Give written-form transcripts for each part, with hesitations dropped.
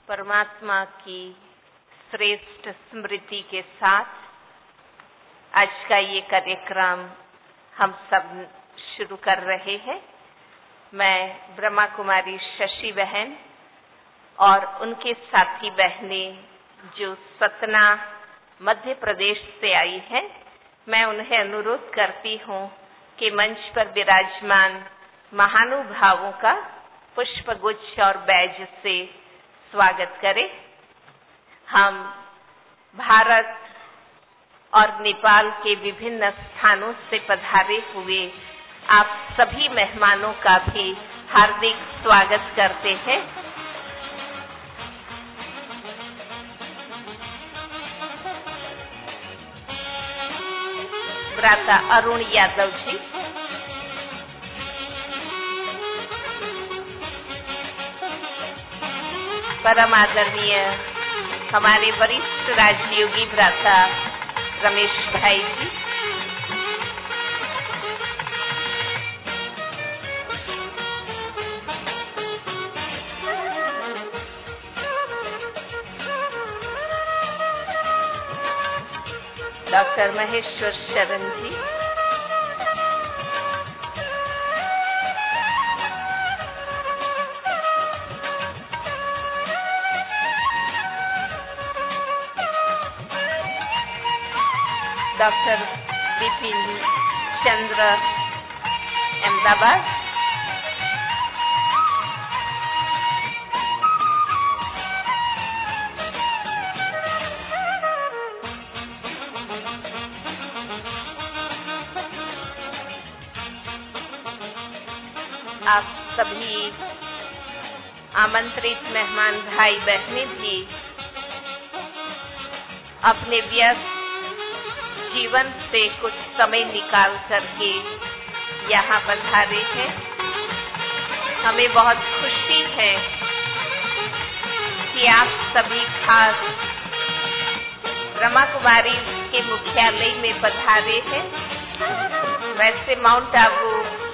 परमात्मा की श्रेष्ठ स्मृति के साथ आज का ये कार्यक्रम हम सब शुरू कर रहे हैं। मैं ब्रह्मा कुमारी शशि बहन और उनके साथी बहनें जो सतना मध्य प्रदेश से आई हैं, मैं उन्हें अनुरोध करती हूँ कि मंच पर विराजमान महानुभावों का पुष्पगुच्छ और बैज से स्वागत करें। हम भारत और नेपाल के विभिन्न स्थानों से पधारे हुए आप सभी मेहमानों का भी हार्दिक स्वागत करते हैं। भ्राता अरुण यादव जी, परम आदरणीय हमारे वरिष्ठ राजयोगी भ्राता रमेश भाई जी, डॉक्टर महेश्वर शरण जी, डॉक्टर विपिन चंद्र अहमदाबाद, आप सभी आमंत्रित मेहमान भाई बहनें भी अपने व्यस्त जीवन से कुछ समय निकाल करके यहाँ पधारे हैं। हमें बहुत खुशी है कि आप सभी खास ब्रह्मा कुमारी के मुख्यालय में पधारे हैं। वैसे माउंट आबू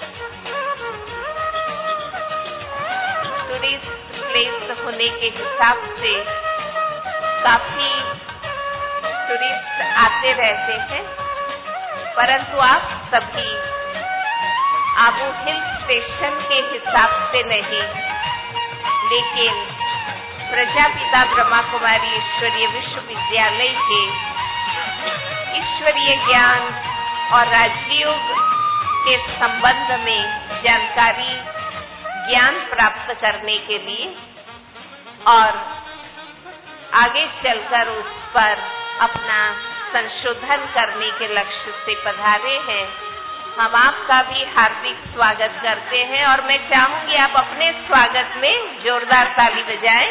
टूरिस्ट प्लेस होने के हिसाब से काफी टूरिस्ट आते रहते हैं, परंतु आप सभी आबू हिल स्टेशन के हिसाब से नहीं, लेकिन प्रजापिता ब्रह्मा कुमारी ईश्वरीय विश्वविद्यालय के ईश्वरीय ज्ञान और राजयोग के संबंध में जानकारी ज्ञान प्राप्त करने के लिए और आगे चलकर उस पर अपना संशोधन करने के लक्ष्य से पधारे हैं। हम आपका भी हार्दिक स्वागत करते हैं और मैं चाहूंगी आप अपने स्वागत में जोरदार ताली बजाएं।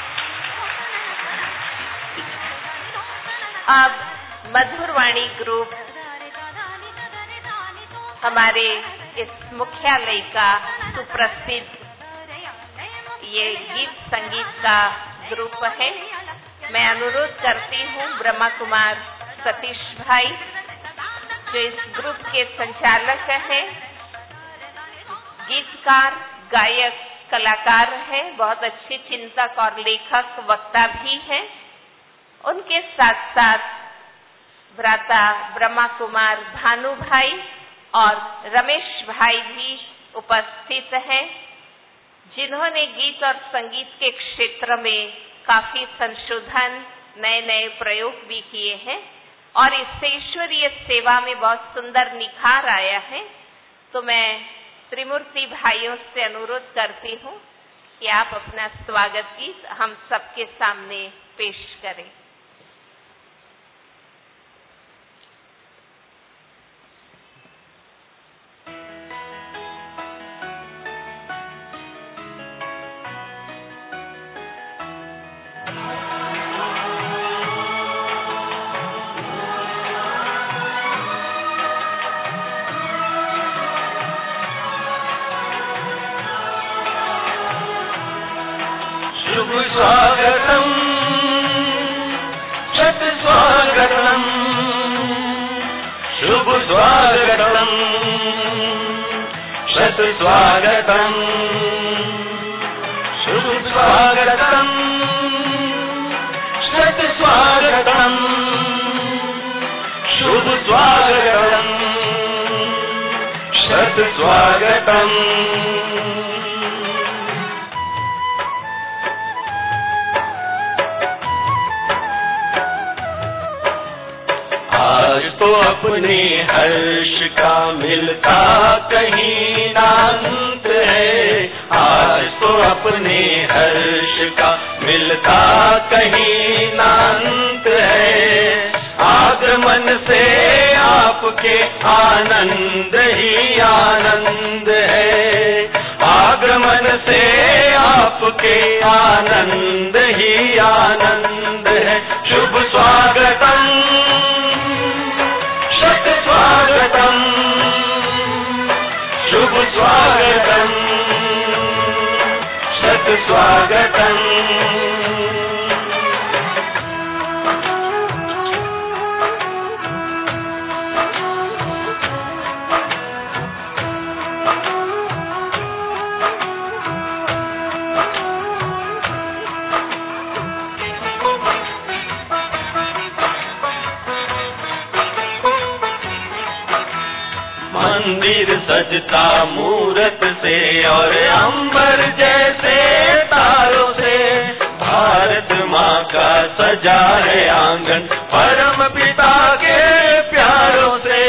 अब मधुरवाणी ग्रुप हमारे इस मुख्यालय का सुप्रसिद्ध ये गीत संगीत का ग्रुप है। मैं अनुरोध करती हूँ ब्रह्मा कुमार सतीश भाई जो इस ग्रुप के संचालक हैं, गीतकार, गायक, कलाकार हैं, बहुत अच्छे चिंतक और लेखक, वक्ता भी हैं। उनके साथ साथ भ्राता ब्रह्मा कुमार भानु भाई और रमेश भाई भी उपस्थित हैं, जिन्होंने गीत और संगीत के क्षेत्र में काफी संशोधन, नए नए प्रयोग भी किए हैं और इससे ईश्वरीय सेवा में बहुत सुंदर निखार आया है। तो मैं त्रिमूर्ति भाइयों से अनुरोध करती हूँ कि आप अपना स्वागत गीत हम सबके सामने पेश करें। स्वागतम् शत स्वागतम् शुभ स्वागतम् शत स्वागतम् शुभ स्वागतम् स्वागतम शुभ स्वागतम शत स्वागतम। आज तो अपने हर्ष का मिलता कहीं ना अंत है, आज तो अपने हर्ष का मिलता कहीं ना अंत है। आगमन से आपके आनंद ही आनंद है, आगमन से आपके आनंद ही आनंद है। शुभ स्वागतम शत स्वागतम शुभ स्वागतम शत स्वागतम। मंदिर सजता मूरत से और अंबर जैसे तारों से, भारत माँ का सजा है आंगन परम पिता के प्यारों से।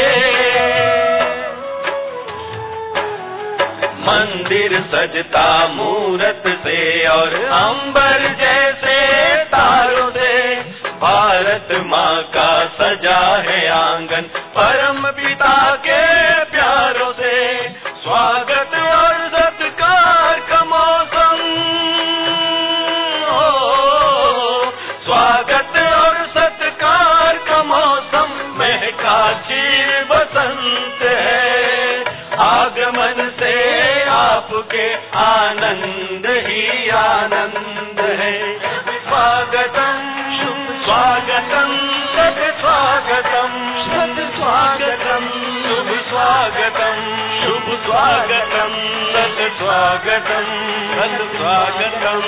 मंदिर सजता मूरत से और अंबर जैसे तारों से, भारत माँ का सजा है आंगन परम पिता के प्यारों से। स्वागत और सत्कार का मौसम हो, स्वागत और सत्कार का मौसम महका चीर बसंत है। आगमन से आपके आनंद ही आनंद है। स्वागतम स्वागतम सत स्वागतम सत स्वागतम शुभ स्वागतम शुभ स्वागतम सत स्वागतम सत स्वागतम।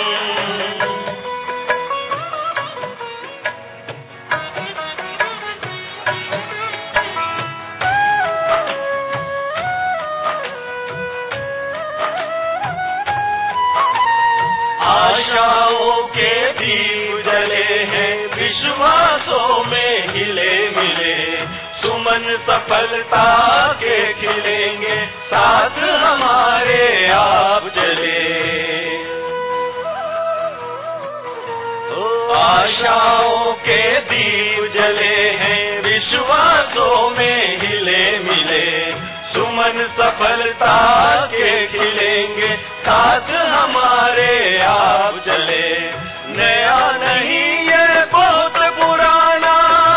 आशाओं के दीप जले हैं, विश्वासों में हिले मिले, सुमन सफलता के खिलेंगे, साथ हमारे आप चले। आशाओं के दीप जले हैं, विश्वासों में हिले मिले, सुमन सफलता के खिलेंगे, साथ हमारे आप चले। नया नहीं ये बहुत पुराना,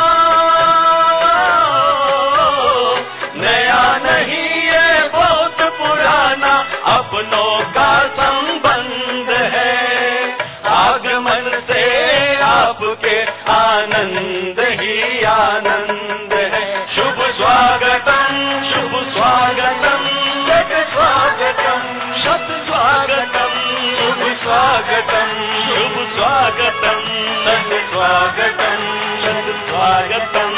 नया नहीं ये बहुत पुराना, अपनों का संबंध है। आगमन से आपके आनंद ही आनंद है। शुभ स्वागतम शुभ स्वागतम शत स्वागतम शत स्वागतम शुभ स्वागतम शुभ स्वागतम शत स्वागतम शत स्वागतम।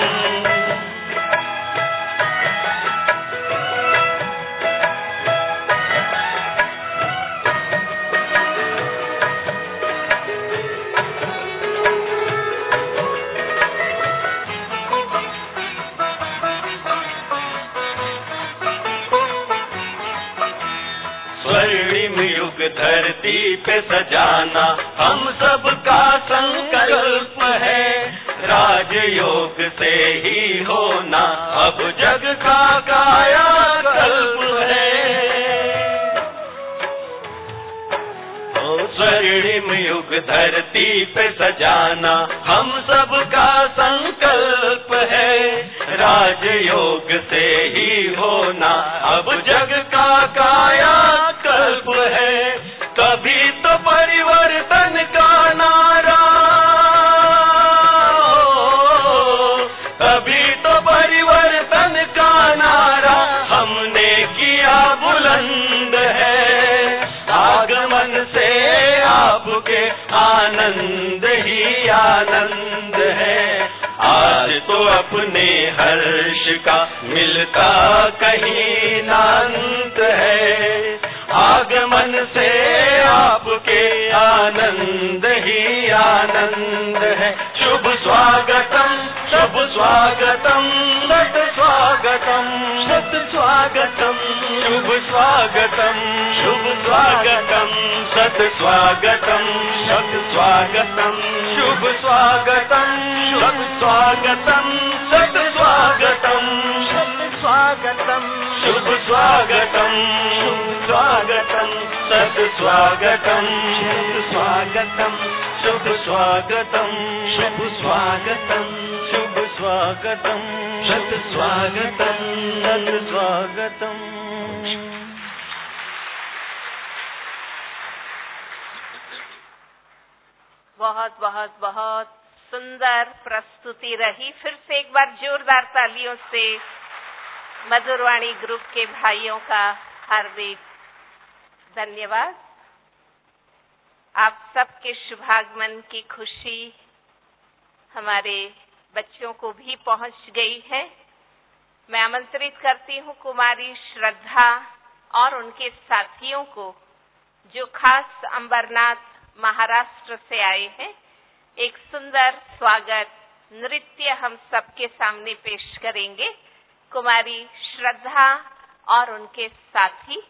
स्वर्णिम युग धरती पे सजाना हम सबका संकल्प है। राजयोग से ही होना अब जग का कायाकल्प है। स्वर्णिम युग धरती पे सजाना हम सबका संकल्प है। राजयोग से ही होना अब जग का कायाकल्प है। कभी तो परिवर्तन का नारा, कभी तो परिवर्तन का नारा हमने किया बुलंद है। आगमन से आपके आनंद ही आनंद है। अपने हर्ष का मिलता कहीं ना अंत है। आगमन से आपके आनंद ही आनंद है। शुभ स्वागतम सत स्वागतम शुभ स्वागतम सत स्वागतम शुभ स्वागतम सत स्वागतम सत स्वागतम शुभ स्वागतम सत स्वागतम शुभ स्वागतम सत स्वागतम शुभ स्वागतम सत स्वागतम। बहुत बहुत बहुत सुंदर प्रस्तुति रही। फिर से एक बार जोरदार तालियों से मधुरवाणी ग्रुप के भाइयों का हार्दिक धन्यवाद। आप सबके शुभागमन की खुशी हमारे बच्चों को भी पहुंच गई है। मैं आमंत्रित करती हूं कुमारी श्रद्धा और उनके साथियों को, जो खास अंबरनाथ महाराष्ट्र से आए हैं। एक सुंदर स्वागत नृत्य हम सबके सामने पेश करेंगे। कुमारी श्रद्धा और उनके साथी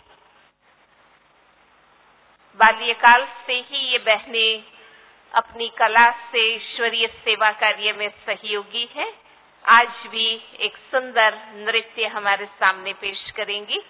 बाल्यकाल से ही ये बहनें अपनी कला से ईश्वरीय सेवा कार्य में सहयोगी हैं। आज भी एक सुंदर नृत्य हमारे सामने पेश करेंगी।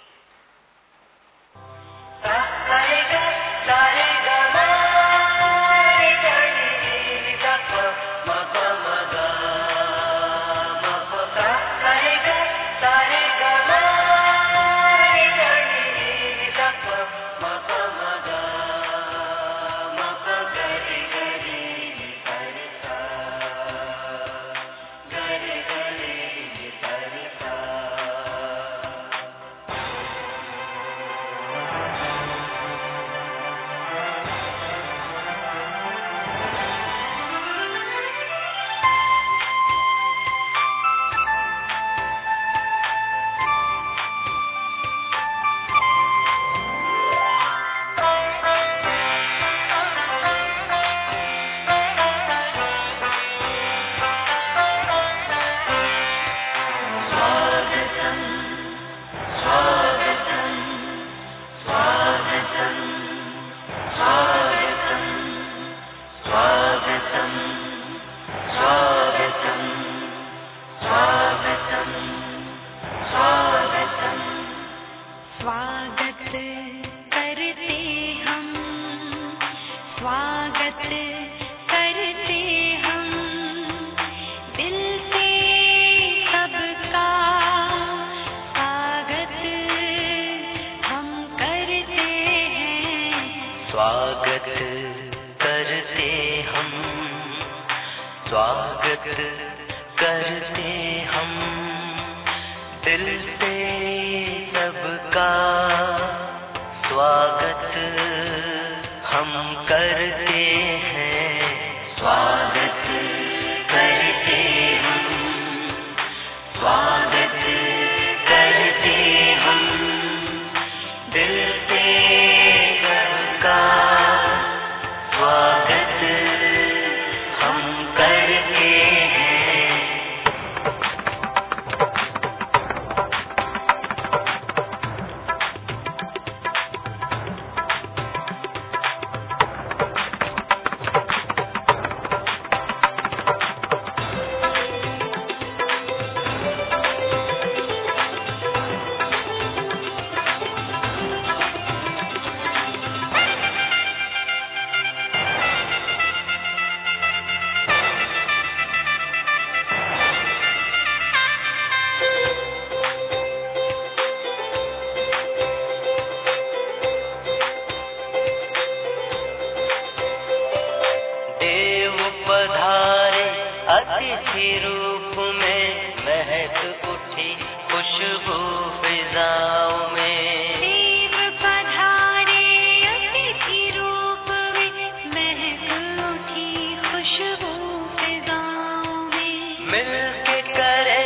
मिलके करे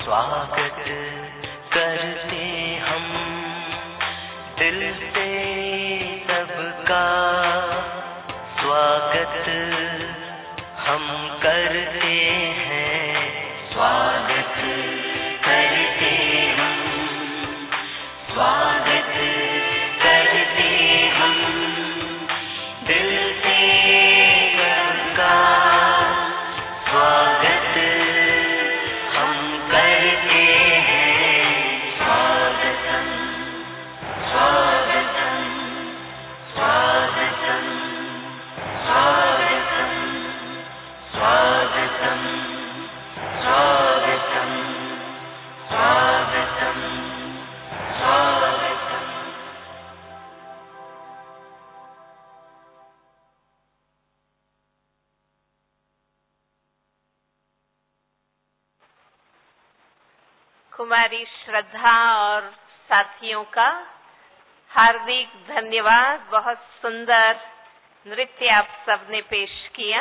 स्वागत करते हम दिल से सबका, स्वागत हम करते हैं, स्वागत करते हम, स्वागत करते हम दिल से सबका, स्वागत हम करते हैं, स्वागतम स्वागतम स्वागतम स्वागतम स्वागतम स्वागतम स्वागतम स्वागतम। कुमारी श्रद्धा और साथियों का हार्दिक धन्यवाद। बहुत सुंदर नृत्य आप सबने पेश किया।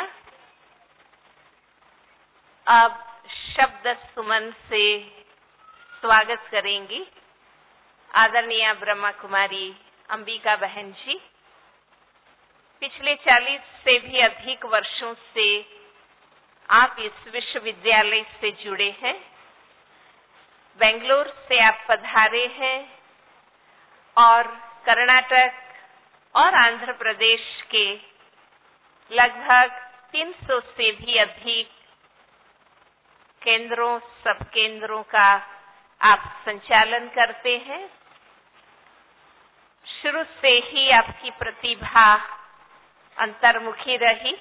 अब शब्द सुमन से स्वागत करेंगी आदरणीय ब्रह्मा कुमारी अंबिका बहन जी। पिछले 40 से भी अधिक वर्षों से आप इस विश्वविद्यालय से जुड़े हैं। बेंगलुरु से आप पधारे हैं और कर्नाटक और आंध्र प्रदेश के लगभग 300 से भी अधिक केंद्रों, सब केंद्रों का आप संचालन करते हैं। शुरू से ही आपकी प्रतिभा अंतर्मुखी रही।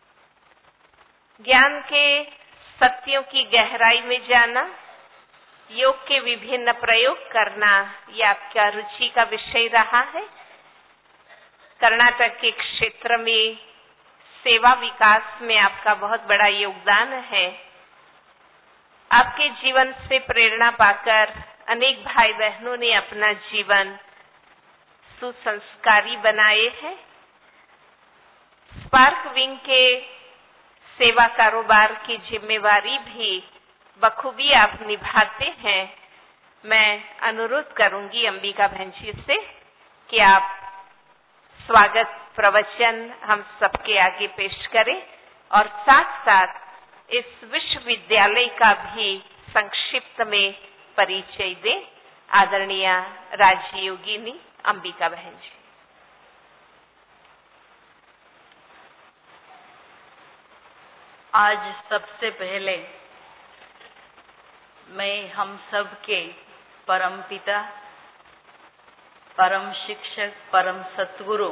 ज्ञान के सत्यों की गहराई में जाना, योग के विभिन्न प्रयोग करना, यह आपका रुचि का विषय रहा है। कर्नाटक के क्षेत्र में सेवा विकास में आपका बहुत बड़ा योगदान है। आपके जीवन से प्रेरणा पाकर अनेक भाई बहनों ने अपना जीवन सुसंस्कारी बनाए हैं। स्पार्क विंग के सेवा कारोबार की जिम्मेवारी भी बखूबी आप निभाते हैं। मैं अनुरोध करूंगी अंबिका बहन जी से कि आप स्वागत प्रवचन हम सबके आगे पेश करें और साथ साथ इस विश्वविद्यालय का भी संक्षिप्त में परिचय दें। आदरणीय राजयोगिनी अंबिका बहन जी। आज सबसे पहले मैं हम सब के परम पिता, परम शिक्षक, परम सतगुरु,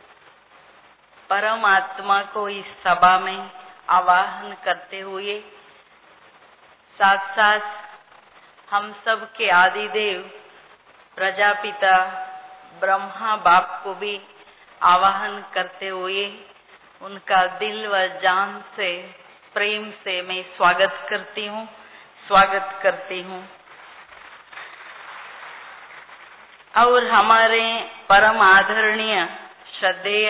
परम आत्मा को इस सभा में आवाहन करते हुए साथ साथ हम सब के आदिदेव प्रजापिता ब्रह्मा बाप को भी आवाहन करते हुए उनका दिल व जान से प्रेम से मैं स्वागत करती हूँ, स्वागत करती हूँ। और हमारे परम आदरणीय श्रद्धेय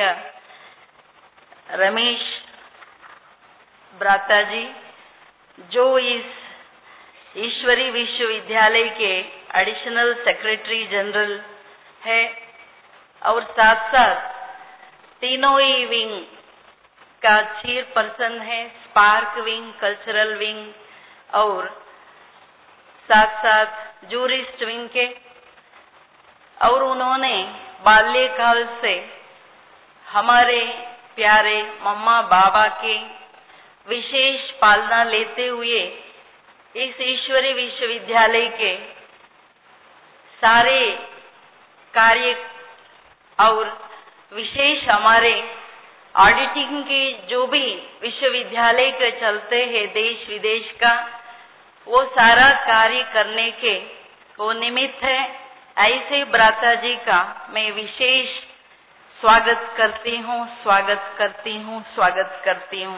रमेश भ्राता जी, जो इस ईश्वरी विश्वविद्यालय के एडिशनल सेक्रेटरी जनरल है और साथ साथ तीनों ही विंग का चेयरपर्सन है, स्पार्क विंग, कल्चरल विंग और साथ साथ जूरिस्ट विंग के। और उन्होंने बाल्यकाल से हमारे प्यारे मम्मा बाबा के विशेष पालना लेते हुए इस ईश्वरी विश्वविद्यालय के सारे कार्य और विशेष हमारे ऑडिटिंग के जो भी विश्वविद्यालय के चलते हैं देश विदेश का, वो सारा कार्य करने के वो निमित्त है। ऐसे भ्राता जी का मैं विशेष स्वागत करती हूँ, स्वागत करती हूँ, स्वागत करती हूँ।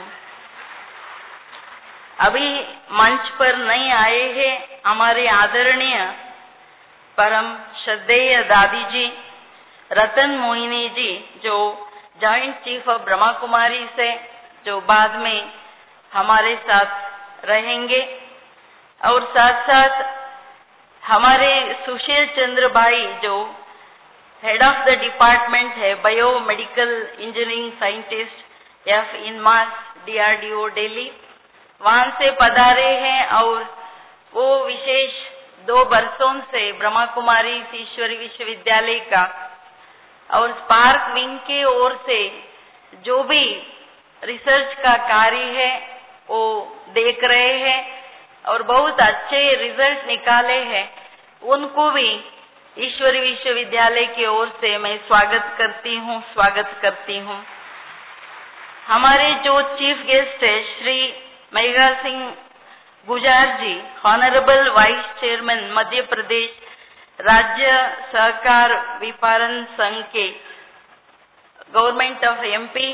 अभी मंच पर नहीं आए हैं हमारे आदरणीय परम श्रद्धेय दादी जी रतन मोहिनी जी, जो joint chief of Brahma Kumari से जो बाद में हमारे साथ रहेंगे। और साथ साथ हमारे सुशील चंद्र भाई जो हेड ऑफ द डिपार्टमेंट है biomedical engineering scientist F INMAS DRDO Delhi, वहां से पधारे हैं और वो विशेष 2 वर्षों से ब्रह्मा कुमारी ईश्वरी विश्वविद्यालय का और स्पार्क विंग के ओर से जो भी रिसर्च का कार्य है वो देख रहे हैं और बहुत अच्छे रिजल्ट निकाले हैं। उनको भी ईश्वरी विश्वविद्यालय की ओर से मैं स्वागत करती हूँ। हमारे जो चीफ गेस्ट है Shri Megha Singh Gujar ji, honourable vice chairman Madhya Pradesh राज्य सहकार विपणन संघ के गवर्नमेंट ऑफ MP,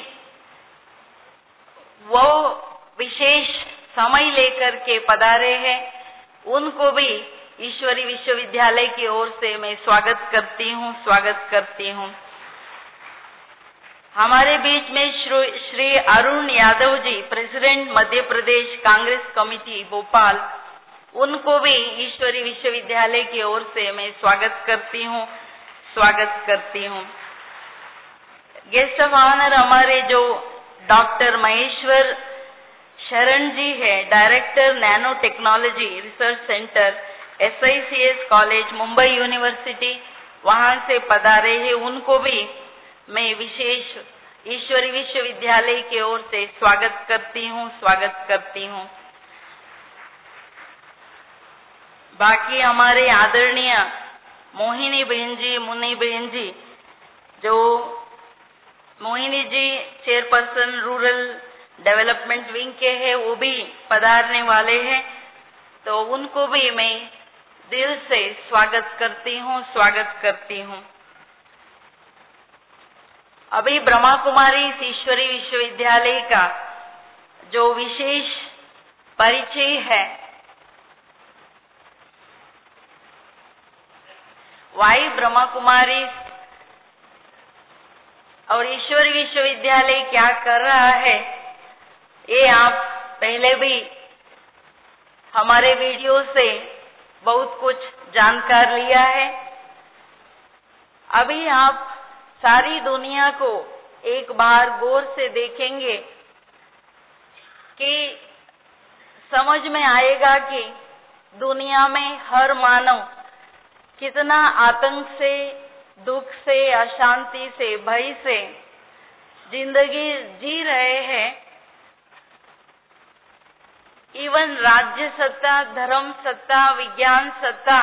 वो विशेष समय लेकर के पधारे हैं। उनको भी ईश्वरी विश्वविद्यालय की ओर से मैं स्वागत करती हूँ। हमारे बीच में श्री अरुण यादव जी, प्रेसिडेंट मध्य प्रदेश कांग्रेस कमेटी भोपाल, उनको भी ईश्वरी विश्वविद्यालय की ओर से मैं स्वागत करती हूँ। गेस्ट ऑफ ऑनर हमारे जो डॉक्टर महेश्वर शरण जी है, director nano technology research centre SICS college Mumbai university, वहां से पधारे हैं। उनको भी मैं विशेष ईश्वरी विश्वविद्यालय की ओर से स्वागत करती हूँ। बाकी हमारे आदरणीय मोहिनी बहन जी, मुन्नी बहन जी, जो Mohini ji chairperson rural development wing के हैं, वो भी पधारने वाले हैं, तो उनको भी मैं दिल से स्वागत करती हूँ। अभी ब्रह्मा कुमारी ईश्वरी विश्वविद्यालय का जो विशेष परिचय है, वाई ब्रह्मा कुमारी और ईश्वरी विश्वविद्यालय क्या कर रहा है, ये आप पहले भी हमारे वीडियो से बहुत कुछ जानकार लिया है। अभी आप सारी दुनिया को एक बार गौर से देखेंगे कि समझ में आएगा कि दुनिया में हर मानव कितना आतंक से, दुख से, अशांति से, भय से जिंदगी जी रहे हैं। इवन राज्य सत्ता, धर्म सत्ता, विज्ञान सत्ता,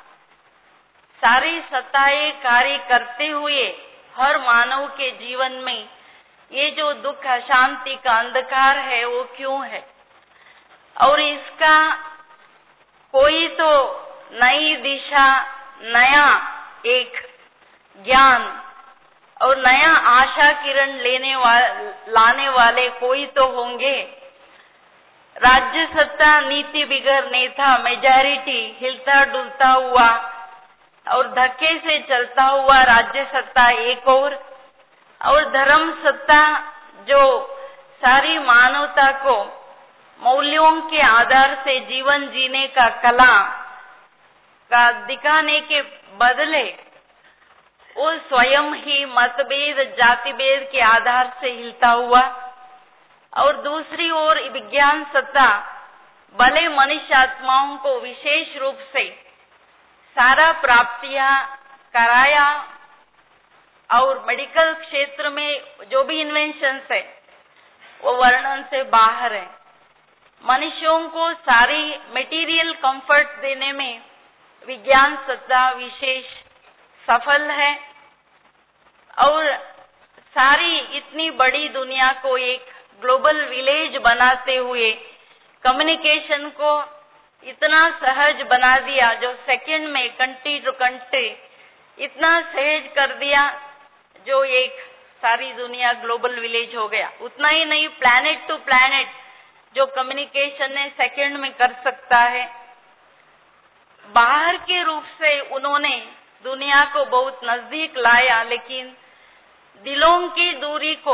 सारी सत्ताएं कार्य करते हुए हर मानव के जीवन में ये जो दुख, अशांति का अंधकार है वो क्यों है, और इसका कोई तो नई दिशा, नया एक ज्ञान और नया आशा किरण लाने वाले कोई तो होंगे। राज्य सत्ता नीति बिगर नेता, मेजॉरिटी हिलता डुलता हुआ और धक्के से चलता हुआ राज्य सत्ता एक और धर्म सत्ता जो सारी मानवता को मूल्यों के आधार से जीवन जीने का कला का दिखाने के बदले वो स्वयं ही मतभेद, जातिभेद के आधार से हिलता हुआ, और दूसरी ओर विज्ञान सत्ता भले मनुष्य आत्माओं को विशेष रूप से सारा प्राप्तियां कराया और मेडिकल क्षेत्र में जो भी इन्वेंशंस है वो वर्णन से बाहर है। मनुष्यों को सारी मटेरियल कंफर्ट देने में विज्ञान सत्ता विशेष सफल है, और सारी इतनी बड़ी दुनिया को एक ग्लोबल विलेज बनाते हुए कम्युनिकेशन को इतना सहज बना दिया, जो सेकंड में कंट्री टू कंट्री इतना सहज कर दिया, जो एक सारी दुनिया ग्लोबल विलेज हो गया। उतना ही नहीं, प्लैनेट टू प्लैनेट जो कम्युनिकेशन है सेकंड में कर सकता है। बाहर के रूप से उन्होंने दुनिया को बहुत नजदीक लाया, लेकिन दिलों की दूरी को,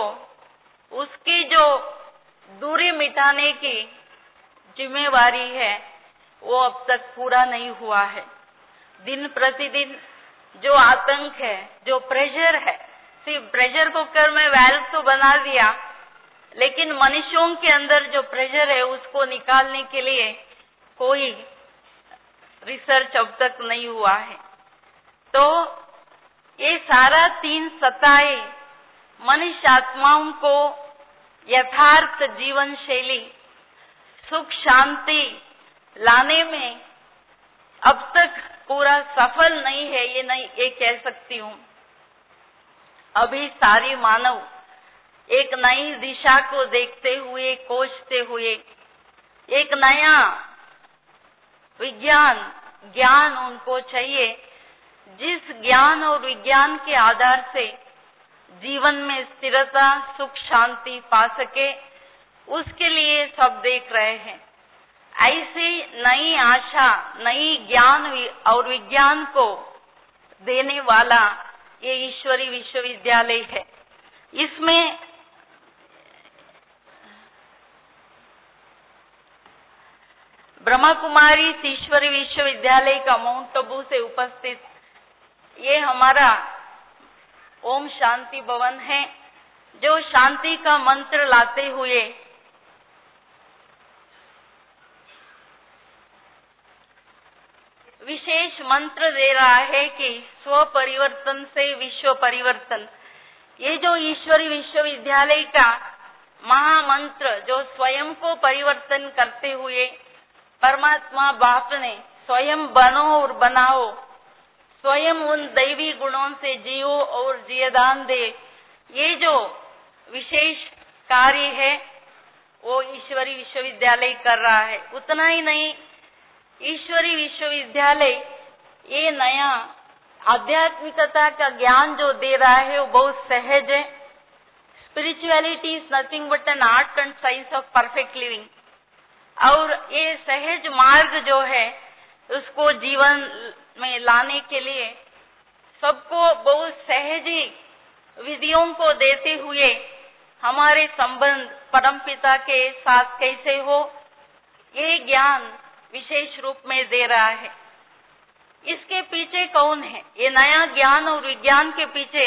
उसकी जो दूरी मिटाने की जिम्मेवारी है वो अब तक पूरा नहीं हुआ है। दिन प्रतिदिन जो आतंक है, जो प्रेशर है, सिर्फ प्रेशर कुकर में वाल्व तो बना दिया, लेकिन मनुष्यों के अंदर जो प्रेशर है उसको निकालने के लिए कोई रिसर्च अब तक नहीं हुआ है। तो ये सारा 3 सत्ताएं मनुष्य आत्माओं को यथार्थ जीवन शैली, सुख शांति लाने में अब तक पूरा सफल नहीं है, ये कह सकती हूँ। अभी सारी मानव एक नई दिशा को देखते हुए, खोजते हुए एक नया विज्ञान, ज्ञान उनको चाहिए, जिस ज्ञान और विज्ञान के आधार से जीवन में स्थिरता, सुख शांति पा सके, उसके लिए सब देख रहे हैं। ऐसी नई आशा, नई ज्ञान और विज्ञान को देने वाला ये ईश्वरी विश्वविद्यालय है। इसमें ब्रह्मा कुमारी ईश्वरी विश्वविद्यालय का माउंट आबू से उपस्थित ये हमारा ओम शांति भवन है, जो शांति का मंत्र लाते हुए विशेष मंत्र दे रहा है कि स्व परिवर्तन से विश्व परिवर्तन। ये जो ईश्वरी विश्वविद्यालय का महामंत्र, जो स्वयं को परिवर्तन करते हुए परमात्मा बाप ने स्वयं बनो और बनाओ, स्वयं उन दैवी गुणों से जियो और जियदान दे, ये जो विशेष कार्य है वो ईश्वरी विश्वविद्यालय कर रहा है। उतना ही नहीं, ईश्वरी विश्वविद्यालय ये नया आध्यात्मिकता का ज्ञान जो दे रहा है वो बहुत सहज है। Spirituality is nothing but an art and science of perfect living. और ये सहज मार्ग जो है उसको जीवन में लाने के लिए सबको बहुत सहजी विधियों को देते हुए हमारे संबंध परमपिता के साथ कैसे हो, ये ज्ञान विशेष रूप में दे रहा है। इसके पीछे कौन है? ये नया ज्ञान और विज्ञान के पीछे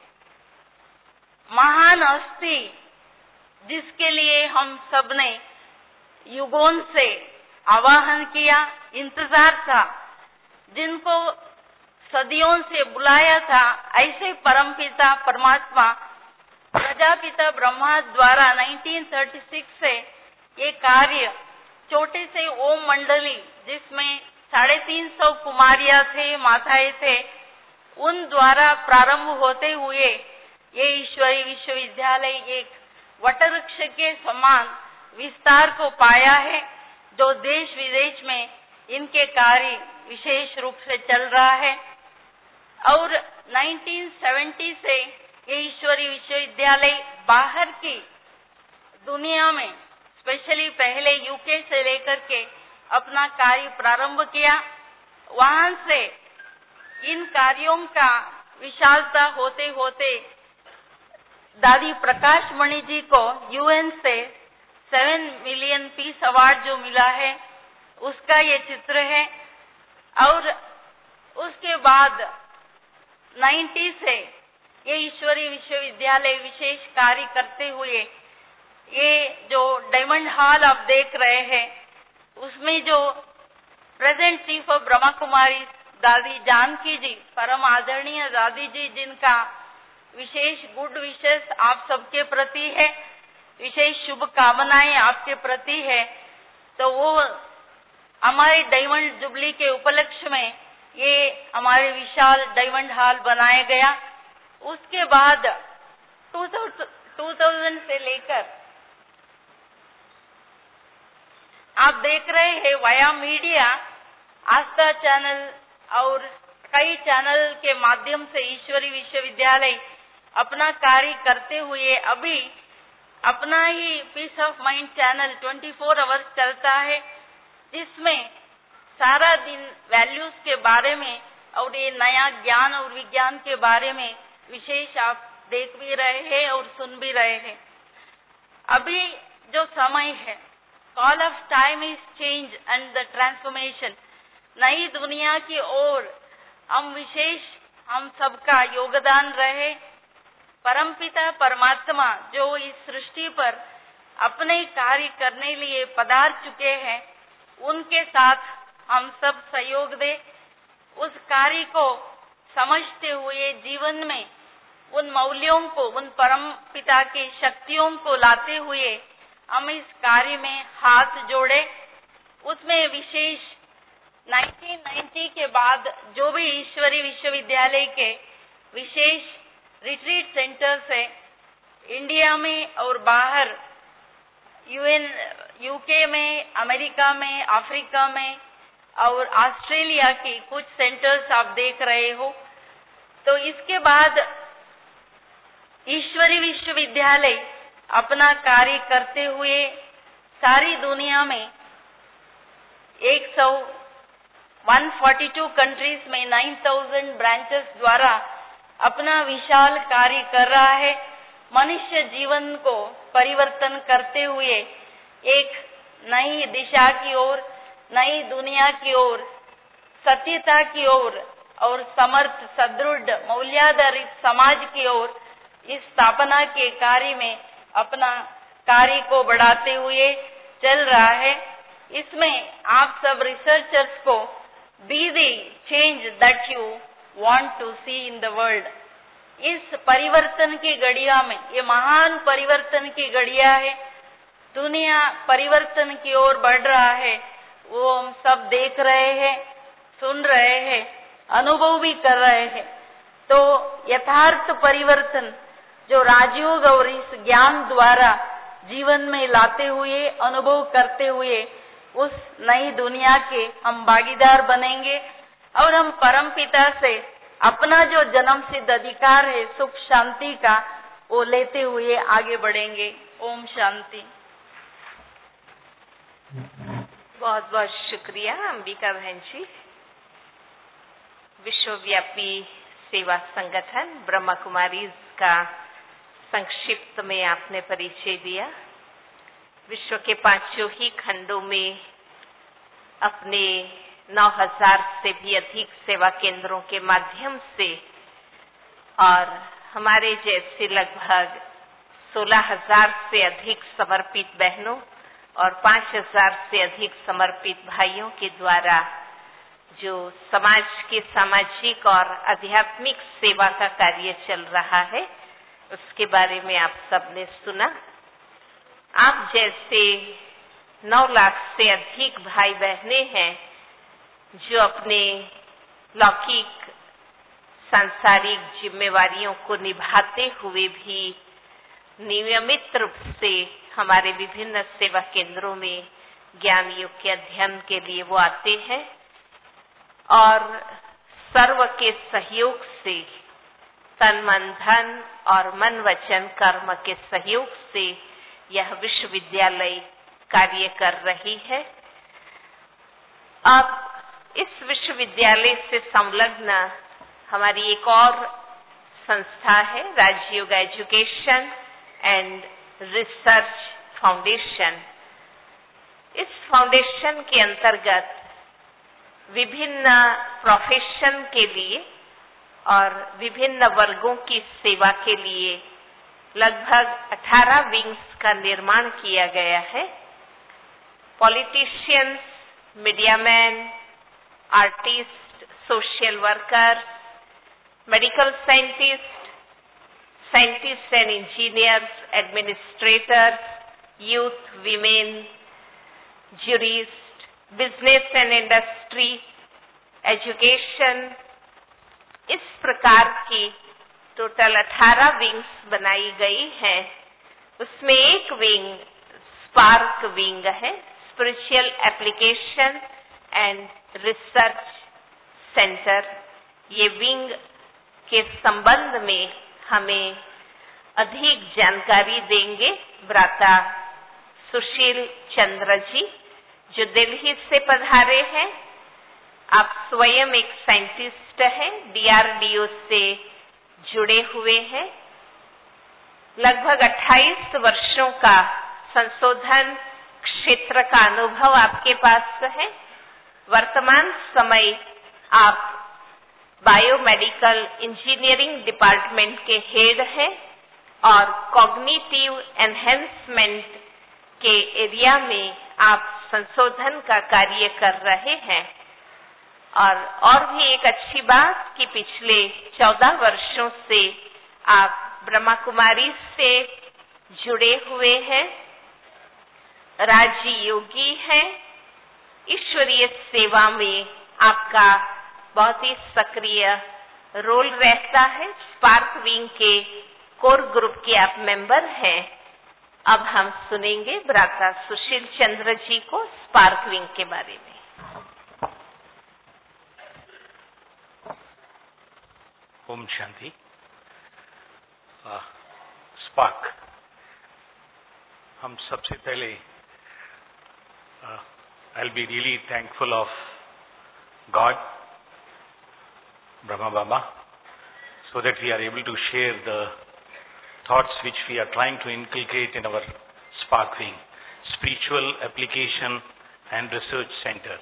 महान हस्ती, जिसके लिए हम सब ने युगों से आवाहन किया, इंतजार था, जिनको सदियों से बुलाया था, ऐसे परमपिता परमात्मा प्रजापिता ब्रह्मा द्वारा 1936 से ये कार्य छोटे से ओम मंडली, जिसमें 350 कुमारियां थे, माताएं थे, उन द्वारा प्रारंभ होते हुए ये ईश्वरी विश्वविद्यालय एक वटवृक्ष के समान विस्तार को पाया है, जो देश विदेश में इनके कार्य विशेष रूप से चल रहा है। और 1970 से ये ईश्वरी विश्वविद्यालय बाहर की दुनिया में, स्पेशली पहले यूके से लेकर के अपना कार्य प्रारंभ किया। वहां से इन कार्यों का विशालता होते होते दादी प्रकाश मणि जी को यूएन से 7 मिलियन पीस अवार्ड जो मिला है, उसका ये चित्र है। और उसके बाद 90 से ये ईश्वरी विश्वविद्यालय विशेष कार्य करते हुए ये जो डायमंड हॉल आप देख रहे हैं, उसमें जो present chief of Brahma Kumari दादी जानकी जी, परम आदरणीय दादी जी, जिनका विशेष गुड विशेष आप सबके प्रति है, विशेष शुभकामनाएं आपके प्रति है, तो वो हमारे डायमंड जुबली के उपलक्ष्य में ये हमारे विशाल डायमंड हॉल बनाया गया। उसके बाद 2000 से लेकर आप देख रहे हैं वाया मीडिया, आस्था चैनल और कई चैनल के माध्यम से ईश्वरी विश्वविद्यालय अपना कार्य करते हुए अभी अपना ही peace of mind channel 24 hours चलता है, जिसमें सारा दिन वैल्यूज के बारे में और ये नया ज्ञान और विज्ञान के बारे में विशेष आप देख भी रहे हैं और सुन भी रहे हैं। अभी जो समय है call of time is change and the transformation. नई दुनिया की ओर हम सबका योगदान रहे। परमपिता परमात्मा जो इस सृष्टि पर अपने कार्य करने लिए पधार चुके हैं, उनके साथ हम सब सहयोग दें। उस कार्य को समझते हुए जीवन में उन मूल्यों को, उन परम पिता की शक्तियों को लाते हुए हम इस कार्य में हाथ जोड़े। उसमें विशेष 1990 के बाद जो भी ईश्वरी विश्वविद्यालय के विशेष रिट्रीट सेंटर्स है, इंडिया में और बाहर यूके में, अमेरिका में, अफ्रीका में और ऑस्ट्रेलिया के कुछ सेंटर्स आप देख रहे हो। तो इसके बाद ईश्वरी विश्वविद्यालय अपना कार्य करते हुए सारी दुनिया में 142 कंट्रीज में 9000 ब्रांचेस द्वारा अपना विशाल कार्य कर रहा है। मनुष्य जीवन को परिवर्तन करते हुए एक नई दिशा की ओर, नई दुनिया की ओर, सत्यता की ओर और समर्थ, सदृढ़, मूल्याधारित समाज की ओर इस स्थापना के कार्य में अपना कार्य को बढ़ाते हुए चल रहा है। इसमें आप सब रिसर्चर्स को be the change that you want to see in the world. इस परिवर्तन की घड़िया में, ये महान परिवर्तन की घड़िया है, दुनिया परिवर्तन की ओर बढ़ रहा है, वो हम सब देख रहे हैं, सुन रहे हैं, अनुभव भी कर रहे हैं। तो यथार्थ परिवर्तन जो राजयोग और इस ज्ञान द्वारा जीवन में लाते हुए, अनुभव करते हुए उस नई दुनिया के हम भागीदार बनेंगे और हम परमपिता से अपना जो जन्म सिद्ध अधिकार है सुख शांति का, वो लेते हुए आगे बढ़ेंगे। ओम शांति। बहुत बहुत शुक्रिया अंबिका बहन जी। विश्वव्यापी सेवा संगठन ब्रह्मा कुमारीज का संक्षिप्त में आपने परिचय दिया। विश्व के 5 ही खंडों में अपने 9000 से भी अधिक सेवा केंद्रों के माध्यम से और हमारे जैसे लगभग 16000 से अधिक समर्पित बहनों और 5000 से अधिक समर्पित भाइयों के द्वारा जो समाज के सामाजिक और आध्यात्मिक सेवा का कार्य चल रहा है, उसके बारे में आप सबने सुना। आप जैसे 9 लाख से अधिक भाई बहनें हैं जो अपने लौकिक सांसारिक जिम्मेवारियों को निभाते हुए भी नियमित रूप से हमारे विभिन्न सेवा केंद्रों में ज्ञान योग के अध्ययन के लिए वो आते हैं और सर्व के सहयोग से, तन मन धन और मन वचन कर्म के सहयोग से यह विश्वविद्यालय कार्य कर रही है। अब इस विश्वविद्यालय से संलग्न हमारी एक और संस्था है, Rajyoga education and research foundation. इस फाउंडेशन के अंतर्गत विभिन्न प्रोफेशन के लिए और विभिन्न वर्गों की सेवा के लिए लगभग 18 विंग्स का निर्माण किया गया है। Politicians, media man, artist, social worker, medical scientist, scientist and engineers, administrators, youth, women, jurist, business and industry, education, इस प्रकार की टोटल 18 विंग्स बनाई गई है। उसमें एक विंग स्पार्क विंग है, spiritual application and research centre. ये विंग के संबंध में हमें अधिक जानकारी देंगे भ्राता सुशील चंद्र जी, जो दिल्ली से पधारे हैं। आप स्वयं एक साइंटिस्ट हैं, DRDO से जुड़े हुए हैं। लगभग 28 वर्षों का संशोधन, क्षेत्र का अनुभव आपके पास है। वर्तमान समय आप बायोमेडिकल इंजीनियरिंग डिपार्टमेंट के हेड हैं और कॉग्निटिव एनहेंसमेंट के एरिया में आप संशोधन का कार्य कर रहे हैं। और भी एक अच्छी बात कि पिछले 14 वर्षों से आप ब्रह्मा कुमारी से जुड़े हुए हैं, राजी योगी हैं, ईश्वरीय सेवा में आपका बहुत ही सक्रिय रोल रहता है। स्पार्क विंग के कोर ग्रुप के आप मेंबर हैं। अब हम सुनेंगे भ्राता सुशील चंद्र जी को स्पार्क विंग के बारे में। ओम शांति। स्पार्क, हम सबसे पहले I'll be really thankful of God, Brahma Baba, so that we are able to share the thoughts which we are trying to inculcate in our Spark Wing, Spiritual Application and Research Center.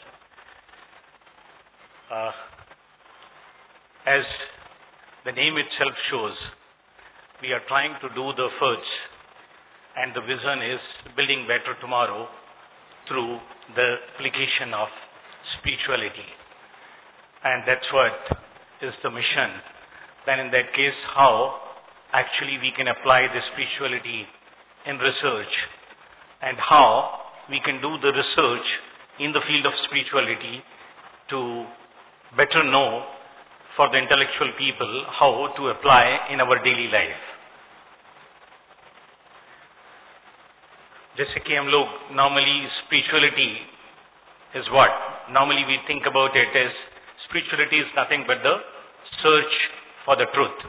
As the name itself shows, we are trying to do the efforts, and the vision is building better tomorrow through the application of spirituality. And that's what is the mission. Then in that case, how actually we can apply the spirituality in research, and how we can do the research in the field of spirituality to better know for the intellectual people how to apply in our daily life. जैसे कि हम लोग normally spirituality is what? Normally we think about it as spirituality is nothing but the search for the truth.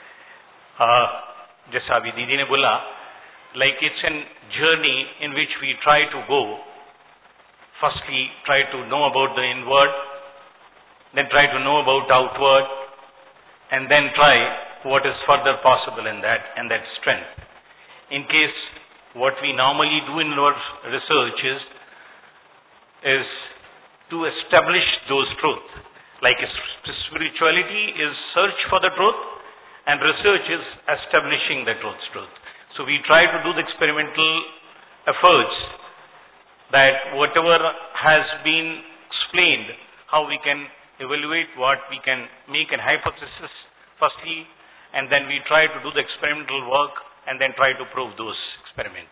जैसा अभी दीदी ने बोला, like it's a journey in which we try to go. Firstly, try to know about the inward, then try to know about outward, and then try what is further possible in that, and that strength. In case what we normally do in our research is to establish those truths. Like spirituality is search for the truth, and research is establishing the truth. So we try to do the experimental efforts that whatever has been explained, how we can evaluate what we can make an hypothesis firstly, and then we try to do the experimental work and then try to prove those experiments.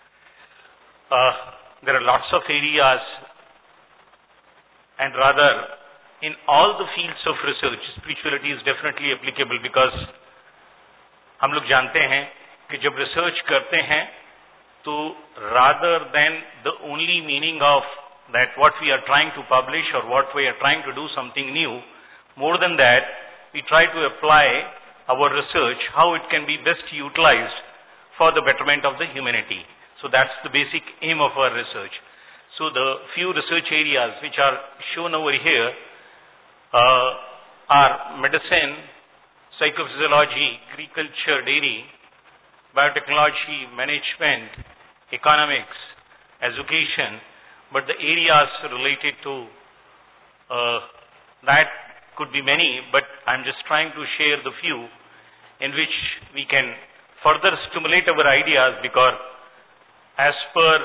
There are lots of areas, and rather in all the fields of research, spirituality is definitely applicable, because हम लोग जानते हैं कि जब research करते हैं तो rather than the only meaning of that what we are trying to publish or what we are trying to do something new, more than that, we try to apply our research how it can be best utilized for the betterment of the humanity. So that's the basic aim of our research. So the few research areas which are shown over here are medicine, psychophysiology, agriculture, dairy, biotechnology, management, economics, education, but the areas related to that could be many, but I'm just trying to share the few in which we can further stimulate our ideas, because as per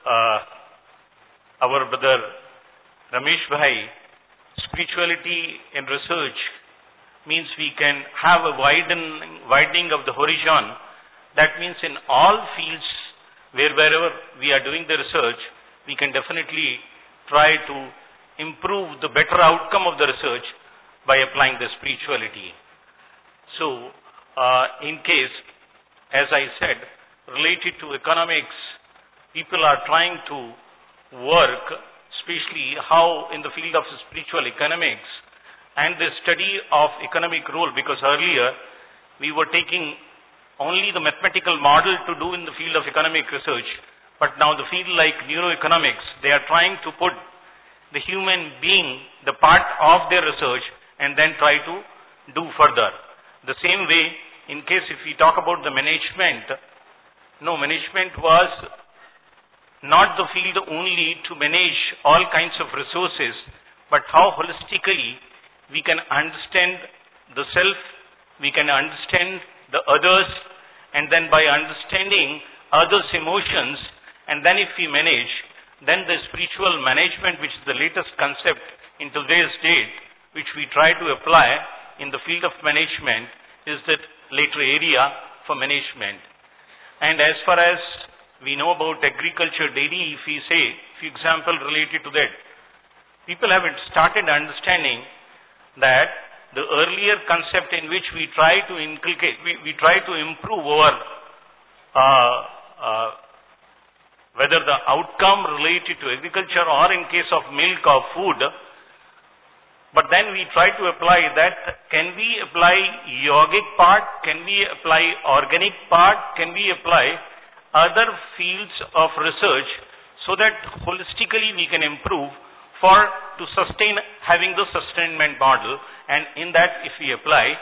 our brother Ramesh Bhai, spirituality in research means we can have a widening of the horizon. That means in all fields wherever we are doing the research, we can definitely try to improve the better outcome of the research by applying the spirituality. So, in case, as I said, related to economics, people are trying to work, especially how in the field of spiritual economics and the study of economic role, because earlier we were taking only the mathematical model to do in the field of economic research, but now the field like neuroeconomics, they are trying to put the human being the part of their research and then try to do further. The same way, in case if we talk about the management, no, management was not the field only to manage all kinds of resources, but how holistically we can understand the self, we can understand the others, and then by understanding others' emotions, and then if we manage, then the spiritual management, which is the latest concept in today's date, which we try to apply in the field of management, is the later area for management. And as far as we know about agriculture daily, if we say, for example, related to that, people have started understanding that the earlier concept in which we try to inculcate, we try to improve our whether the outcome related to agriculture or in case of milk or food, but then we try to apply that. Can we apply yogic part? Can we apply organic part? Can we apply other fields of research so that holistically we can improve to sustain having the sustainment model? And in that if we apply,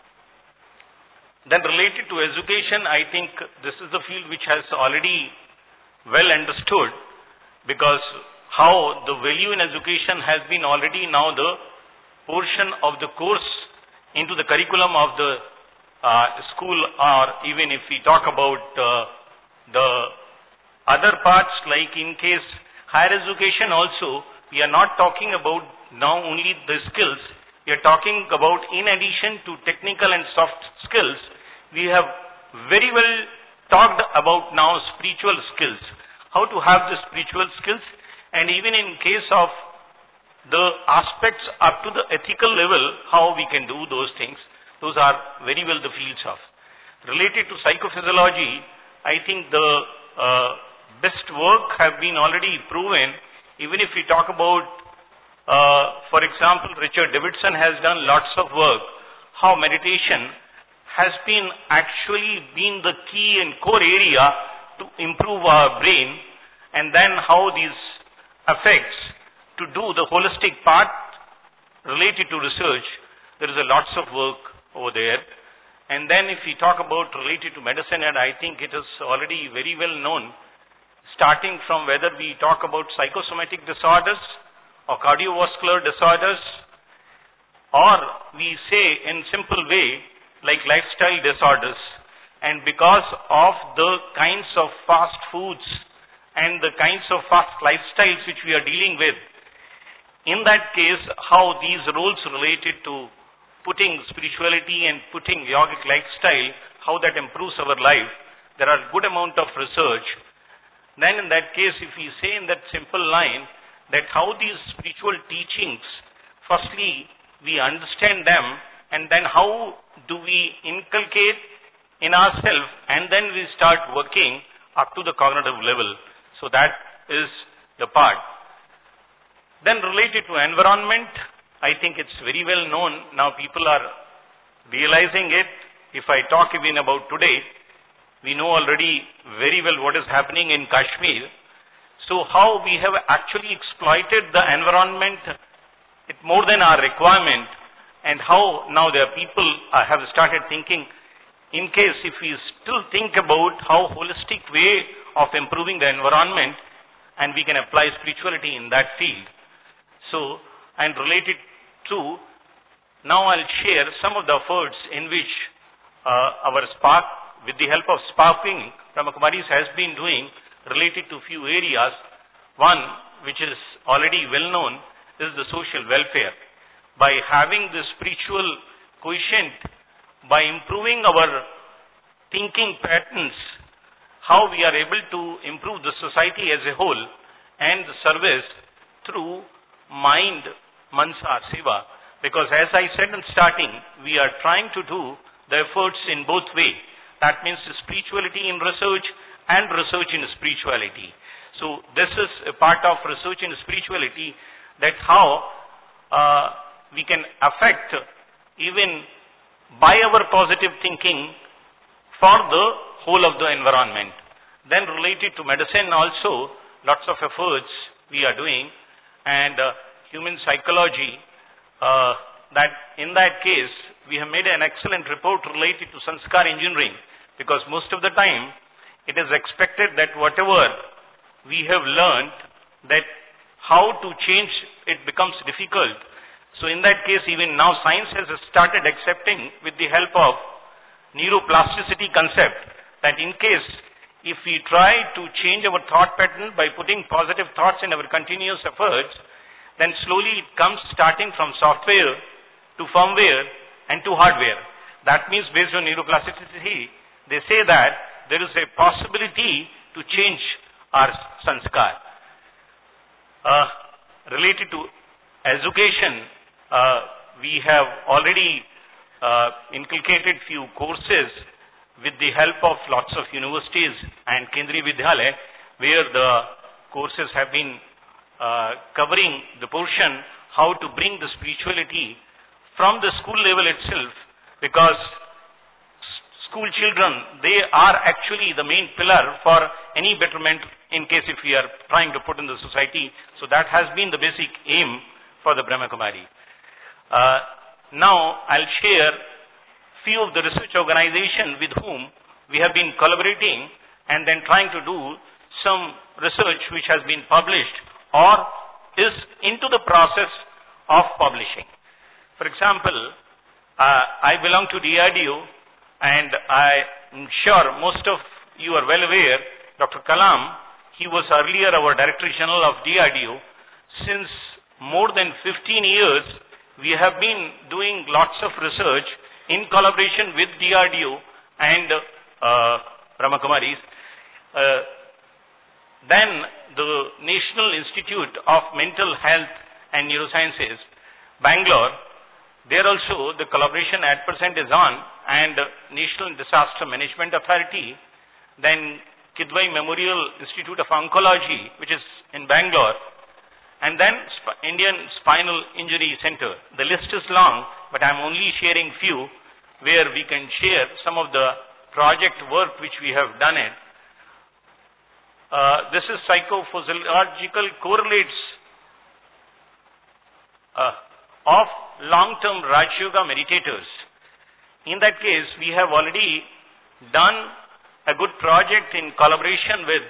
then related to education, I think this is the field which has already well understood, because how the value in education has been already now the portion of the course into the curriculum of the school, or even if we talk about the other parts, like in case higher education also, we are not talking about now only the skills, we are talking about in addition to technical and soft skills, we have very well talked about now spiritual skills, how to have the spiritual skills, and even in case of the aspects up to the ethical level, how we can do those things. Those are very well the fields of. Related to psychophysiology, I think the best work have been already proven. Even if we talk about, for example, Richard Davidson has done lots of work, how meditation has been actually been the key and core area to improve our brain, and then how these affects to do the holistic part related to research. There is a lots of work over there. And then if we talk about related to medicine, and I think it is already very well known, starting from whether we talk about psychosomatic disorders or cardiovascular disorders, or we say in simple way like lifestyle disorders. And because of the kinds of fast foods and the kinds of fast lifestyles which we are dealing with, in that case, how these roles related to putting spirituality and putting yogic lifestyle, how that improves our life, there are good amount of research. Then in that case, if we say in that simple line, that how these spiritual teachings, firstly, we understand them, and then how do we inculcate in ourselves, and then we start working up to the cognitive level. So that is the part. Then related to environment, I think it's very well known. Now people are realizing it. If I talk even about today, we know already very well what is happening in Kashmir. So how we have actually exploited the environment it more than our requirement, and how now there are people have started thinking, in case if we still think about how holistic way of improving the environment, and we can apply spirituality in that field. So, and related to, now I'll share some of the efforts in which our Spark, with the help of Sparking, Brahmakumaris has been doing related to few areas. One, which is already well known, is the social welfare. By having the spiritual quotient, by improving our thinking patterns, how we are able to improve the society as a whole, and the service through mind, mansa, seva. Because as I said in starting, we are trying to do the efforts in both ways. That means spirituality in research and research in spirituality. So this is a part of research in spirituality, that how we can affect even by our positive thinking for the whole of the environment. Then related to medicine also, lots of efforts we are doing, and human psychology, that in that case, we have made an excellent report related to Sanskar engineering, because most of the time, it is expected that whatever we have learned that how to change it becomes difficult. So in that case, even now science has started accepting with the help of neuroplasticity concept that in case if we try to change our thought pattern by putting positive thoughts in our continuous efforts, then slowly it comes starting from software to firmware and to hardware. That means based on neuroplasticity, they say that there is a possibility to change our sanskar. Related to education, we have already inculcated few courses with the help of lots of universities and Kendriya Vidyalaya, where the courses have been covering the portion how to bring the spirituality from the school level itself, because school children, they are actually the main pillar for any betterment in case if we are trying to put in the society. So that has been the basic aim for the Brahma Kumari. Now I'll share few of the research organizations with whom we have been collaborating and then trying to do some research which has been published or is into the process of publishing. For example, I belong to DRDO, and I am sure most of you are well aware, Dr. Kalam, he was earlier our Director General of DRDO. Since more than 15 years, we have been doing lots of research in collaboration with DRDO and Brahma Kumaris. Then the National Institute of Mental Health and Neurosciences, Bangalore, there also the collaboration at present is on, and National Disaster Management Authority, then Kidwai Memorial Institute of Oncology, which is in Bangalore, and then Indian Spinal Injury Center. The list is long, but I'm only sharing few where we can share some of the project work which we have done it. This is psychophysiological correlates of long-term Raj Yoga meditators. In that case, we have already done a good project in collaboration with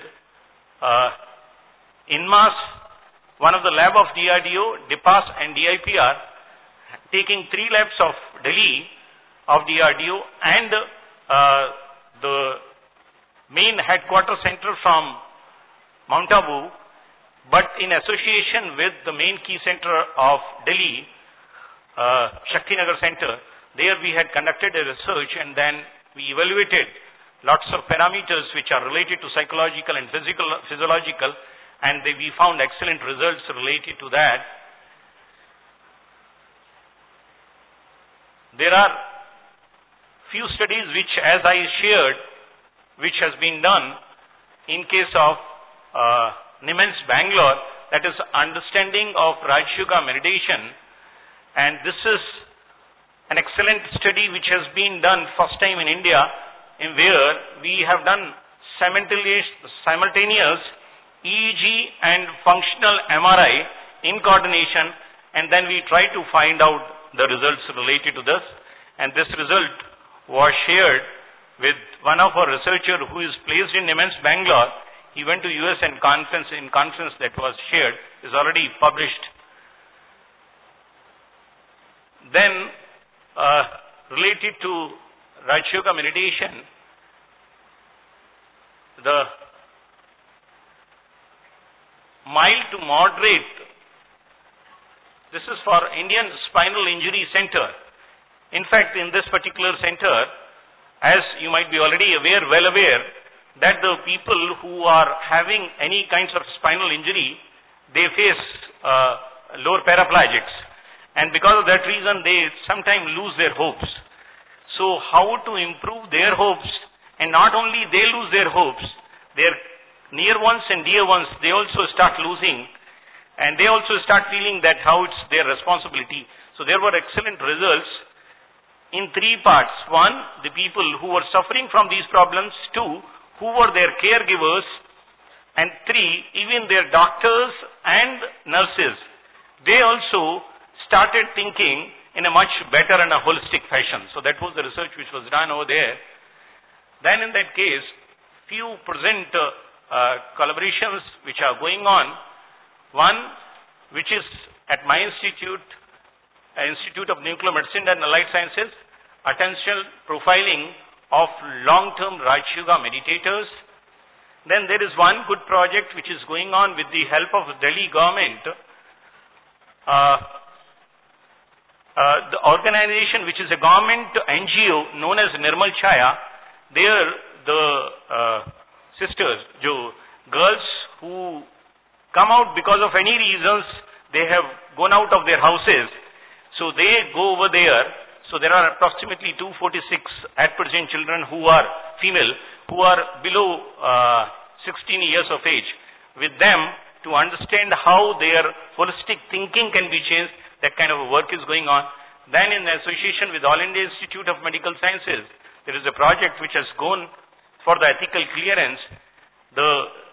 INMAS, one of the lab of DRDO, DIPAS and DIPR, taking 3 labs of Delhi of DRDO and the main headquarters center from Mount Abu, but in association with the main key center of Delhi, Shaktinagar Center. There we had conducted a research, and then we evaluated lots of parameters which are related to psychological and physiological, and we found excellent results related to that. There are few studies which, as I shared, which has been done in case of NIMHANS Bangalore, that is understanding of Raj Yoga meditation, and this is an excellent study which has been done first time in India, in where we have done simultaneous EEG and functional MRI in coordination, and then we try to find out the results related to this, and this result was shared with one of our researcher who is placed in NIMHANS Bangalore. He went to US and conference that was shared, is already published. Then related to Raj Yoga meditation, the mild to moderate, this is for Indian Spinal Injury Center. In fact, in this particular center, as you might be already well aware, that the people who are having any kinds of spinal injury, they face lower paraplegics, and because of that reason they sometimes lose their hopes. So how to improve their hopes, and not only they lose their hopes, their near ones and dear ones, they also start losing, and they also start feeling that how it's their responsibility. So there were excellent results in 3 parts. 1, the people who were suffering from these problems. 2, who were their caregivers, and 3, even their doctors and nurses. They also started thinking in a much better and a holistic fashion. So that was the research which was done over there. Then in that case, few present collaborations which are going on. One, which is at my institute, Institute of Nuclear Medicine and Allied Sciences, attention profiling of long-term Raj Yoga meditators. Then there is one good project which is going on with the help of the Delhi government. The organization which is a government NGO known as Nirmal Chaya, there the sisters, girls who come out because of any reasons, they have gone out of their houses. So they go over there. So there are approximately 246 at present children who are female, who are below 16 years of age. With them, to understand how their holistic thinking can be changed, that kind of a work is going on. Then in association with All India Institute of Medical Sciences, there is a project which has gone for the ethical clearance. The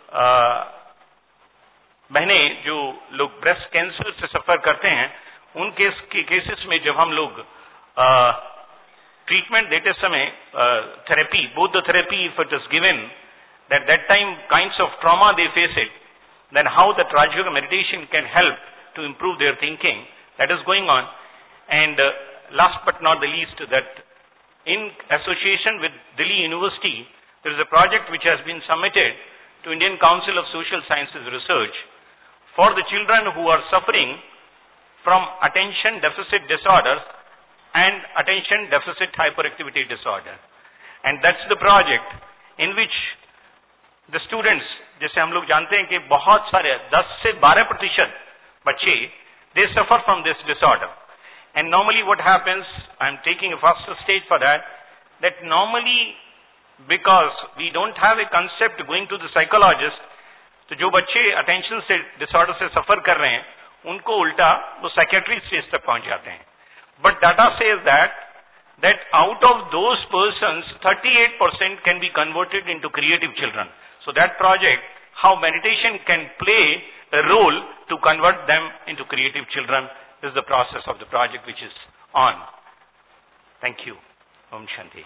बहनें जो लोग breast cancer से सफर करते हैं, उन cases में जब हम लोग ट्रीटमेंट देते समय therapy, both the therapy if it is given, that time kinds of trauma they face it, then how the Raj Yoga meditation can help to improve their thinking, that is going on. And last but not the least, that in association with Delhi University, there is a project which has been submitted to Indian Council of Social Sciences Research for the children who are suffering from attention deficit disorders and attention deficit hyperactivity disorder. And that's the project in which the students, जैसे हम लोग जानते हैं कि बहुत सारे 10 से 12% बच्चे they suffer from this disorder. And normally what happens, I'm taking a first stage for that normally because we don't have a concept going to the psychologist, तो जो बच्चे attention से disorder से suffer कर रहे हैं, उनको उल्टा वो psychiatry stage तक पहुंच जाते हैं. But data says that out of those persons, 38% can be converted into creative children. So that project, how meditation can play a role to convert them into creative children, is the process of the project which is on. Thank you. Om Shanti.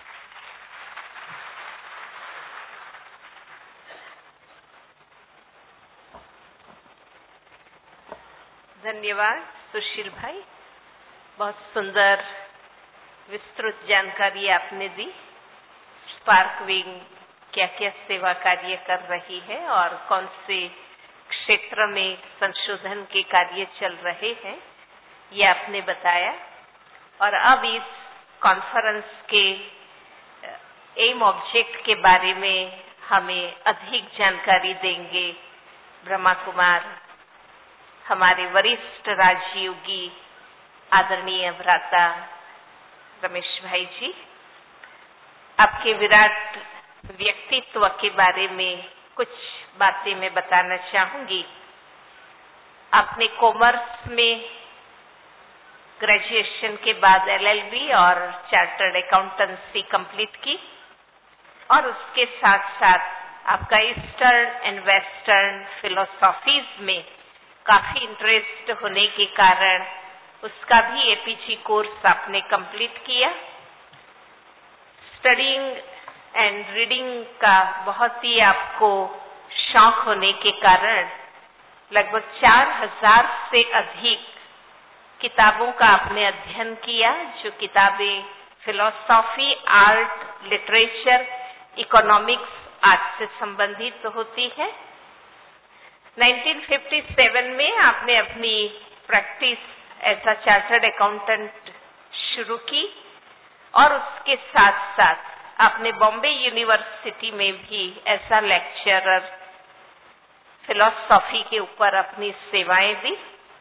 धन्यवाद सुशील भाई, बहुत सुंदर विस्तृत जानकारी आपने दी. Spark wing क्या क्या सेवा कार्य कर रही है और कौन से क्षेत्र में संशोधन के कार्य चल रहे हैं, ये आपने बताया. और अब इस कॉन्फ्रेंस के एम ऑब्जेक्ट के बारे में हमें अधिक जानकारी देंगे ब्रह्मा कुमार, हमारे वरिष्ठ राजयोगी आदरणीय भ्राता रमेश भाई जी. आपके विराट व्यक्तित्व के बारे में कुछ बातें मैं बताना चाहूंगी. आपने कॉमर्स में ग्रेजुएशन के बाद LLB और चार्टर्ड अकाउंटेंसी कंप्लीट की और उसके साथ साथ आपका ईस्टर्न एंड वेस्टर्न फिलोसॉफीज में काफी इंटरेस्ट होने के कारण उसका भी APG कोर्स आपने कंप्लीट किया. स्टडीइंग एंड रीडिंग का बहुत ही आपको शौक होने के कारण लगभग 4000 से अधिक किताबों का आपने अध्ययन किया, जो किताबें फिलॉसफी, आर्ट, लिटरेचर, इकोनॉमिक्स आदि से संबंधित होती है. 1957 में आपने अपनी practice as a chartered accountant शुरू की और उसके साथ साथ आपने बॉम्बे यूनिवर्सिटी में भी एज अ लेक्चरर फिलॉसफी के ऊपर अपनी सेवाएं दी.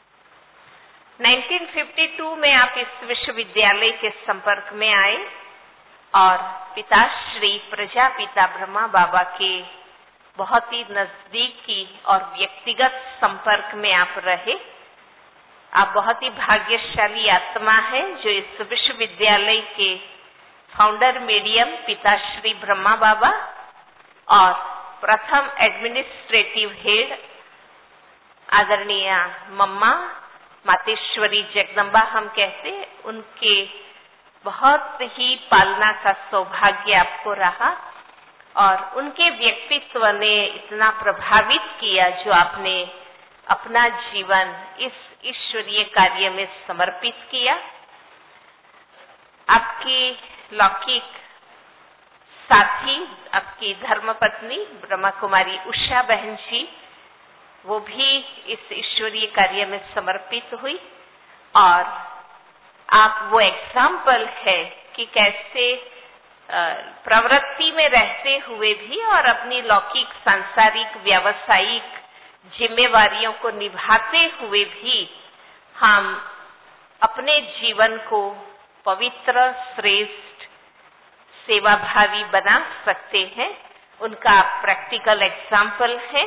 1952 में आप इस विश्वविद्यालय के संपर्क में आए और पिताश्री प्रजापिता ब्रह्मा बाबा के बहुत ही नजदीकी और व्यक्तिगत संपर्क में आप रहे. आप बहुत ही भाग्यशाली आत्मा है जो इस विश्वविद्यालय के फाउंडर मीडियम पिताश्री ब्रह्मा बाबा और प्रथम एडमिनिस्ट्रेटिव हेड आदरणीय मम्मा मातेश्वरी जगदम्बा हम कहते, उनके बहुत ही पालना का सौभाग्य आपको रहा. और उनके व्यक्तित्व ने इतना प्रभावित किया जो आपने अपना जीवन इस ईश्वरीय कार्य में समर्पित किया। आपकी लौकिक साथी, आपकी धर्मपत्नी ब्रह्मा कुमारी उषा बहन जी, वो भी इस ईश्वरीय कार्य में समर्पित हुई और आप वो एग्जाम्पल है कि कैसे प्रवृत्ति में रहते हुए भी और अपनी लौकिक सांसारिक व्यावसायिक जिम्मेवारियों को निभाते हुए भी हम अपने जीवन को पवित्र, श्रेष्ठ, सेवाभावी बना सकते हैं। उनका प्रैक्टिकल एग्जाम्पल है।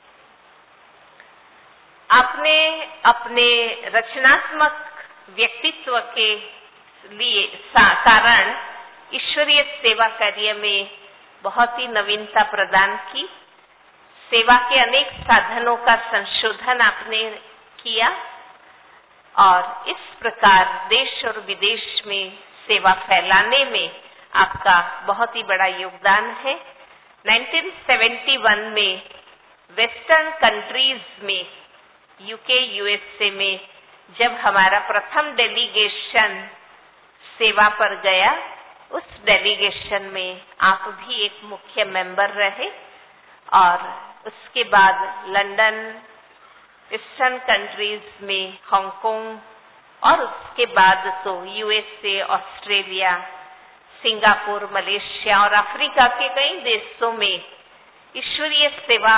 आपने अपने रचनात्मक व्यक्तित्व के लिए कारण ईश्वरीय सेवा कार्य में बहुत ही नवीनता प्रदान की। सेवा के अनेक साधनों का संशोधन आपने किया और इस प्रकार देश और विदेश में सेवा फैलाने में आपका बहुत ही बड़ा योगदान है। 1971 में वेस्टर्न कंट्रीज में, यूके, यूएसए में जब हमारा प्रथम डेलीगेशन सेवा पर गया, उस डेलीगेशन में आप भी एक मुख्य मेंबर रहे और उसके बाद लंदन, ईस्टर्न कंट्रीज में हांगकांग और उसके बाद तो यूएसए, ऑस्ट्रेलिया, सिंगापुर, मलेशिया और अफ्रीका के कई देशों में ईश्वरीय सेवा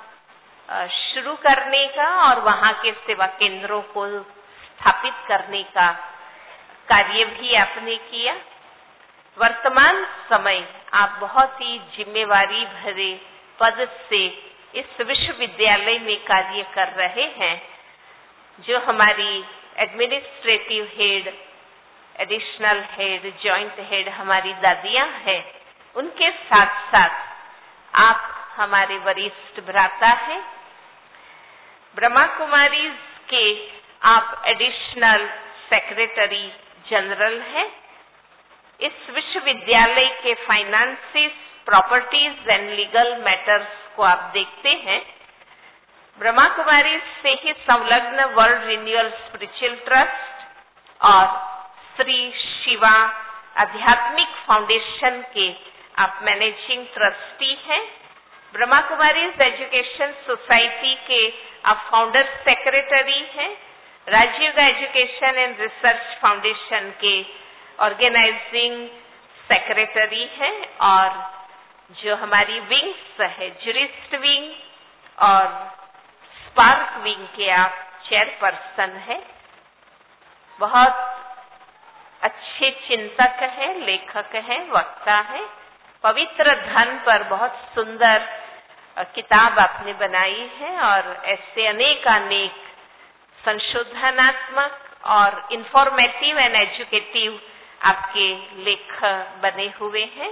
शुरू करने का और वहां के सेवा केंद्रों को स्थापित करने का कार्य भी आपने किया। वर्तमान समय आप बहुत ही जिम्मेवारी भरे पद से इस विश्वविद्यालय में कार्य कर रहे हैं। जो हमारी administrative head, additional head, joint head हमारी दादियां हैं, उनके साथ साथ आप हमारे वरिष्ठ भ्राता हैं। ब्रह्मा कुमारी के आप एडिशनल सेक्रेटरी जनरल हैं। इस विश्वविद्यालय के finances, properties and legal matters को आप देखते हैं। ब्रह्मा कुमारी से ही संलग्न वर्ल्ड रिन्यूअल स्पिरिचुअल ट्रस्ट और श्री शिवा आध्यात्मिक फाउंडेशन के आप मैनेजिंग ट्रस्टी हैं। ब्रह्मा कुमारी एजुकेशन सोसाइटी के आप फाउंडर सेक्रेटरी हैं। Rajiv education and research foundation के ऑर्गेनाइजिंग सेक्रेटरी हैं और जो हमारी विंग्स है, जुरिस्ट विंग और स्पार्क विंग के आप चेयरपर्सन हैं। बहुत अच्छे चिंतक हैं, लेखक हैं, वक्ता हैं। पवित्र धन पर बहुत सुंदर किताब आपने बनाई है और ऐसे अनेक संशोधनात्मक और इंफॉर्मेटिव एंड एजुकेटिव आपके लेख बने हुए हैं।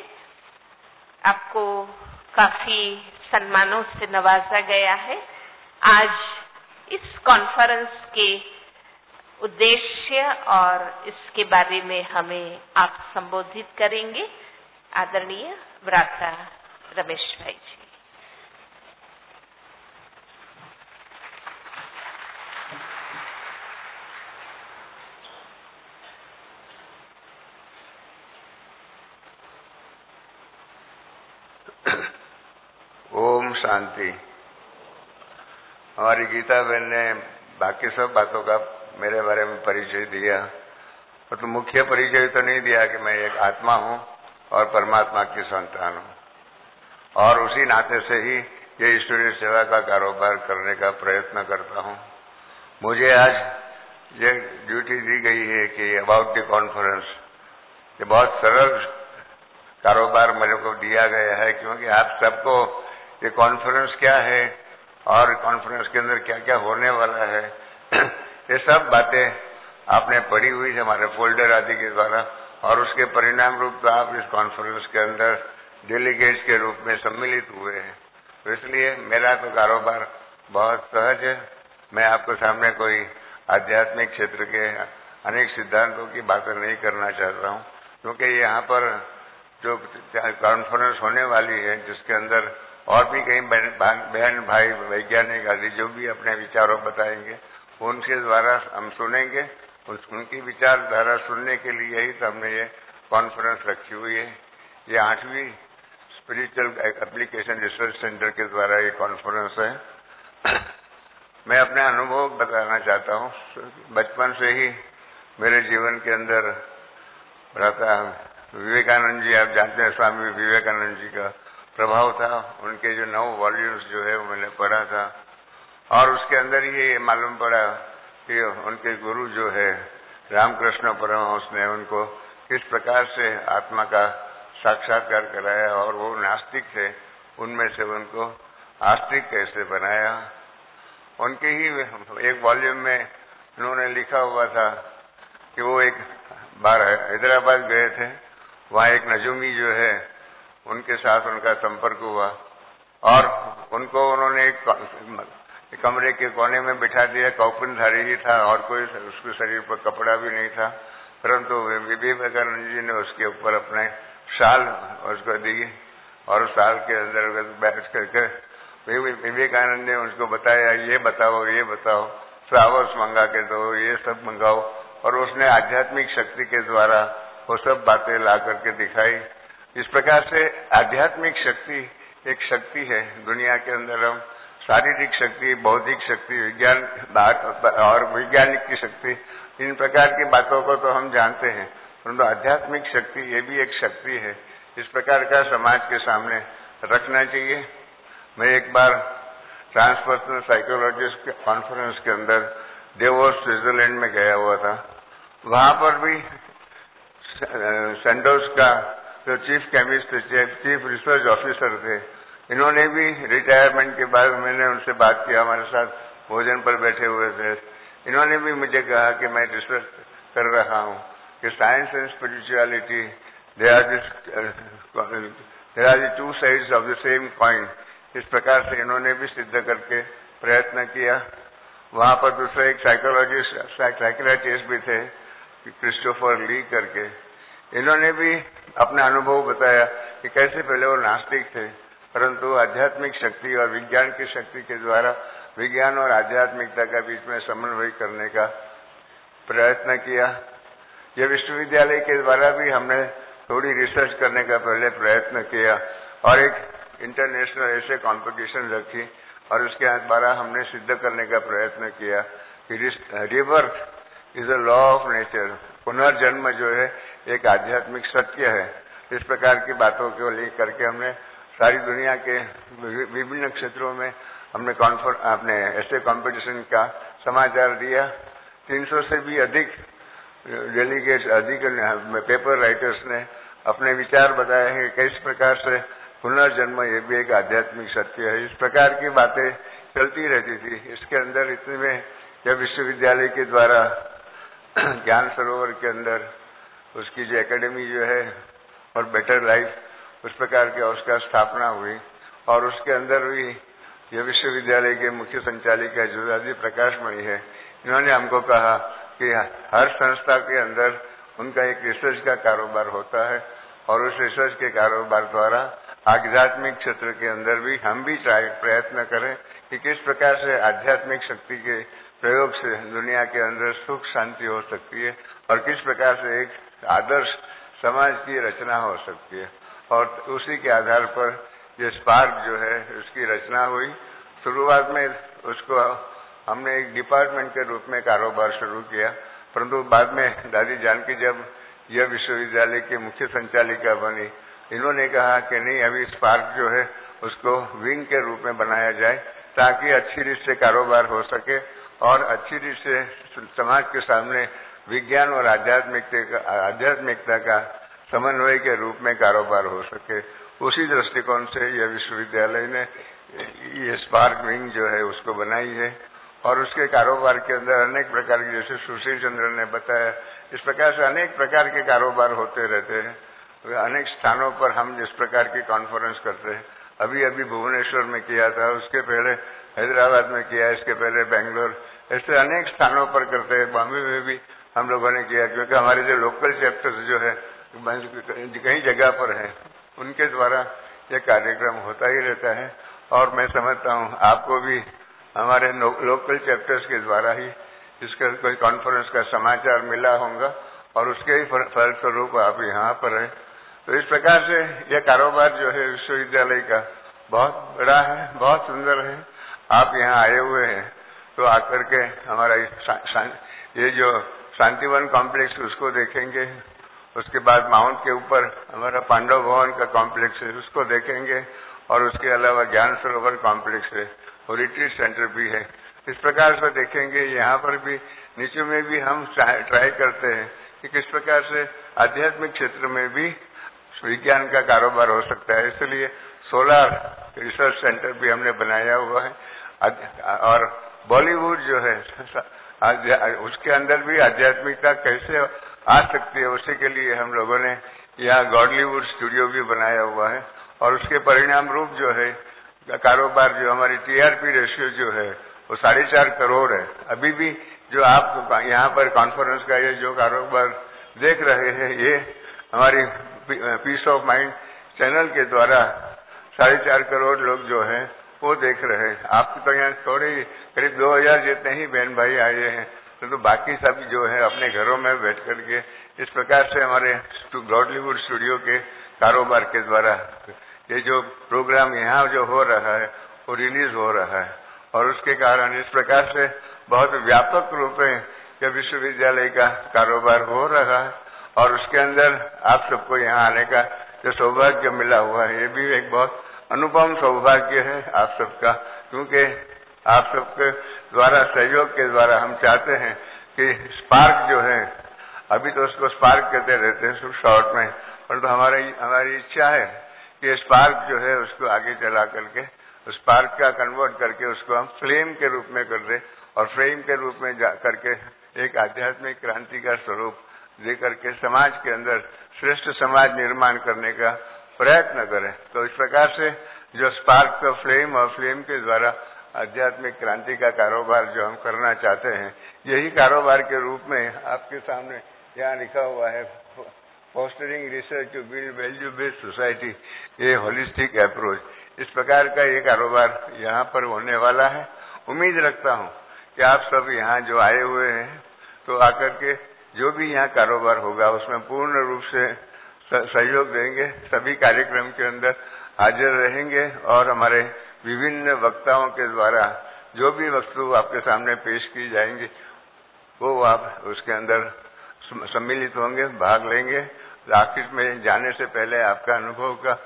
आपको काफी सम्मानों से नवाजा गया है। आज इस कॉन्फ्रेंस के उद्देश्य और इसके बारे में हमें आप संबोधित करेंगे। आदरणीय भ्राता रमेश भाई जी। ओम शांति। हमारी गीता बहन ने बाकी सब बातों का मेरे बारे में परिचय दिया, पर तो मुख्य परिचय तो नहीं दिया कि मैं एक आत्मा हूँ और परमात्मा की संतान हूँ और उसी नाते से ही ये ईश्वरीय सेवा का कारोबार करने का प्रयत्न करता हूँ। मुझे आज ये ड्यूटी दी गई है कि अबाउट द कॉन्फ्रेंस, ये बहुत सरल कारोबार मेरे को दिया गया है, क्योंकि आप सबको ये कॉन्फ्रेंस क्या है और कॉन्फ्रेंस के अंदर क्या क्या होने वाला है ये सब बातें आपने पढ़ी हुई है हमारे फोल्डर आदि के द्वारा, और उसके परिणाम रूप तो आप इस कॉन्फ्रेंस के अंदर डेलीगेट्स के रूप में सम्मिलित हुए हैं। तो इसलिए मेरा तो कारोबार बहुत सहज है। मैं आपके सामने कोई आध्यात्मिक क्षेत्र के अनेक सिद्धांतों की बातें नहीं करना चाहता हूँ, क्योंकि यहाँ पर जो कॉन्फ्रेंस होने वाली है, जिसके अंदर और भी कई बहन भाई वैज्ञानिक आदि जो भी अपने विचारों बताएंगे, उनके द्वारा हम सुनेंगे। उनकी विचारधारा सुनने के लिए ही तो हमने ये कॉन्फ्रेंस रखी हुई है। ये 8वीं स्पिरिचुअल एप्लीकेशन रिसर्च सेंटर के द्वारा ये कॉन्फ्रेंस है। मैं अपने अनुभव बताना चाहता हूँ। बचपन से ही मेरे जीवन के अंदर रहता विवेकानंद जी, आप जानते हैं स्वामी विवेकानंद जी का प्रभाव था। उनके जो 9 वॉल्यूम्स जो है वो मैंने पढ़ा था, और उसके अंदर ये मालूम पड़ा कि उनके गुरु जो है रामकृष्ण परमहंस ने उनको किस प्रकार से आत्मा का साक्षात्कार कराया, और वो नास्तिक थे, उनमें से उनको आस्तिक कैसे बनाया। उनके ही एक वॉल्यूम में उन्होंने लिखा हुआ था कि वो एक बार हैदराबाद गए थे, वहाँ एक नजूमी जो है उनके साथ उनका संपर्क हुआ, और उनको उन्होंने एक कमरे के कोने में बिठा दिया। कौपनधारी ही था और कोई उसके शरीर पर कपड़ा भी नहीं था, परंतु विवेकानंद जी ने उसके ऊपर अपने शाल उसको दी, और उस शाल के अंदर बैठ करके विवेकानंद ने उसको बताया, ये बताओ ये बताओ, फ्लावर्स मंगा के दो, ये सब मंगाओ, और उसने आध्यात्मिक शक्ति के द्वारा वो सब बातें ला करके दिखाई। इस प्रकार से आध्यात्मिक शक्ति एक शक्ति है दुनिया के अंदर। हम शारीरिक शक्ति, बौद्धिक शक्ति, विज्ञान और वैज्ञानिक की शक्ति, इन प्रकार की बातों को तो हम जानते हैं, परंतु आध्यात्मिक शक्ति ये भी एक शक्ति है। इस प्रकार का समाज के सामने रखना चाहिए। मैं एक बार ट्रांसपर्सनल साइकोलॉजिस्ट के कॉन्फ्रेंस के अंदर डेवोस स्विट्जरलैंड में गया हुआ था। वहां पर भी सैंडोज का जो chief chemist, chief research officer थे, इन्होंने भी रिटायरमेंट के बाद मैंने उनसे बात किया, हमारे साथ भोजन पर बैठे हुए थे। इन्होंने भी मुझे कहा कि मैं रिसर्च कर रहा हूँ कि science and spirituality they are the 2 sides of the same coin. इस प्रकार से इन्होंने भी सिद्ध करके प्रयत्न किया। वहां पर दूसरे एक साइकोलॉजिस्ट भी थे, क्रिस्टोफर ली करके। इन्होंने भी अपना अनुभव बताया कि कैसे पहले वो नास्तिक थे, परंतु आध्यात्मिक शक्ति और विज्ञान की शक्ति के द्वारा विज्ञान और आध्यात्मिकता का बीच में समन्वय करने का प्रयत्न किया। यह विश्वविद्यालय के द्वारा भी हमने थोड़ी रिसर्च करने का पहले प्रयत्न किया, और एक इंटरनेशनल ऐसे कॉम्पिटिशन रखी, और उसके द्वारा हमने सिद्ध करने का प्रयत्न किया कि rebirth is a law of nature. पुनर्जन्म जो है एक आध्यात्मिक सत्य है। इस प्रकार की बातों को लेकर के हमने सारी दुनिया के विभिन्न क्षेत्रों में हमने अपने ऐसे कॉम्पिटिशन का समाचार दिया। 300 से भी अधिक डेलीगेट्स, अधिक पेपर राइटर्स ने अपने विचार बताए हैं कि किस प्रकार से पुनर्जन्म ये भी एक आध्यात्मिक सत्य है। इस प्रकार की बातें चलती रहती थी। इसके अंदर इतने में जब विश्वविद्यालय के द्वारा ज्ञान सरोवर के अंदर उसकी जो एकेडमी जो है और बेटर लाइफ, उस प्रकार की उसका स्थापना हुई, और उसके अंदर भी यह विश्वविद्यालय के मुख्य संचालिका ज्योति प्रकाश मणि है, इन्होंने हमको कहा कि हर संस्था के अंदर उनका एक रिसर्च का कारोबार होता है, और उस रिसर्च के कारोबार द्वारा आध्यात्मिक क्षेत्र के अंदर भी हम भी प्रयत्न करें कि किस प्रकार से आध्यात्मिक शक्ति के प्रयोग से दुनिया के अंदर सुख शांति हो सकती है, और किस प्रकार से एक आदर्श समाज की रचना हो सकती है। और उसी के आधार पर ये स्पार्क जो है उसकी रचना हुई। शुरुआत में उसको हमने एक डिपार्टमेंट के रूप में कारोबार शुरू किया, परंतु बाद में दादी जानकी जब यह विश्वविद्यालय की मुख्य संचालिका बनी, इन्होंने कहा कि नहीं, अभी स्पार्क जो है उसको विंग के रूप में बनाया जाए, ताकि अच्छी रीत से कारोबार हो सके और अच्छी रीत से समाज के सामने विज्ञान और आध्यात्मिकता का समन्वय के रूप में कारोबार हो सके। उसी दृष्टिकोण से यह विश्वविद्यालय ने ये स्पार्क विंग जो है उसको बनाई है, और उसके कारोबार के अंदर अनेक प्रकार के, जैसे सुशील चंद्र ने बताया, इस प्रकार से अनेक प्रकार के कारोबार होते रहते हैं। अनेक स्थानों पर हम जिस प्रकार की कॉन्फ्रेंस करते हैं, अभी भुवनेश्वर में किया था, उसके पहले हैदराबाद में किया, इसके पहले बेंगलोर, ऐसे अनेक स्थानों पर करते हैं। बॉम्बे में भी हम लोगों ने किया, क्योंकि हमारे जो लोकल चैप्टर्स जो है कई जगह पर है, उनके द्वारा यह कार्यक्रम होता ही रहता है। और मैं समझता हूँ आपको भी हमारे लोकल चैप्टर्स के द्वारा ही इसका कोई कॉन्फ्रेंस का समाचार मिला होगा और उसके ही फलस्वरूप आप यहाँ पर है। तो इस प्रकार से यह कारोबार जो है विश्वविद्यालय का बहुत बड़ा है, बहुत सुंदर है। आप यहाँ आए हुए हैं तो आकर के हमारा ये जो शांतिवन कॉम्प्लेक्स उसको देखेंगे, उसके बाद माउंट के ऊपर हमारा पांडव भवन का कॉम्प्लेक्स है उसको देखेंगे, और उसके अलावा ज्ञान सरोवर कॉम्प्लेक्स है और रिट्रीट सेंटर भी है। इस प्रकार से देखेंगे। यहाँ पर भी नीचे में भी हम ट्राई करते हैं कि किस प्रकार से आध्यात्मिक क्षेत्र में भी विज्ञान का कारोबार हो सकता है। इसलिए सोलार रिसर्च सेंटर भी हमने बनाया हुआ है। और बॉलीवुड जो है उसके अंदर भी आध्यात्मिकता कैसे आ सकती है, उसी के लिए हम लोगों ने यहाँ गॉडलीवुड स्टूडियो भी बनाया हुआ है। और उसके परिणाम रूप जो है कारोबार, जो हमारी TRP रेशियो जो है वो 4.5 करोड़ है। अभी भी जो आप यहाँ पर कॉन्फ्रेंस का ये जो कारोबार देख रहे हैं, ये हमारी पीस ऑफ माइंड चैनल के द्वारा 4.5 करोड़ लोग जो है वो देख रहे हैं। आप तो यहाँ थोड़े करीब 2000 जितने ही बहन भाई आए हैं, तो बाकी सब जो है अपने घरों में बैठ करके इस प्रकार से हमारे गॉडलीवुड स्टूडियो के कारोबार के द्वारा ये जो प्रोग्राम यहाँ जो हो रहा है वो रिलीज हो रहा है। और उसके कारण इस प्रकार से बहुत व्यापक रूप में यह विश्वविद्यालय का कारोबार हो रहा है। और उसके अंदर आप सबको यहाँ आने का जो सौभाग्य मिला हुआ है, ये भी एक बहुत अनुपम सौभाग्य है आप सबका, क्योंकि आप सबके द्वारा सहयोग के द्वारा हम चाहते हैं कि स्पार्क जो है, अभी तो उसको स्पार्क कहते रहते हैं शॉर्ट में, परंतु हमारी इच्छा है कि स्पार्क जो है उसको आगे चला करके स्पार्क का कन्वर्ट करके उसको हम फ्लेम के रूप में कर दे और फ्लेम के रूप में जा करके एक आध्यात्मिक क्रांति का स्वरूप दे करके समाज के अंदर श्रेष्ठ समाज निर्माण करने का प्रयत्न करें। तो इस प्रकार से जो स्पार्क का फ्लेम और फ्लेम के द्वारा आध्यात्मिक क्रांति का कारोबार जो हम करना चाहते हैं, यही कारोबार के रूप में आपके सामने यहाँ लिखा हुआ है, fostering research to build value based society, ये होलिस्टिक अप्रोच। इस प्रकार का ये कारोबार यहाँ पर होने वाला है। उम्मीद रखता हूँ कि आप सब यहाँ जो आए हुए हैं तो आकर के जो भी यहाँ कारोबार होगा उसमें पूर्ण रूप से सहयोग देंगे, सभी कार्यक्रम के अंदर हाजिर रहेंगे और हमारे विभिन्न वक्ताओं के द्वारा जो भी वस्तु आपके सामने पेश की जाएंगी वो आप उसके अंदर सम्मिलित होंगे, भाग लेंगे। आखिर में जाने से पहले आपका अनुभव का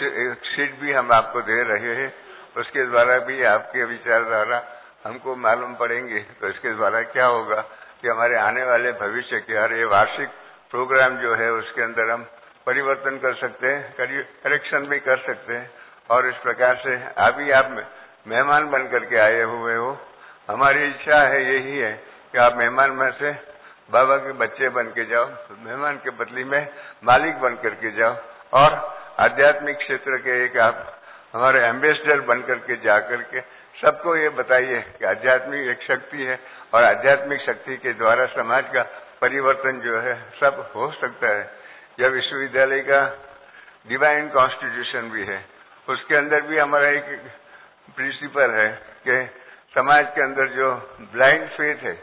शीट भी हम आपको दे रहे हैं, उसके द्वारा भी आपके विचारधारा हमको मालूम पड़ेंगे। तो इसके द्वारा क्या होगा कि हमारे आने वाले भविष्य के हर ये वार्षिक प्रोग्राम जो है उसके अंदर हम परिवर्तन कर सकते हैं, करेक्शन भी कर सकते हैं। और इस प्रकार से अभी आप मेहमान बन करके आए हुए हो, हमारी इच्छा है यही है कि आप मेहमान में से बाबा के बच्चे बन के जाओ, मेहमान के बदली में मालिक बन करके जाओ और आध्यात्मिक क्षेत्र के एक आप हमारे एम्बेसडर बन करके जा करके सबको ये बताइए कि आध्यात्मिक एक शक्ति है और आध्यात्मिक शक्ति के द्वारा समाज का परिवर्तन जो है सब हो सकता है। यह विश्वविद्यालय का डिवाइन कॉन्स्टिट्यूशन भी है, उसके अंदर भी हमारा एक प्रिंसिपल है कि समाज के अंदर जो ब्लाइंड फेथ है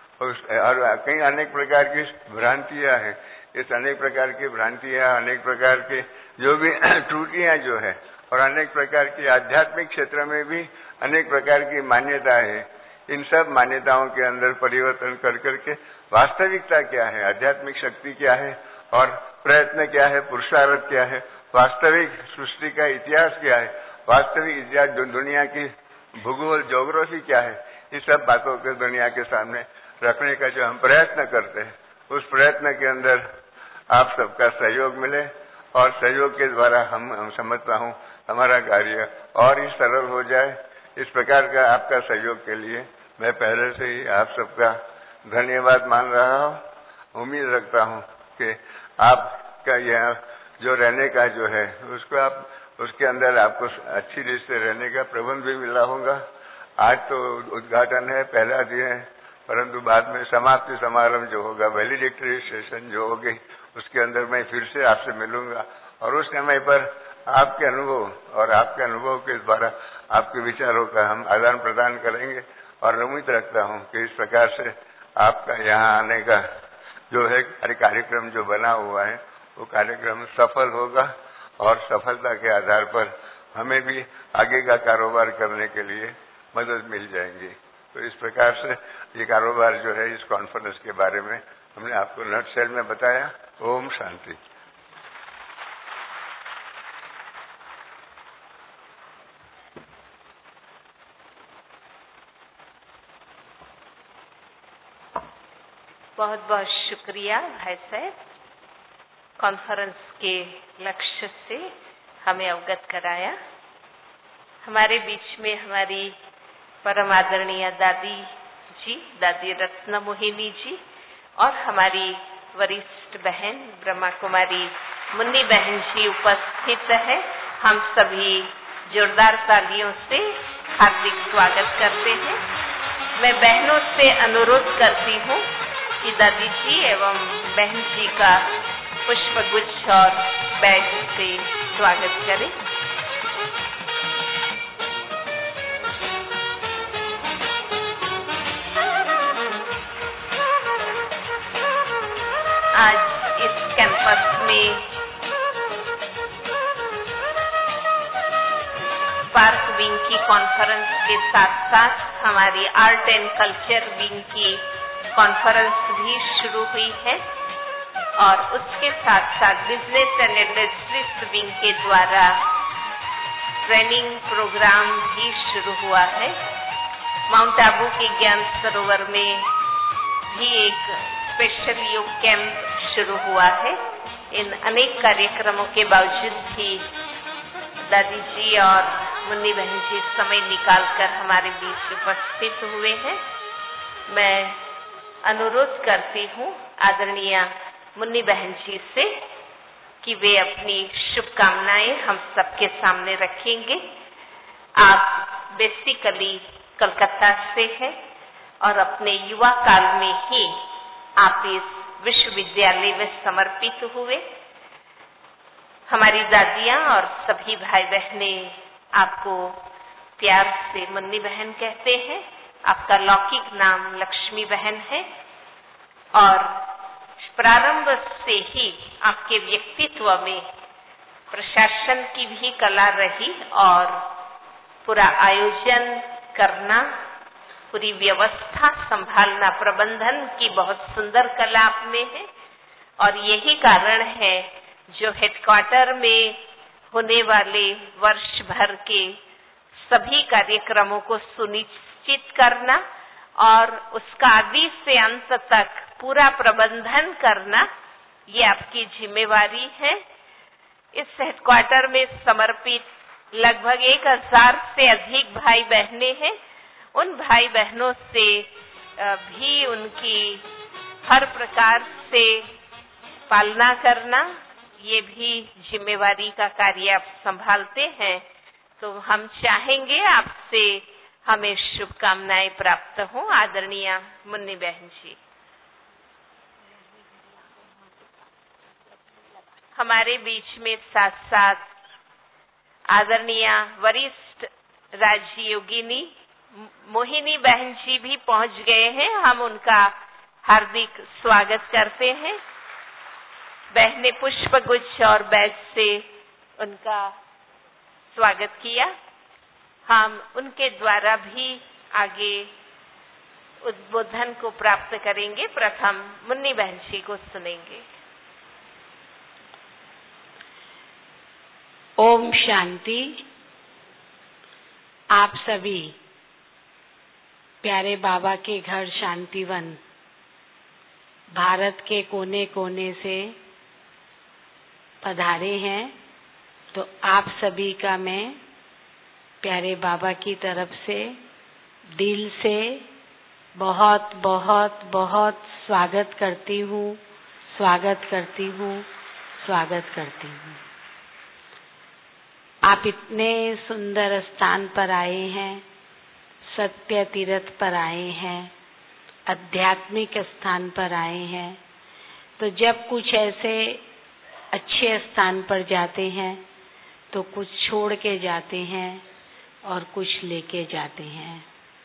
और कई अनेक प्रकार की भ्रांतियां हैं, इस अनेक प्रकार की भ्रांतियां, अनेक प्रकार के जो भी त्रुटियां जो है और अनेक प्रकार की आध्यात्मिक क्षेत्र में भी अनेक प्रकार की मान्यताएं हैं, इन सब मान्यताओं के अंदर परिवर्तन कर करके वास्तविकता क्या है, आध्यात्मिक शक्ति क्या है और प्रयत्न क्या है, पुरुषार्थ क्या है, वास्तविक सृष्टि का इतिहास क्या है, वास्तविक इतिहास दुनिया की भूगोल ज्योग्राफी क्या है, इस सब बातों को दुनिया के सामने रखने का जो हम प्रयत्न करते हैं, उस प्रयत्न के अंदर आप सबका सहयोग मिले और सहयोग के द्वारा हम समझता हूँ हमारा कार्य और ही सरल हो जाए। इस प्रकार का आपका सहयोग के लिए मैं पहले से ही आप सबका धन्यवाद मान रहा हूँ। उम्मीद रखता हूँ कि आपका यह जो रहने का जो है उसको आप उसके अंदर आपको अच्छी रीत से रहने का प्रबंध भी मिला होगा। आज तो उद्घाटन है, पहला दिन है, परंतु बाद में समाप्ति समारंभ जो होगा, वैलिडिक्टरी सेशन जो होगी, उसके अंदर मैं फिर से आपसे मिलूंगा और उस समय पर आपके अनुभव और आपके अनुभव के द्वारा आपके विचारों का हम आदान प्रदान करेंगे। और उम्मीद रखता हूं कि इस प्रकार से आपका यहाँ आने का जो है कार्यक्रम जो बना हुआ है वो कार्यक्रम सफल होगा और सफलता के आधार पर हमें भी आगे का कारोबार करने के लिए मदद मिल जाएंगी। तो इस प्रकार से ये कारोबार जो है इस कॉन्फ्रेंस के बारे में हमने आपको नटशेल में बताया। ओम शांति। बहुत बहुत शुक्रिया भाई साहब, कॉन्फ्रेंस के लक्ष्य से हमें अवगत कराया। हमारे बीच में हमारी परम आदरणीय दादी जी, दादी रत्न मोहिनी जी और हमारी वरिष्ठ बहन ब्रह्मा कुमारी मुन्नी बहन जी उपस्थित है। हम सभी जोरदार तालियों से हार्दिक स्वागत करते हैं। मैं बहनों से अनुरोध करती हूँ कि दादी जी एवं बहन जी का पुष्पगुच्छ और बैग से स्वागत करें। आज इस कैंपस में स्पार्क विंग की कॉन्फ्रेंस के साथ साथ हमारी आर्ट एंड कल्चर विंग की कॉन्फ्रेंस भी शुरू हुई है और उसके साथ साथ बिजनेस एंड इंडस्ट्रीज विंग के द्वारा ट्रेनिंग प्रोग्राम भी शुरू हुआ है। माउंट आबू के ज्ञान सरोवर में भी एक स्पेशल योग कैंप शुरू हुआ है। इन अनेक कार्यक्रमों के बावजूद भी दादी जी और मुन्नी बहन जी समय निकालकर हमारे बीच उपस्थित हुए हैं। मैं अनुरोध करती हूँ आदरणीय मुन्नी बहन जी से कि वे अपनी शुभकामनाएं हम सबके सामने रखेंगे। आप बेसिकली कलकत्ता से हैं और अपने युवा काल में ही आप इस विश्वविद्यालय में समर्पित हुए। हमारी दादियां और सभी भाई बहनें आपको प्यार से मुन्नी बहन कहते हैं। आपका लौकिक नाम लक्ष्मी बहन है और प्रारंभ से ही आपके व्यक्तित्व में प्रशासन की भी कला रही और पूरा आयोजन करना, पूरी व्यवस्था संभालना, प्रबंधन की बहुत सुंदर कला आप में है। और यही कारण है जो हेडक्वार्टर में होने वाले वर्ष भर के सभी कार्यक्रमों को सुनिश्चित करना और उसका आदि से अंत तक पूरा प्रबंधन करना, ये आपकी जिम्मेवारी है। इस हेडक्वार्टर में समर्पित लगभग 1000 से अधिक भाई बहनें हैं। उन भाई बहनों से भी उनकी हर प्रकार से पालना करना, ये भी जिम्मेवारी का कार्य आप संभालते हैं। तो हम चाहेंगे आपसे हमें शुभकामनाएं प्राप्त हों। आदरणीय मुन्नी बहन जी, हमारे बीच में साथ साथ आदरणीय वरिष्ठ राजयोगिनी मोहिनी बहन जी भी पहुंच गए हैं। हम उनका हार्दिक स्वागत करते हैं। बहने पुष्पगुच्छ और बैज से उनका स्वागत किया। हम उनके द्वारा भी आगे उद्बोधन को प्राप्त करेंगे। प्रथम मुन्नी बहन जी को सुनेंगे। ओम शांति। आप सभी प्यारे बाबा के घर शांतिवन भारत के कोने कोने से पधारे हैं, तो आप सभी का मैं प्यारे बाबा की तरफ से दिल से बहुत बहुत बहुत स्वागत करती हूँ, स्वागत करती हूँ, स्वागत करती हूँ। आप इतने सुंदर स्थान पर आए हैं, सत्य तीर्थ पर आए हैं, आध्यात्मिक स्थान पर आए हैं, तो जब कुछ ऐसे अच्छे स्थान पर जाते हैं तो कुछ छोड़ के जाते हैं और कुछ लेके जाते हैं।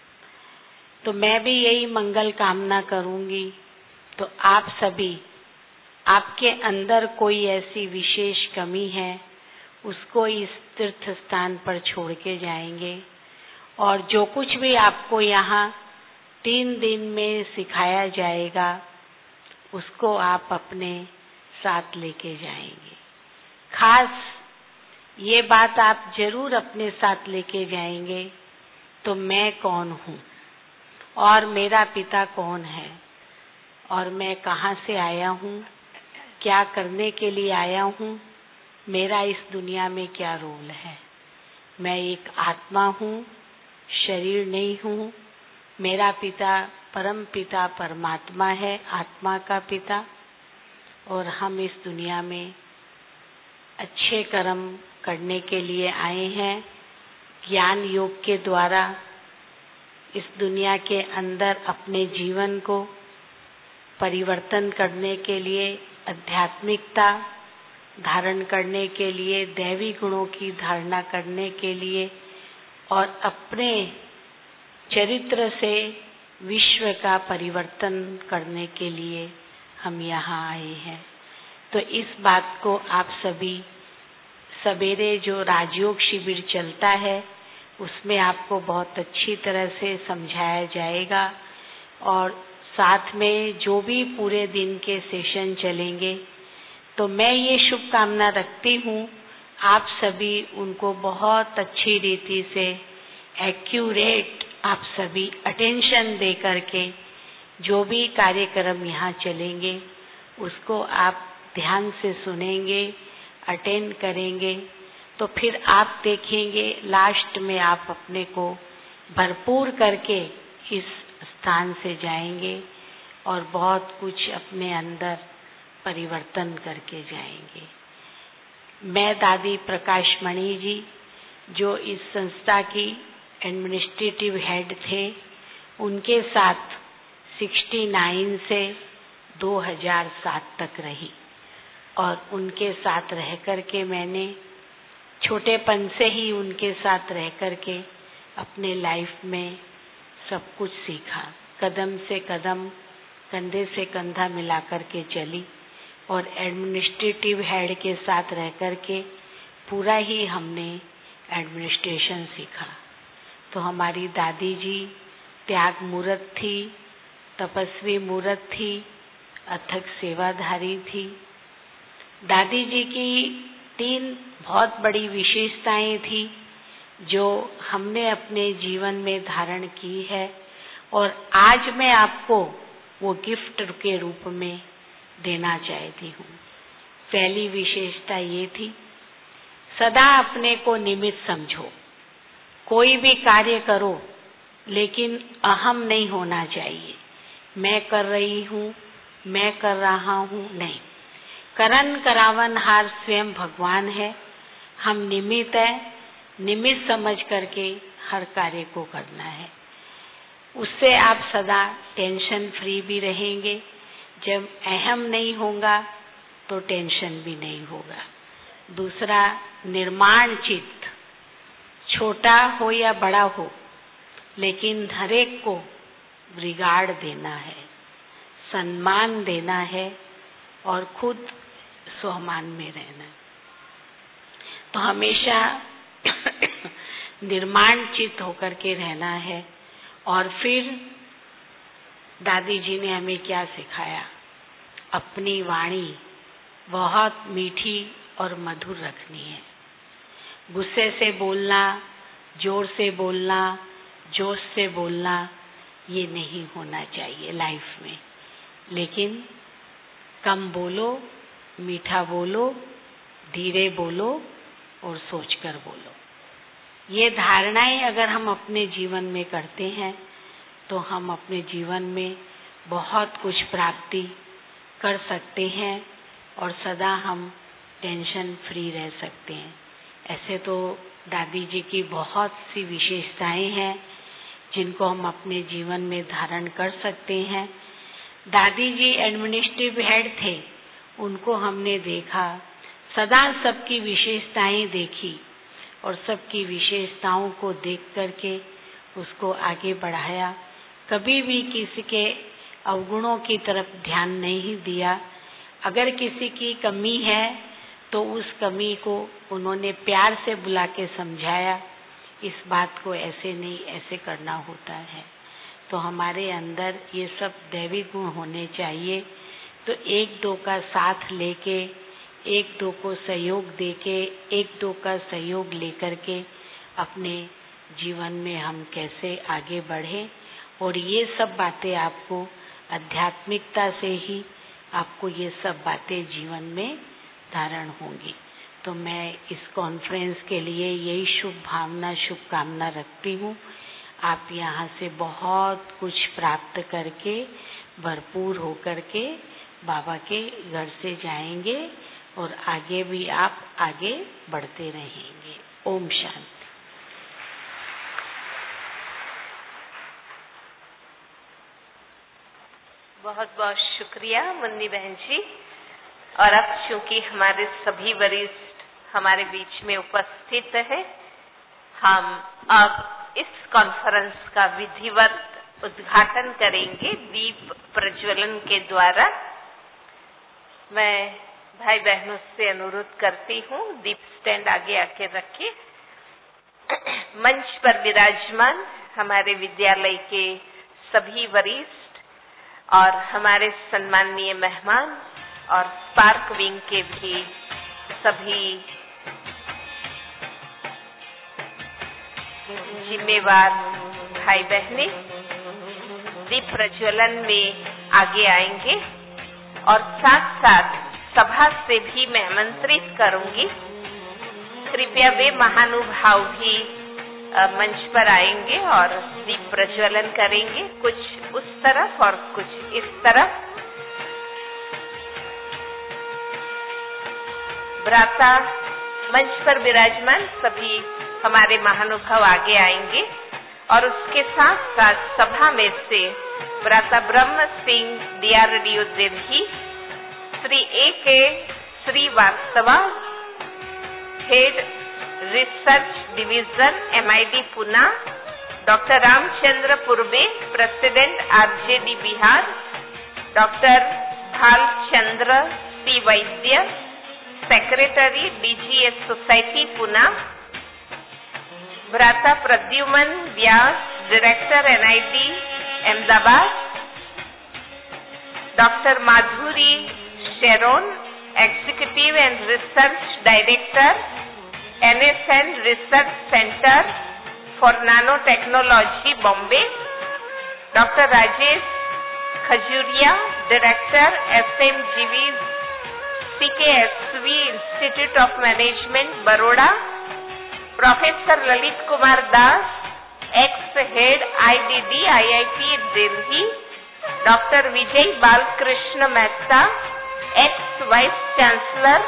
तो मैं भी यही मंगल कामना करूंगी। तो आप सभी, आपके अंदर कोई ऐसी विशेष कमी है, उसको इस तीर्थ स्थान पर छोड़ के जाएंगे। और जो कुछ भी आपको यहाँ 3 दिन में सिखाया जाएगा, उसको आप अपने साथ लेके जाएंगे। खास ये बात आप जरूर अपने साथ लेके जाएंगे, तो मैं कौन हूँ और मेरा पिता कौन है और मैं कहाँ से आया हूँ, क्या करने के लिए आया हूँ, मेरा इस दुनिया में क्या रोल है। मैं एक आत्मा हूँ, शरीर नहीं हूँ। मेरा पिता परम पिता परमात्मा है, आत्मा का पिता। और हम इस दुनिया में अच्छे कर्म करने के लिए आए हैं। ज्ञान योग के द्वारा इस दुनिया के अंदर अपने जीवन को परिवर्तन करने के लिए, आध्यात्मिकता धारण करने के लिए, दैवी गुणों की धारणा करने के लिए और अपने चरित्र से विश्व का परिवर्तन करने के लिए हम यहाँ आए हैं। तो इस बात को आप सभी, सवेरे जो राजयोग शिविर चलता है उसमें आपको बहुत अच्छी तरह से समझाया जाएगा। और साथ में जो भी पूरे दिन के सेशन चलेंगे, तो मैं ये शुभकामना रखती हूँ आप सभी उनको बहुत अच्छी रीति से एक्यूरेट आप सभी अटेंशन दे करके जो भी कार्यक्रम यहाँ चलेंगे उसको आप ध्यान से सुनेंगे, अटेंड करेंगे। तो फिर आप देखेंगे लास्ट में आप अपने को भरपूर करके इस स्थान से जाएंगे और बहुत कुछ अपने अंदर परिवर्तन करके जाएंगे। मैं दादी प्रकाश मणि जी, जो इस संस्था की एडमिनिस्ट्रेटिव हेड थे, उनके साथ 69 से 2007 तक रही और उनके साथ रह करके मैंने छोटेपन से ही उनके साथ रह करके अपने लाइफ में सब कुछ सीखा। कदम से कदम, कंधे से कंधा मिला करके चली और एडमिनिस्ट्रेटिव हेड के साथ रह करके पूरा ही हमने एडमिनिस्ट्रेशन सीखा। तो हमारी दादी जी त्याग मूर्त थी, तपस्वी मूर्त थी, अथक सेवाधारी थी। दादी जी की 3 बहुत बड़ी विशेषताएं थी जो हमने अपने जीवन में धारण की है और आज मैं आपको वो गिफ्ट के रूप में देना चाहती हूँ। पहली विशेषता ये थी, सदा अपने को निमित्त समझो। कोई भी कार्य करो लेकिन अहम नहीं होना चाहिए। मैं कर रही हूँ, मैं कर रहा हूँ, नहीं। करन करावन हार स्वयं भगवान है। हम निमित्त है, निमित्त समझ करके हर कार्य को करना है। उससे आप सदा टेंशन फ्री भी रहेंगे। जब अहम नहीं होगा तो टेंशन भी नहीं होगा। दूसरा, निर्माण चित्त, छोटा हो या बड़ा हो, लेकिन हर एक को रिगार्ड देना है, सम्मान देना है और खुद स्वाभिमान में रहना है। तो हमेशा निर्माण चित्त होकर के रहना है। और फिर दादी जी ने हमें क्या सिखाया? अपनी वाणी बहुत मीठी और मधुर रखनी है। गुस्से से बोलना, जोर से बोलना, जोश से बोलना, ये नहीं होना चाहिए लाइफ में। लेकिन कम बोलो, मीठा बोलो, धीरे बोलो और सोचकर बोलो। ये धारणाएं अगर हम अपने जीवन में करते हैं तो हम अपने जीवन में बहुत कुछ प्राप्ति कर सकते हैं और सदा हम टेंशन फ्री रह सकते हैं। ऐसे तो दादी जी की बहुत सी विशेषताएं हैं जिनको हम अपने जीवन में धारण कर सकते हैं। दादी जी एडमिनिस्ट्रेटिव हेड थे, उनको हमने देखा, सदा सबकी विशेषताएं देखी और सबकी विशेषताओं को देख करके उसको आगे बढ़ाया। कभी भी किसी के अवगुणों की तरफ ध्यान नहीं दिया। अगर किसी की कमी है तो उस कमी को उन्होंने प्यार से बुला के समझाया, इस बात को ऐसे नहीं ऐसे करना होता है। तो हमारे अंदर ये सब दैवी गुण होने चाहिए। तो एक दो का साथ लेके, एक दो को सहयोग देके, एक दो का सहयोग लेकर के अपने जीवन में हम कैसे आगे बढ़ें, और ये सब बातें आपको आध्यात्मिकता से ही आपको ये सब बातें जीवन में धारण होंगी। तो मैं इस कॉन्फ्रेंस के लिए यही शुभकामना रखती हूँ। आप यहाँ से बहुत कुछ प्राप्त करके भरपूर होकर के बाबा के घर से जाएंगे और आगे भी आप आगे बढ़ते रहेंगे। ओम शांति। बहुत बहुत शुक्रिया मुन्नी बहन जी। और अब चूंकि हमारे सभी वरिष्ठ हमारे बीच में उपस्थित है, हम अब इस कॉन्फ्रेंस का विधिवत उद्घाटन करेंगे दीप प्रज्वलन के द्वारा। मैं भाई बहनों से अनुरोध करती हूँ, दीप स्टैंड आगे आके रखिए। मंच पर विराजमान हमारे विद्यालय के सभी वरिष्ठ और हमारे सम्माननीय मेहमान और स्पार्क विंग के भी सभी जिम्मेवार भाई बहने दीप प्रज्वलन में आगे आएंगे। और साथ साथ सभा से भी मैं आमंत्रित करूंगी, कृपया वे महानुभाव भी मंच पर आएंगे और दीप प्रज्वलन करेंगे, कुछ उस तरफ और कुछ इस तरफ। भ्राता मंच पर विराजमान सभी हमारे महानुभाव आगे आएंगे और उसके साथ साथ सभा में से भ्राता Brahm Singh DRDO Delhi, Shri A.K. Srivastava, head research division MID Pune, doctor Ramchandra Purve, president RJD Bihar, doctor Bhalchandra C. Vaidya, secretary DGS society Pune, भ्राता Pradyuman Vyas, director NID Ahmedabad, doctor Madhuri Sheron, executive and research director NSN research centre for nano technology Bombay, doctor Rajesh Khajuria, director FMGV CKSV institute of management Baroda, professor Lalit Kumar Das, ex head IDD IIT Delhi, doctor Vijay Balkrishna Mehta, ex vice chancellor,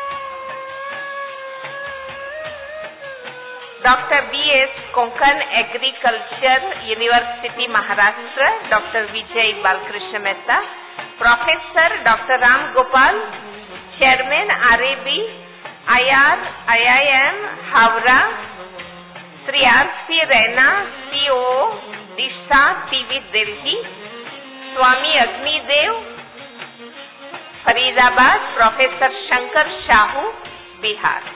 doctor BS Konkan agriculture university Maharashtra, doctor Vijay Balkrishna Mehta, professor doctor Ram Gopal, chairman RAB IIM Howrah, Shri RC Raina CO Disha TV Delhi, Swami Agnidev Faridabad, professor Shankar Shahu Bihar.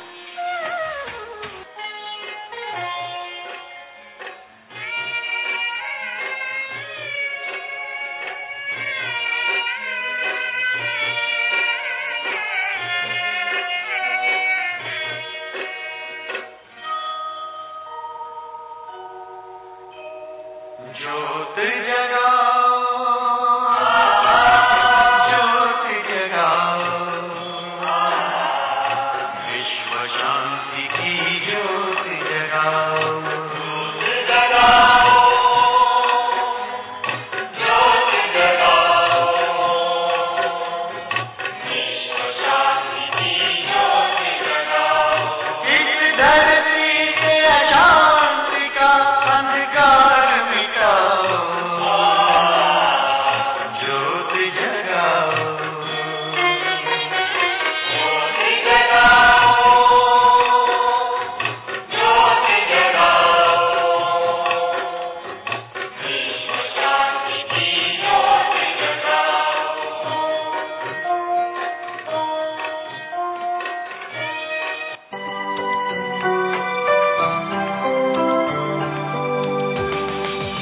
धरती के अशांति का अंधकार मिटाओ।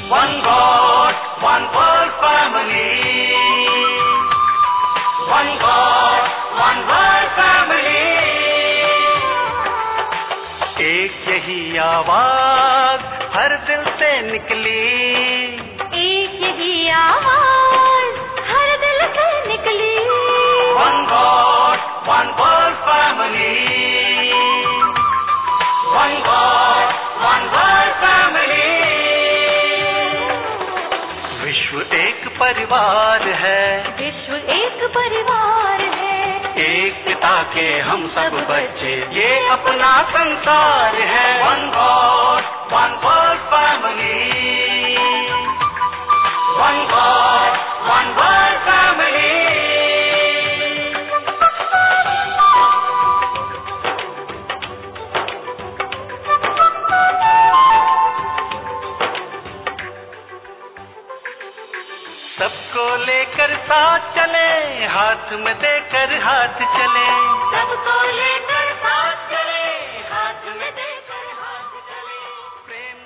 One God, one world family. One God, one world family. एक यही आवाज हर दिल से निकली. एक यही आवाज हर दिल से निकली. One God, one world family. One God, one world family. विश्व एक परिवार है. विश्व एक परिवार है. एकता के हम सब बच्चे ये अपना संसार है. One God, one world family. One God, one world family. सबको लेकर साथ चले, हाथ में देकर हाथ चले. सबको लेकर साथ चले, हाथ में देकर हाथ चले. प्रेम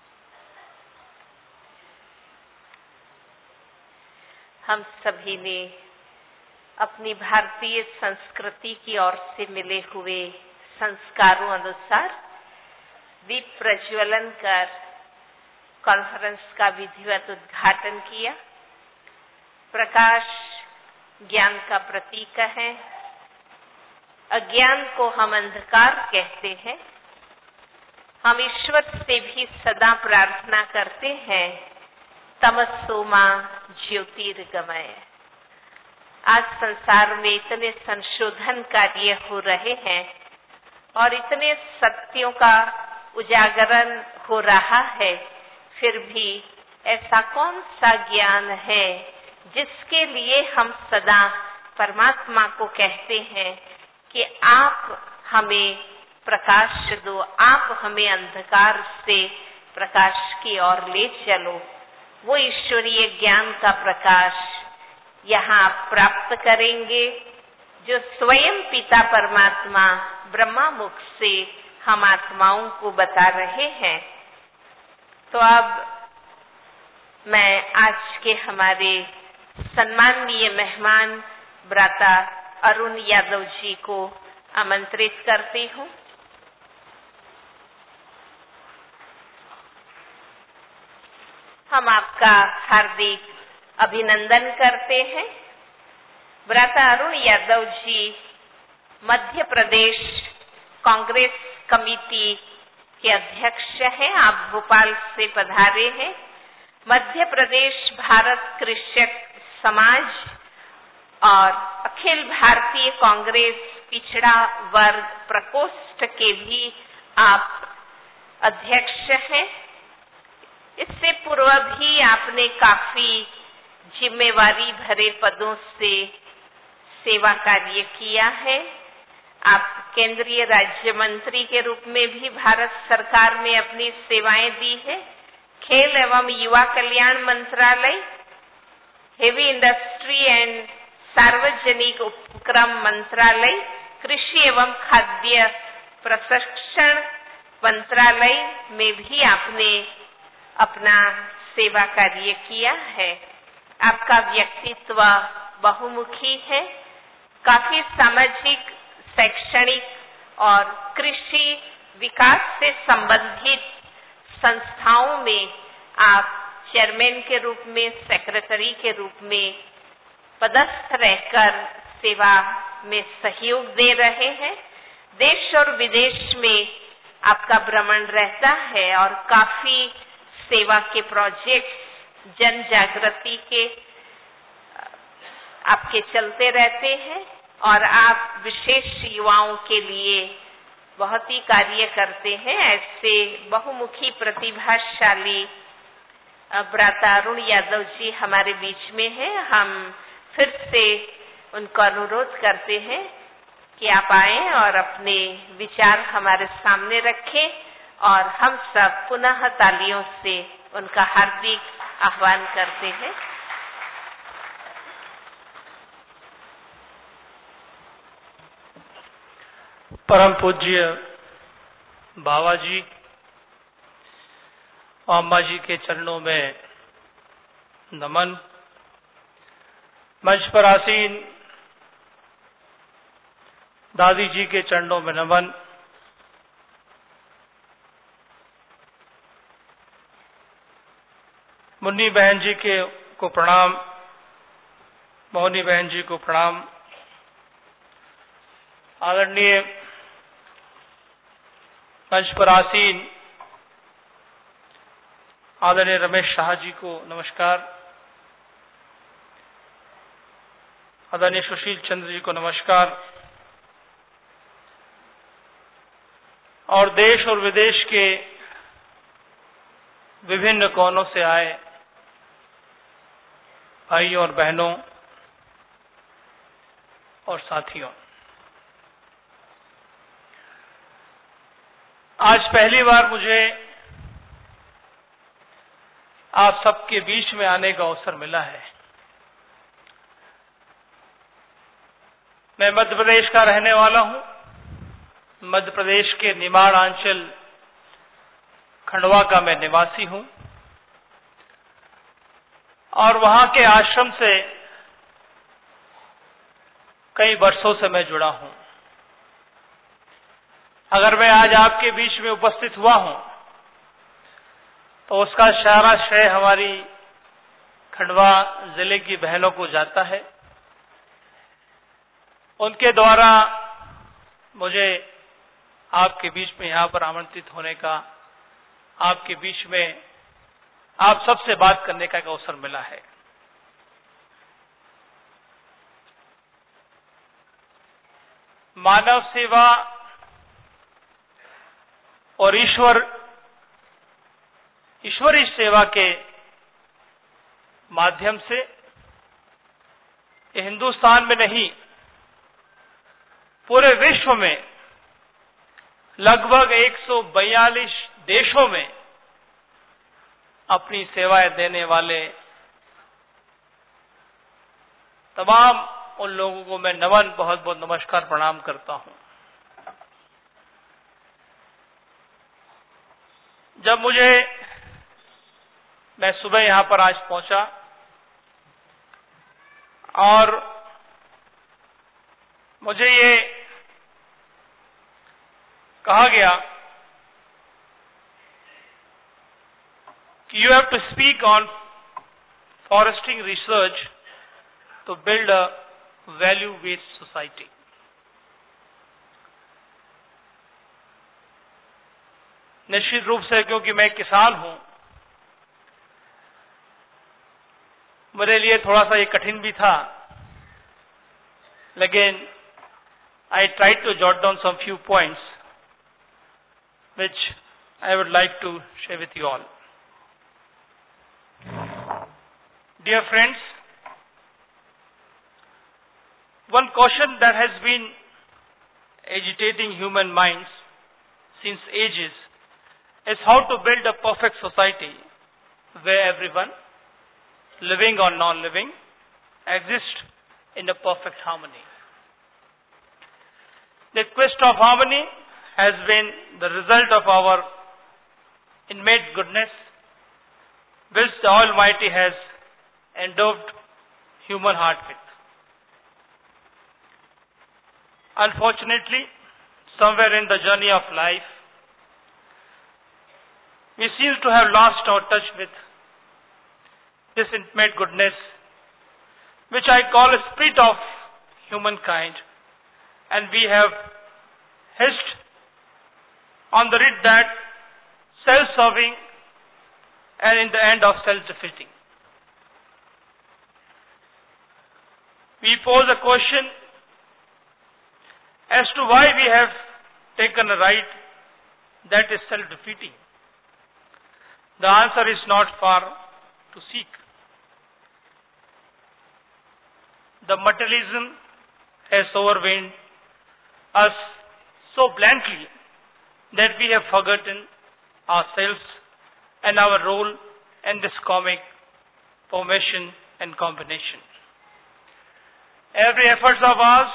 हम सभी ने अपनी भारतीय संस्कृति की ओर से मिले हुए संस्कारों अनुसार दीप प्रज्वलन कर कॉन्फ्रेंस का विधिवत उद्घाटन किया. प्रकाश ज्ञान का प्रतीक है. अज्ञान को हम अंधकार कहते हैं. हम ईश्वर से भी सदा प्रार्थना करते हैं, तमसो मा ज्योतिर्गमय. आज संसार में इतने संशोधन कार्य हो रहे हैं और इतने सत्यों का उजागरण हो रहा है, फिर भी ऐसा कौन सा ज्ञान है जिसके लिए हम सदा परमात्मा को कहते हैं कि आप हमें प्रकाश दो, आप हमें अंधकार से प्रकाश की ओर ले चलो. वो ईश्वरीय ज्ञान का प्रकाश यहाँ आप प्राप्त करेंगे जो स्वयं पिता परमात्मा ब्रह्मा मुख से हम आत्माओं को बता रहे हैं. तो अब मैं आज के हमारे सम्माननीय मेहमान भ्राता अरुण यादव जी को आमंत्रित करती हूँ. हम आपका हार्दिक अभिनंदन करते हैं. भ्राता अरुण यादव जी मध्य प्रदेश कांग्रेस कमेटी के अध्यक्ष हैं. आप भोपाल से पधारे हैं. मध्य प्रदेश भारत कृषक समाज और अखिल भारतीय कांग्रेस पिछड़ा वर्ग प्रकोष्ठ के भी आप अध्यक्ष हैं. इससे पूर्व भी आपने काफी जिम्मेवारी भरे पदों से सेवा कार्य किया है. आप केंद्रीय राज्य मंत्री के रूप में भी भारत सरकार में अपनी सेवाएं दी है. खेल एवं युवा कल्याण मंत्रालय, हेवी इंडस्ट्री एंड सार्वजनिक उपक्रम मंत्रालय, कृषि एवं खाद्य प्रशिक्षण मंत्रालय में भी आपने अपना सेवा कार्य किया है. आपका व्यक्तित्व बहुमुखी है. काफी सामाजिक, शैक्षणिक और कृषि विकास से संबंधित संस्थाओं में आप चेयरमैन के रूप में, सेक्रेटरी के रूप में पदस्थ रहकर सेवा में सहयोग दे रहे हैं. देश और विदेश में आपका भ्रमण रहता है और काफी सेवा के प्रोजेक्ट्स, जन जागृति के आपके चलते रहते हैं और आप विशेष युवाओं के लिए बहुत ही कार्य करते हैं. ऐसे बहुमुखी प्रतिभाशाली भ्राता अरुण यादव जी हमारे बीच में हैं. हम फिर से उनको अनुरोध करते हैं कि आप आएं और अपने विचार हमारे सामने रखें और हम सब पुनः तालियों से उनका हार्दिक आह्वान करते हैं. परम पूज्य बाबा जी मामा जी के चरणों में नमन। मंच पर आसीन दादी जी के चरणों में नमन। मुन्नी बहन जी को प्रणाम, मोहनी बहन जी को प्रणाम। आदरणीय मंच पर आसीन आदरणीय रमेश शाह जी को नमस्कार। आदरणीय सुशील चंद्र जी को नमस्कार। और देश और विदेश के विभिन्न कोनों से आए भाइयों और बहनों और साथियों, आज पहली बार मुझे आप सबके बीच में आने का अवसर मिला है। मैं मध्य प्रदेश का रहने वाला हूं। मध्य प्रदेश के निमाड़ अंचल खंडवा का मैं निवासी हूं और वहां के आश्रम से कई वर्षों से मैं जुड़ा हूं। अगर मैं आज आपके बीच में उपस्थित हुआ हूं तो उसका सारा श्रेय हमारी खंडवा जिले की बहनों को जाता है। उनके द्वारा मुझे आपके बीच में यहां पर आमंत्रित होने का, आपके बीच में आप सबसे बात करने का एक अवसर मिला है। मानव सेवा और ईश्वरीय सेवा के माध्यम से हिंदुस्तान में नहीं, पूरे विश्व में लगभग 142 देशों में अपनी सेवाएं देने वाले तमाम उन लोगों को मैं नमन, बहुत बहुत नमस्कार, प्रणाम करता हूं। जब मैं सुबह यहां पर आज पहुंचा और मुझे ये कहा गया कि you have to speak on foresting research to build a value based society. निश्चित रूप से क्योंकि मैं किसान हूं, मेरे लिए थोड़ा सा ये कठिन भी था, लेकिन I tried to jot down some few points which I would like to share with you all. Dear friends, one question that has been agitating human minds since ages is how to build a perfect society where everyone, living or non-living, exists in a perfect harmony. The quest of harmony has been the result of our innate goodness, which the Almighty has endowed human heart with. Unfortunately, somewhere in the journey of life, we seem to have lost our touch with this intimate goodness, which I call a spirit of humankind, and we have hitched on the reed that self-serving and in the end of self-defeating. We pose a question as to why we have taken a ride that is self-defeating. The answer is not far to seek. The materialism has overwhelmed us so bluntly that we have forgotten ourselves and our role in this comic formation and combination. Every effort of ours,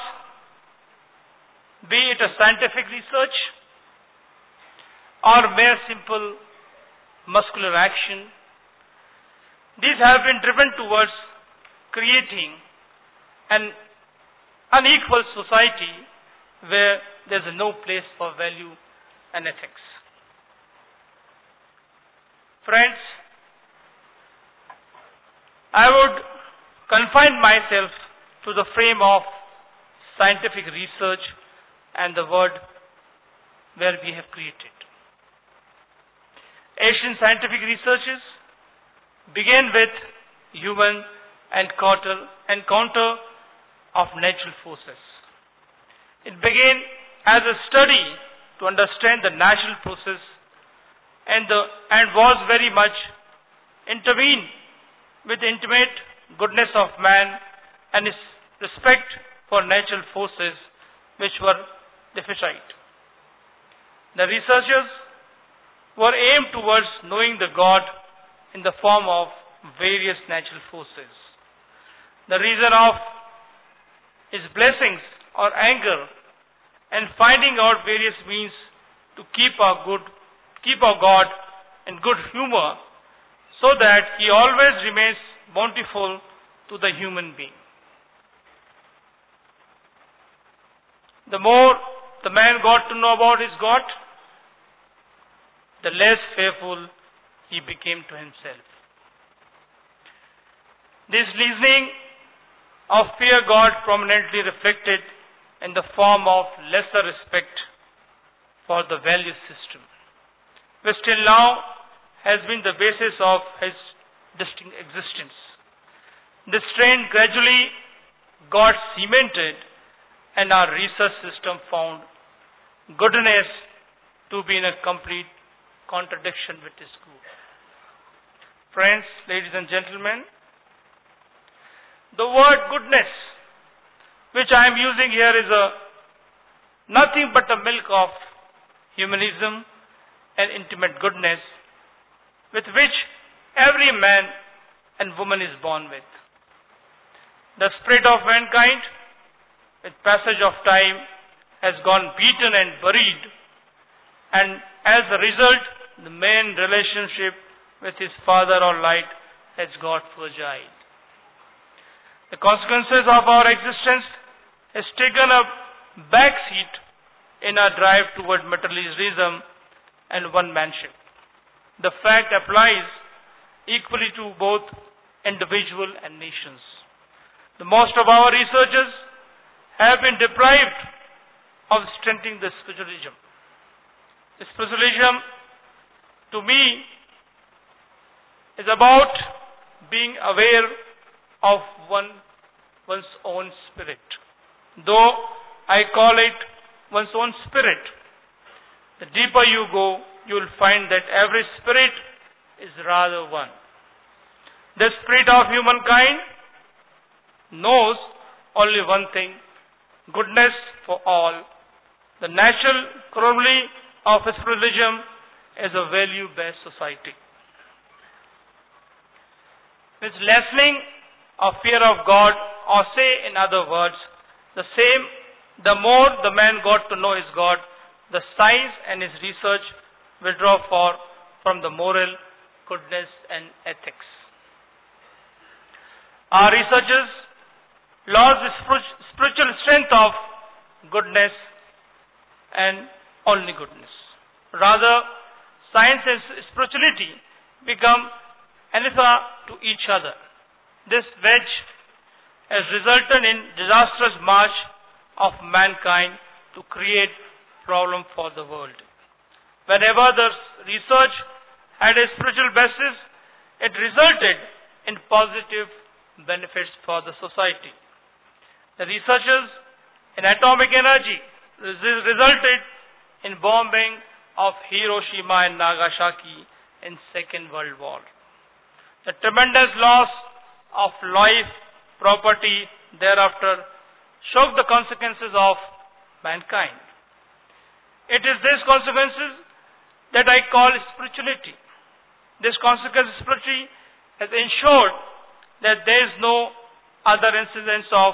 be it a scientific research or mere simple muscular action. These have been driven towards creating an unequal society where there is no place for value and ethics. Friends, I would confine myself to the frame of scientific research and the world where we have created. Asian scientific researches began with human encounter of natural forces. It began as a study to understand the natural process and was very much intervened with the intimate goodness of man and his respect for natural forces which were deficient. The researchers were aimed towards knowing the God in the form of various natural forces. The reason of his blessings or anger, and finding out various means to keep our God in good humor, so that he always remains bountiful to the human being. The more the man got to know about his God, the less fearful he became to himself. This reasoning of fear got prominently reflected in the form of lesser respect for the value system, which till now has been the basis of his distinct existence. This trend gradually got cemented, and our research system found goodness to be in a complete contradiction with his good. Friends, ladies and gentlemen, the word goodness, which I am using here, is nothing but the milk of humanism and intimate goodness with which every man and woman is born with. The spirit of mankind, with passage of time, has gone beaten and buried, and as a result, the man relationship with his father or light has got fragile. The consequences of our existence has taken a back seat in our drive toward materialism and one-manship. The fact applies equally to both individual and nations. The most of our researchers have been deprived of strengthening the spiritualism. The spiritualism, to me, is about being aware of one's own spirit. Though I call it one's own spirit, the deeper you go, you will find that every spirit is rather one. The spirit of humankind knows only one thing: goodness for all. The natural corollary of spiritualism is a value-based society. With lessening of fear of God, or say in other words, the more the man got to know his God, the science and his research will draw from the moral goodness and ethics. Our researchers lost the spiritual strength of goodness and only goodness. Rather, science and spirituality become anathema to each other. This wedge has resulted in disastrous march of mankind to create problem for the world. Whenever the research had a spiritual basis, it resulted in positive benefits for the society. The researchers in atomic energy resulted in bombing of Hiroshima and Nagasaki in Second World War. The tremendous loss of life, property thereafter shook the consequences of mankind. It is these consequences that I call spirituality. This consequence of spirituality has ensured that there is no other incidence of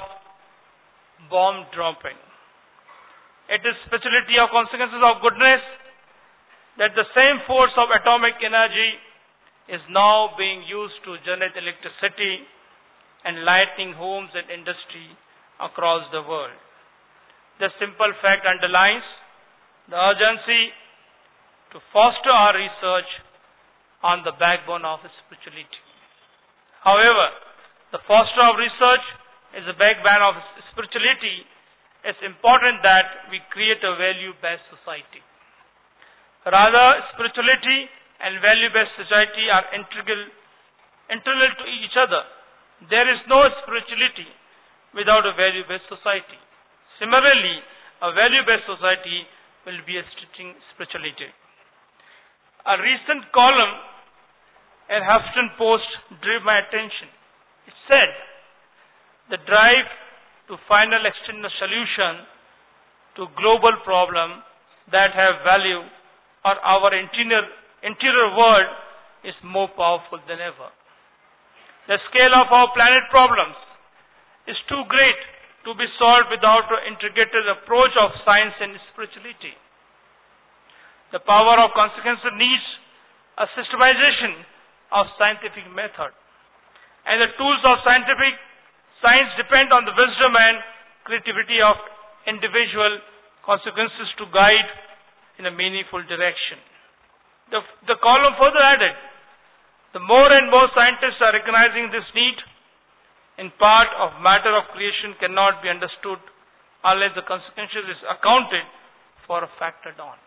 bomb dropping. It is spirituality of consequences of goodness that the same force of atomic energy is now being used to generate electricity and lighting homes and industry across the world. This simple fact underlines the urgency to foster our research on the backbone of spirituality. However, the foster of research is the backbone of spirituality. It's important that we create a value-based society. Rather, spirituality and value-based society are integral to each other. There is no spirituality without a value-based society. Similarly, a value-based society will be a spirituality. A recent column in Huffington Post drew my attention. It said, the drive to final external solution to global problems that have value or our interior world is more powerful than ever. The scale of our planet problems is too great to be solved without an integrated approach of science and spirituality. The power of consequences needs a systemization of scientific method, and the tools of science depend on the wisdom and creativity of individual consequences to guide in a meaningful direction. The column further added, the more and more scientists are recognizing this need. In part of matter of creation cannot be understood unless the consequences is accounted for or factored on.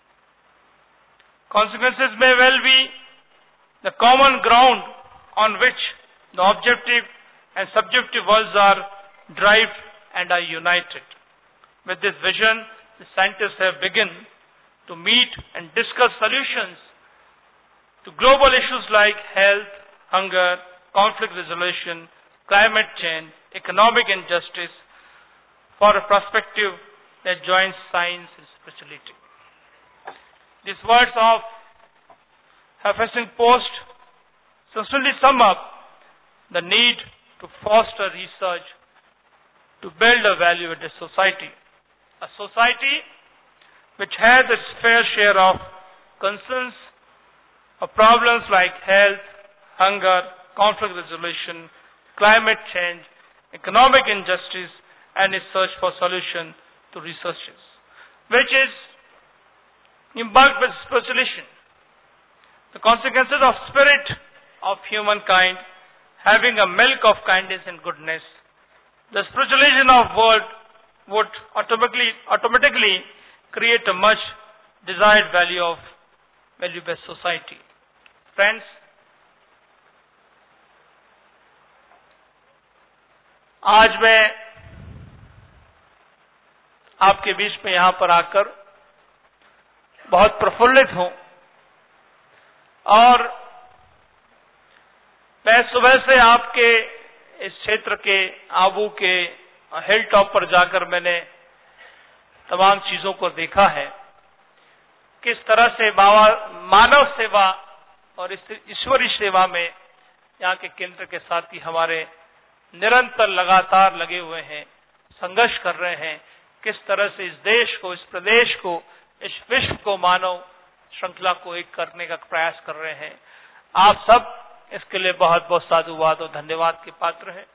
Consequences may well be the common ground on which the objective and subjective worlds are derived and are united. With this vision, the scientists have begun to meet and discuss solutions to global issues like health, hunger, conflict resolution, climate change, economic injustice, for a perspective that joins science and spirituality. These words of Huffington Post succinctly sum up the need to foster research to build a value-added society. A society which has its fair share of concerns of problems like health, hunger, conflict resolution, climate change, economic injustice, and its search for solution to researches, which is embarked with spiritualization. The consequences of spirit of humankind having a milk of kindness and goodness, the spiritualization of world would automatically create a much desired value-based society. Friends, आज मैं आपके बीच में यहां पर आकर बहुत प्रफुल्लित हूं और मैं सुबह से आपके इस क्षेत्र के आबू के हिल टॉप पर जाकर मैंने तमाम चीजों को देखा है, किस तरह से मानव सेवा और ईश्वरीय सेवा में यहाँ के केंद्र के साथी हमारे निरंतर लगातार लगे हुए हैं, संघर्ष कर रहे हैं, किस तरह से इस देश को, इस प्रदेश को, इस विश्व को, मानव श्रृंखला को एक करने का प्रयास कर रहे हैं। आप सब इसके लिए बहुत बहुत साधुवाद और धन्यवाद के पात्र हैं।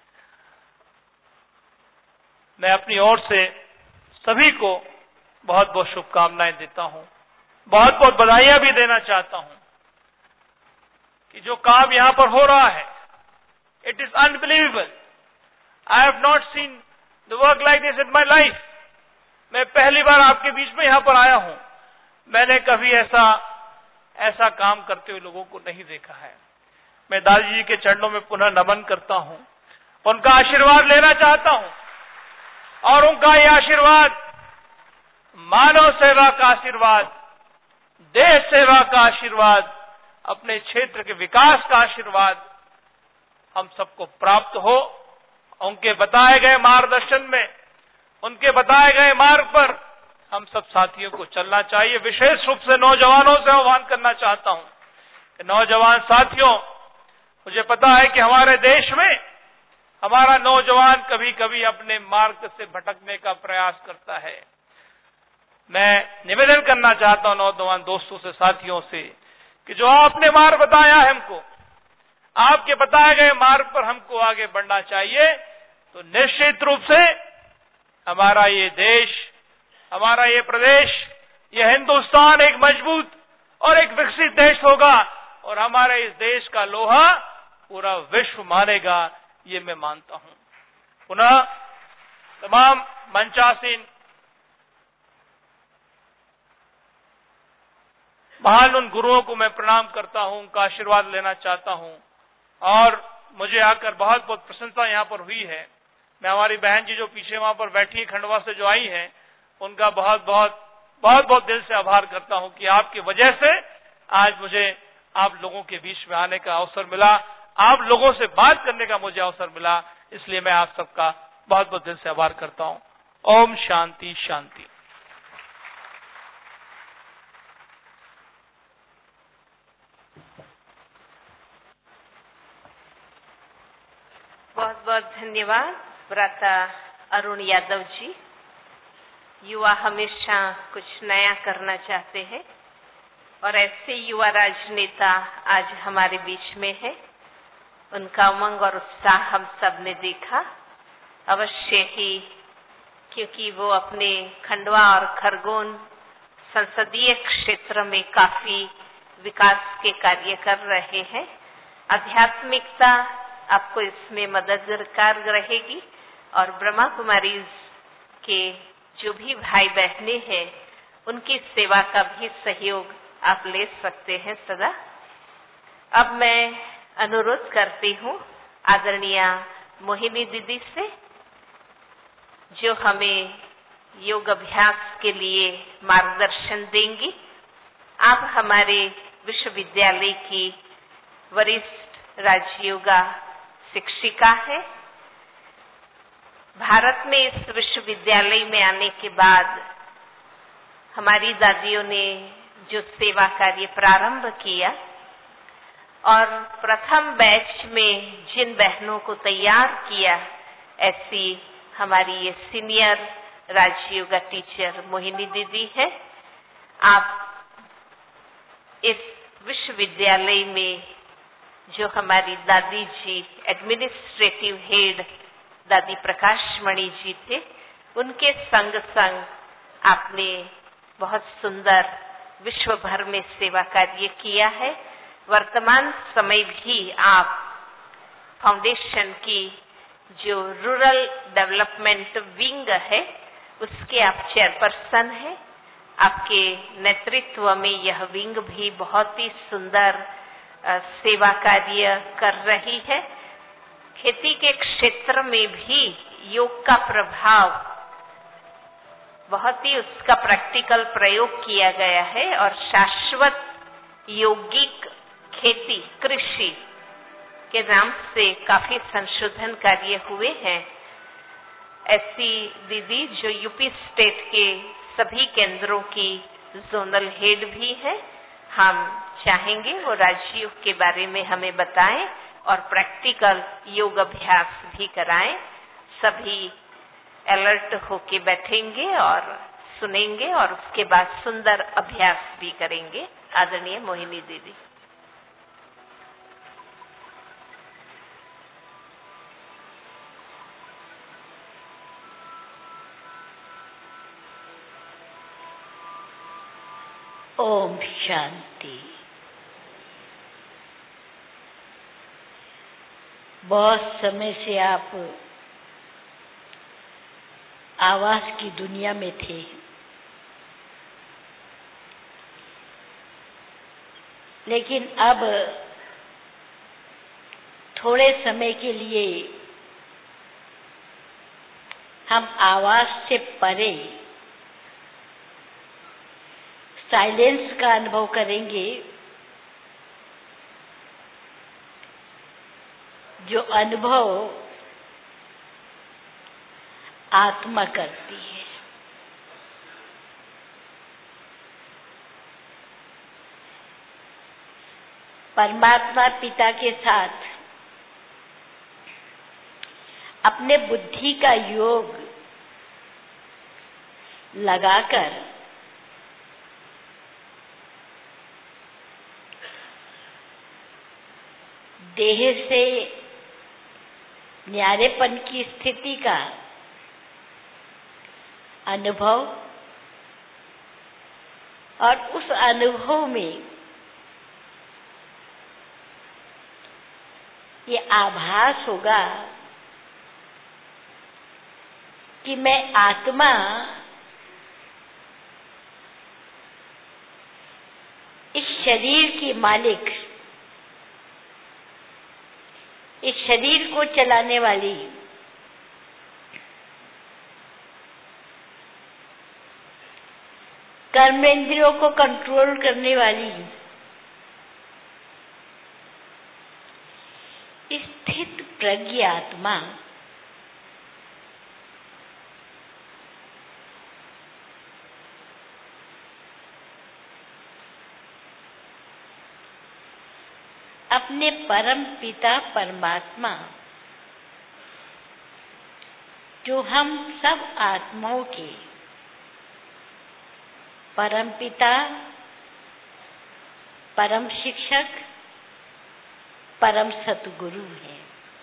मैं अपनी ओर से सभी को बहुत बहुत शुभकामनाएं देता हूं, बहुत बहुत बधाइयां भी देना चाहता हूं कि जो काम यहां पर हो रहा है, it is unbelievable. I have not seen the work like this in my life. मैं पहली बार आपके बीच में यहां पर आया हूं, मैंने कभी ऐसा काम करते हुए लोगों को नहीं देखा है। मैं दादी जी के चरणों में पुनः नमन करता हूं, उनका आशीर्वाद लेना चाहता हूं और उनका यह आशीर्वाद मानव सेवा का आशीर्वाद, देश सेवा का आशीर्वाद, अपने क्षेत्र के विकास का आशीर्वाद हम सबको प्राप्त हो। उनके बताए गए मार्गदर्शन में, उनके बताए गए मार्ग पर हम सब साथियों को चलना चाहिए। विशेष रूप से नौजवानों से आह्वान करना चाहता हूं कि नौजवान साथियों, मुझे पता है कि हमारे देश में हमारा नौजवान कभी कभी अपने मार्ग से भटकने का प्रयास करता है। मैं निवेदन करना चाहता हूं नौजवान दोस्तों से, साथियों से, कि जो आपने मार्ग बताया है हमको, आपके बताए गए मार्ग पर हमको आगे बढ़ना चाहिए, तो निश्चित रूप से हमारा ये देश, हमारा ये प्रदेश, ये हिंदुस्तान एक मजबूत और एक विकसित देश होगा और हमारे इस देश का लोहा पूरा विश्व मानेगा, ये मैं मानता हूं। पुनः तमाम मंचासीन महान उन गुरुओं को मैं प्रणाम करता हूं, उनका आशीर्वाद लेना चाहता हूं और मुझे आकर बहुत बहुत प्रसन्नता यहां पर हुई है। मैं हमारी बहन जी जो पीछे वहां पर बैठी है, खंडवा से जो आई हैं, उनका बहुत बहुत दिल से आभार करता हूं कि आपकी वजह से आज मुझे आप लोगों के बीच में आने का अवसर मिला, आप लोगों से बात करने का मुझे अवसर मिला, इसलिए मैं आप सबका बहुत बहुत दिल से आभार करता हूं। ओम शांति शांति। बहुत बहुत धन्यवाद भ्राता अरुण यादव जी। युवा हमेशा कुछ नया करना चाहते हैं और ऐसे युवा राजनेता आज हमारे बीच में है। उनका उमंग और उत्साह हम सब ने देखा अवश्य ही, क्योंकि वो अपने खंडवा और खरगोन संसदीय क्षेत्र में काफी विकास के कार्य कर रहे हैं। आध्यात्मिकता आपको इसमें मददगार रहेगी और ब्रह्मा कुमारी के जो भी भाई बहने हैं उनकी सेवा का भी सहयोग आप ले सकते हैं सदा। अब मैं अनुरोध करती हूँ आदरणीय मोहिनी दीदी से, जो हमें योग अभ्यास के लिए मार्गदर्शन देंगी। आप हमारे विश्वविद्यालय की वरिष्ठ राजयोगा शिक्षिका है। भारत में इस विश्वविद्यालय में आने के बाद हमारी दादियों ने जो सेवा कार्य प्रारंभ किया और प्रथम बैच में जिन बहनों को तैयार किया, ऐसी हमारी ये सीनियर राजयोगा टीचर मोहिनी दीदी है। आप इस विश्वविद्यालय में जो हमारी दादी जी एडमिनिस्ट्रेटिव हेड दादी प्रकाशमणि जी थे, उनके संग संग आपने बहुत सुंदर विश्व भर में सेवा कार्य किया है। वर्तमान समय भी आप फाउंडेशन की जो रूरल डेवलपमेंट विंग है उसके आप चेयरपर्सन हैं। आपके नेतृत्व में यह विंग भी बहुत ही सुंदर सेवा कार्य कर रही है। खेती के क्षेत्र में भी योग का प्रभाव बहुत ही उसका प्रैक्टिकल प्रयोग किया गया है और शाश्वत यौगिक खेती कृषि के नाम से काफी संशोधन कार्य हुए हैं। ऐसी दीदी जो यूपी स्टेट के सभी केंद्रों की जोनल हेड भी है, हम चाहेंगे वो राजयोग के बारे में हमें बताएं और प्रैक्टिकल योग अभ्यास भी कराएं। सभी अलर्ट होके बैठेंगे और सुनेंगे और उसके बाद सुंदर अभ्यास भी करेंगे। आदरणीय मोहिनी दीदी। ओम शांति। बहुत समय से आप आवाज की दुनिया में थे, लेकिन अब थोड़े समय के लिए हम आवाज से परे साइलेंस का अनुभव करेंगे, जो अनुभव आत्मा करती है। परमात्मा पिता के साथ अपने बुद्धि का योग लगाकर देह से न्यारेपन की स्थिति का अनुभव और उस अनुभव में ये आभास होगा कि मैं आत्मा इस शरीर की मालिक, इस शरीर को चलाने वाली, कर्मेंद्रियों को कंट्रोल करने वाली, स्थित प्रज्ञ आत्मा अपने परम पिता परमात्मा, जो हम सब आत्माओं के परम पिता, परम शिक्षक, परम सतगुरु है।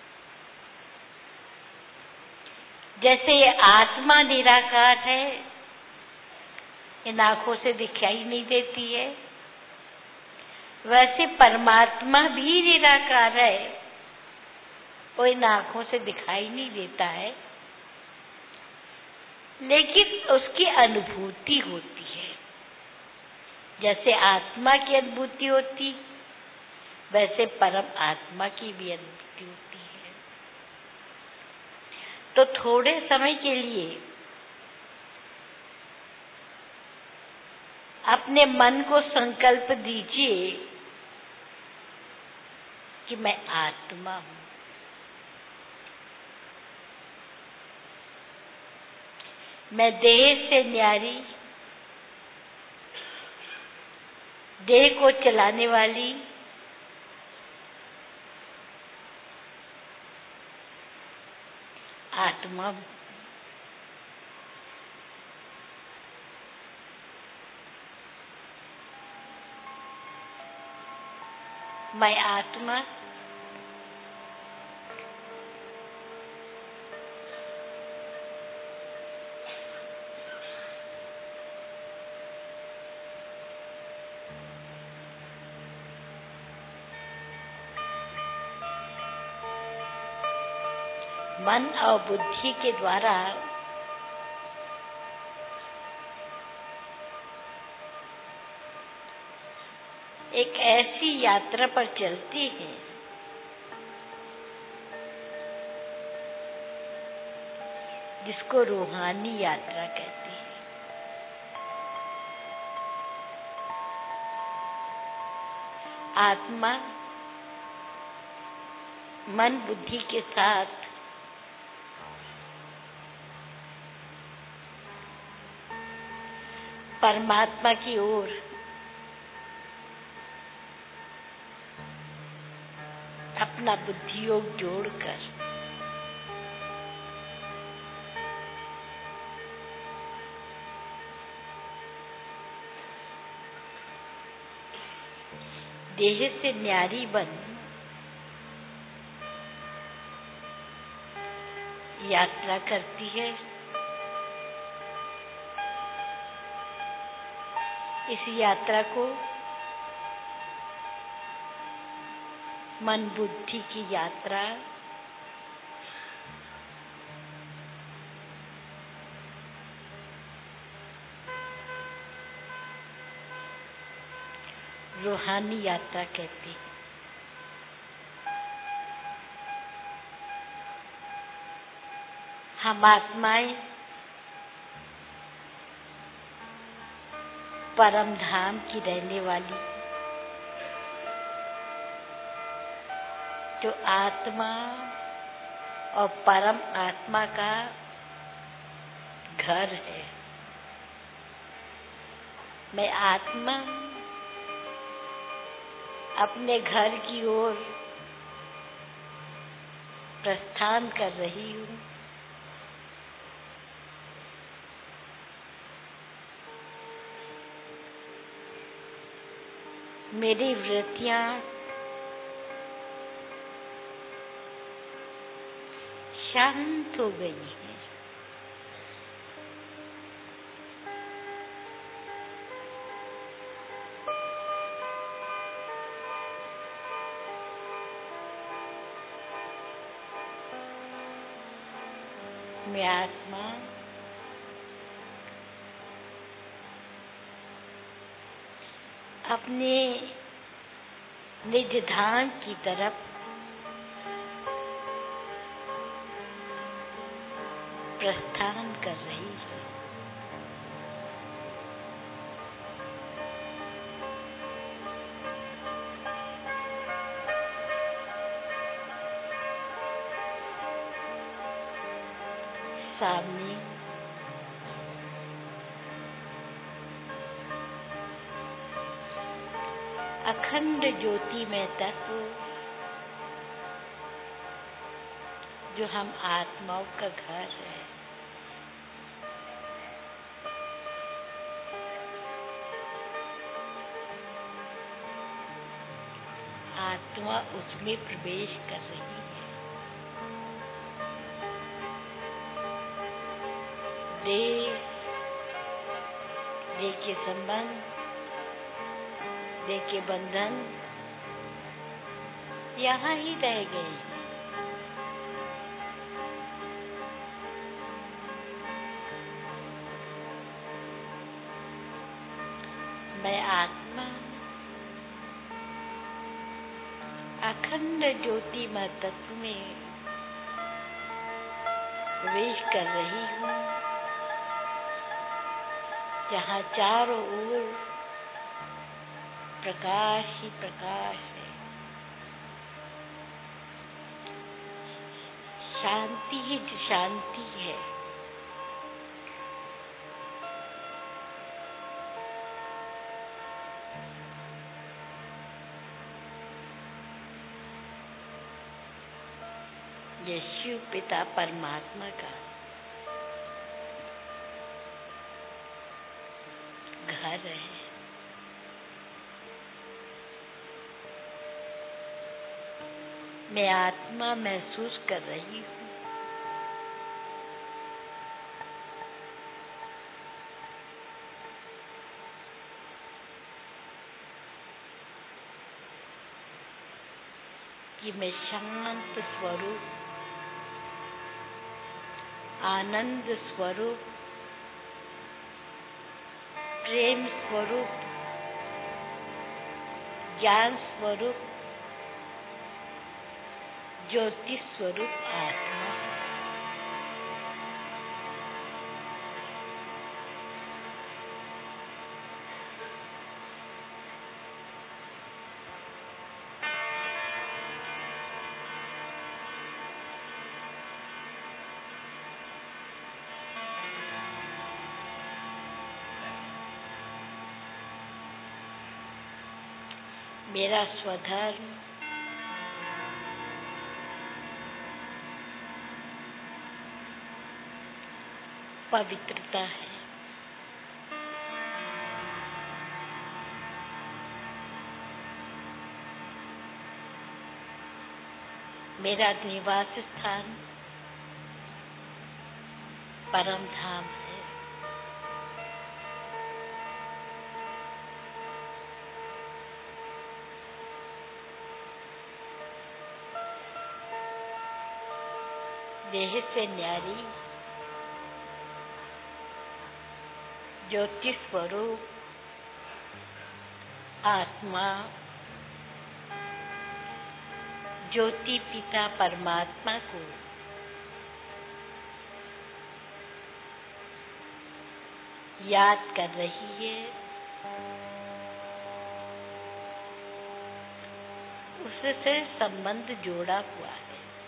जैसे ये आत्मा निराकार है, इन आंखों से दिखाई नहीं देती है, वैसे परमात्मा भी निराकार है, वो इन आंखों से दिखाई नहीं देता है, लेकिन उसकी अनुभूति होती है। जैसे आत्मा की अनुभूति होती, वैसे परम आत्मा की भी अनुभूति होती है। तो थोड़े समय के लिए अपने मन को संकल्प दीजिए कि मैं आत्मा हूं। मैं देह से न्यारी, देह को चलाने वाली, आत्मा हूं। मैं आत्मा मन और बुद्धि के द्वारा एक ऐसी यात्रा पर चलती है जिसको रूहानी यात्रा कहते हैं। आत्मा मन बुद्धि के साथ परमात्मा की ओर अपना बुद्धि योग जोड़कर देह से न्यारी बन यात्रा करती है। इस यात्रा को मन बुद्धि की यात्रा, रूहानी यात्रा कहते हैं। हम आत्माएं परम धाम की रहने वाली, जो आत्मा और परम आत्मा का घर है। मैं आत्मा अपने घर की ओर प्रस्थान कर रही हूँ। मेरी वृत्तियाँ शांत हो गई है। मैं आत्मा अपने निज धाम की तरफ प्रस्थान कर रही है। सामने अखंड ज्योति में तत्व जो हम आत्माओं का घर है, आत्मा उसमें प्रवेश कर रही है। देह के संबंध, देह के बंधन यहाँ ही रह गए। मैं आत्मा अखंड ज्योति में तत्व में प्रवेश कर रही हूँ, जहाँ चारों ओर प्रकाश ही प्रकाश है, शांति ही शांति है। ये शिव पिता परमात्मा का घर है। मैं आत्मा महसूस कर रही हूँ कि मैं शांत स्वरूप, आनंद स्वरूप, प्रेम स्वरूप, ज्ञान स्वरूप, ज्योति स्वरूप आत्मा है। मेरा स्वधर्म पवित्रता है। मेरा निवास स्थान परम धाम है। देह से न्यारी ज्योति स्वरूप आत्मा, ज्योति पिता परमात्मा को याद कर रही है, उससे संबंध जोड़ा हुआ है।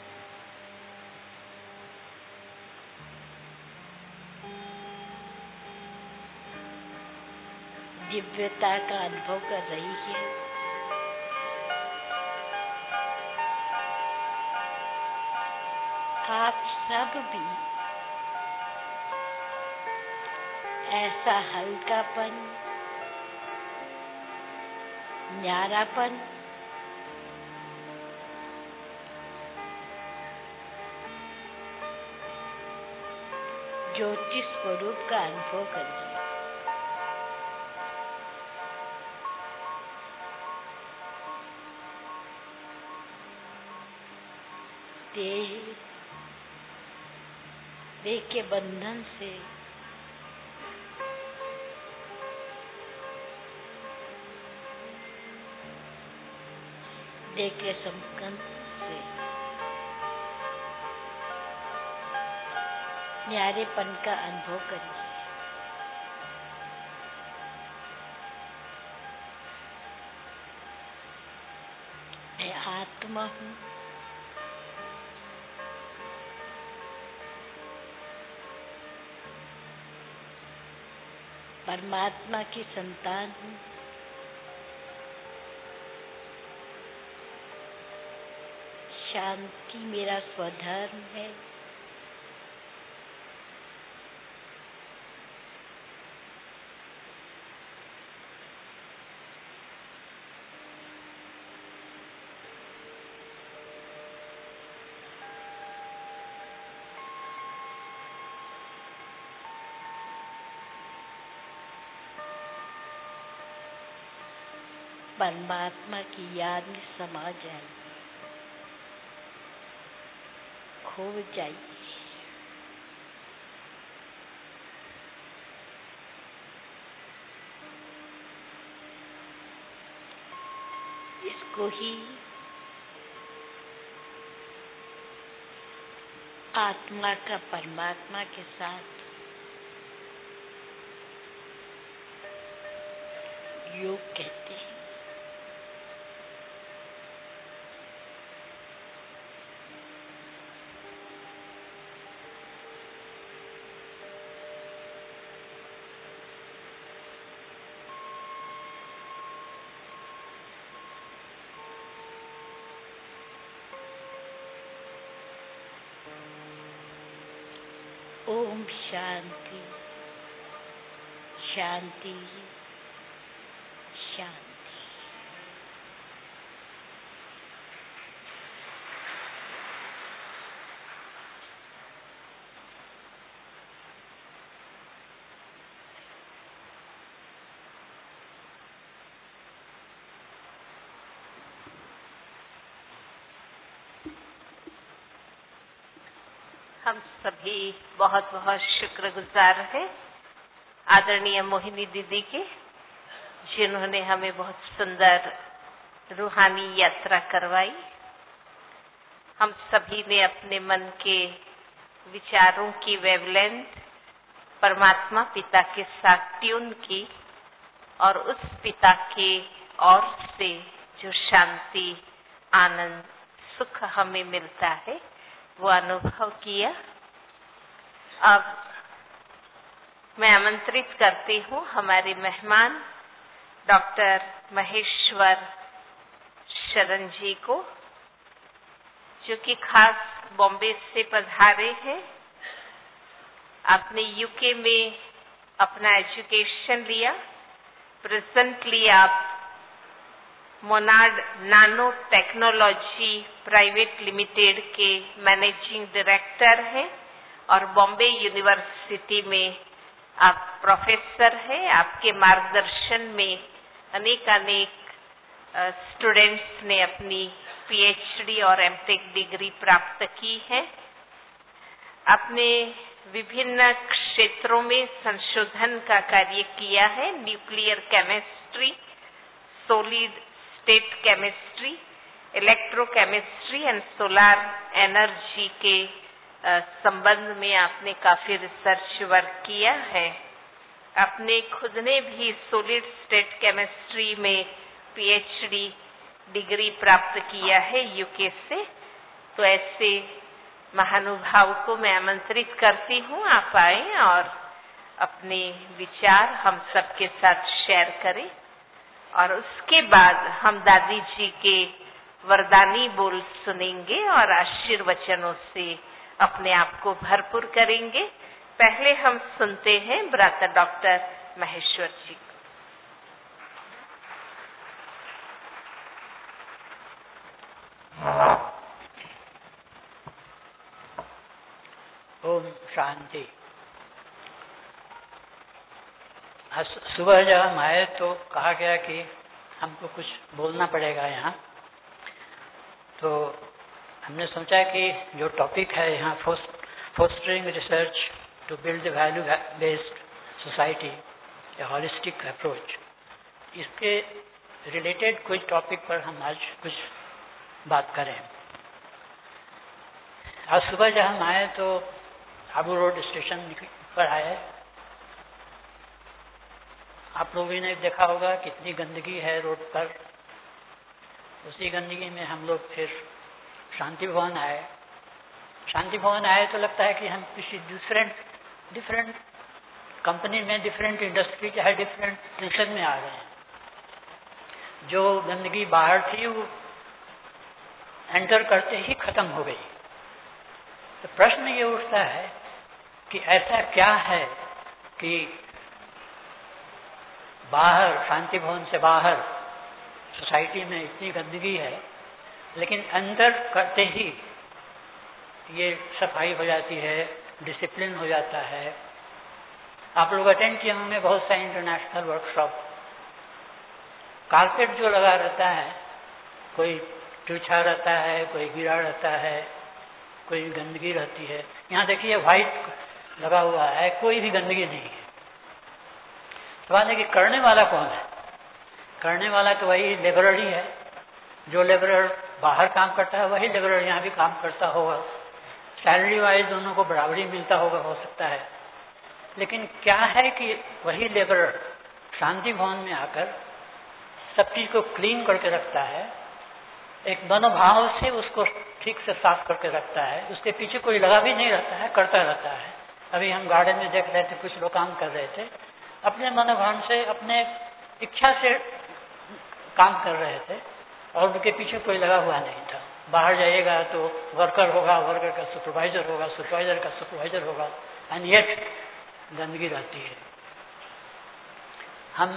दिव्यता का अनुभव कर रही है। आप सब भी ऐसा हल्कापन, न्यारापन, ज्योति स्वरूप का अनुभव करिए। देह के बंधन से देह के संबंध से न्यारेपन का अनुभव करिए। मैं आत्मा हूँ, परमात्मा की संतान हूँ, शांति मेरा स्वधर्म है, परमात्मा की याद में समा जाइए, खो जाइए। इसको ही आत्मा का परमात्मा के साथ योग कहते हैं। ओम शांति शांति शांति। हम सभी बहुत बहुत शुक्रगुजार हैं आदरणीय मोहिनी दीदी के, जिन्होंने हमें बहुत सुंदर रूहानी यात्रा करवाई। हम सभी ने अपने मन के विचारों की वेवलेंथ परमात्मा पिता के साथ ट्यून की और उस पिता के ओर से जो शांति, आनंद, सुख हमें मिलता है वो अनुभव किया। अब मैं आमंत्रित करती हूँ हमारे मेहमान डॉक्टर महेश्वर शरण जी को, जो कि खास बॉम्बे से पधारे हैं। आपने यूके में अपना एजुकेशन लिया। प्रेजेंटली आप Monard nano technology private limited के मैनेजिंग डायरेक्टर हैं और बॉम्बे यूनिवर्सिटी में आप प्रोफेसर हैं। आपके मार्गदर्शन में अनेक स्टूडेंट्स ने अपनी पीएचडी और एमटेक डिग्री प्राप्त की है। आपने विभिन्न क्षेत्रों में संशोधन का कार्य किया है। Nuclear chemistry, solid state chemistry, electrochemistry and solar energy के संबंध में आपने काफी रिसर्च वर्क किया है। आपने खुद ने भी सॉलिड स्टेट केमिस्ट्री में पीएचडी डिग्री प्राप्त किया है यूके से। तो ऐसे महानुभाव को मैं आमंत्रित करती हूँ, आप आए और अपने विचार हम सबके साथ शेयर करें और उसके बाद हम दादी जी के वरदानी बोल सुनेंगे और आशीर्वचनों से अपने आप को भरपूर करेंगे। पहले हम सुनते हैं भ्राता डॉक्टर महेश्वर जी को। ओम शांति आज सुबह जब हम आए तो कहा गया कि हमको कुछ बोलना पड़ेगा यहाँ, तो हमने सोचा कि जो टॉपिक है यहाँ fostering research to build the value based society, a holistic approach, इसके रिलेटेड कुछ टॉपिक पर हम आज कुछ बात करें। आज सुबह जब हम आए तो आबू रोड स्टेशन पर आए, आप लोगों ने देखा होगा कितनी गंदगी है रोड पर। उसी गंदगी में हम लोग फिर शांति भवन आए। शांति भवन आए तो लगता है कि हम किसी डिफरेंट कंपनी में, डिफरेंट इंडस्ट्री, चाहे डिफरेंट नेशन में आ गए हैं। जो गंदगी बाहर थी वो एंटर करते ही खत्म हो गई। तो प्रश्न ये उठता है कि ऐसा क्या है कि बाहर, शांति भवन से बाहर सोसाइटी में इतनी गंदगी है, लेकिन अंदर करते ही ये सफाई हो जाती है, डिसिप्लिन हो जाता है। आप लोग अटेंड किए होंगे बहुत सारे इंटरनेशनल वर्कशॉप। कारपेट जो लगा रहता है, कोई चूछा रहता है, कोई गिरा रहता है, कोई गंदगी रहती है। यहाँ देखिए व्हाइट लगा हुआ है, कोई भी गंदगी नहीं है। सवाल है कि करने वाला कौन है? करने वाला तो वही लेबरर ही है। जो लेबरर बाहर काम करता है वही लेबरर यहाँ भी काम करता होगा। सैलरी वाइज दोनों को बराबरी मिलता होगा, हो सकता है। लेकिन क्या है कि वही लेबरर शांति भवन में आकर सब चीज को क्लीन करके रखता है, एक मनोभाव से उसको ठीक से साफ करके रखता है। उसके पीछे कोई लगा भी नहीं रहता है, करता रहता है। अभी हम गार्डन में देख रहे थे, कुछ लोग काम कर रहे थे, अपने मनोभाव से, अपने इच्छा से काम कर रहे थे और उनके पीछे कोई लगा हुआ नहीं था। बाहर जाइएगा तो वर्कर होगा, वर्कर का सुपरवाइजर होगा, सुपरवाइजर का सुपरवाइजर होगा, एंड येट गंदगी रहती है। हम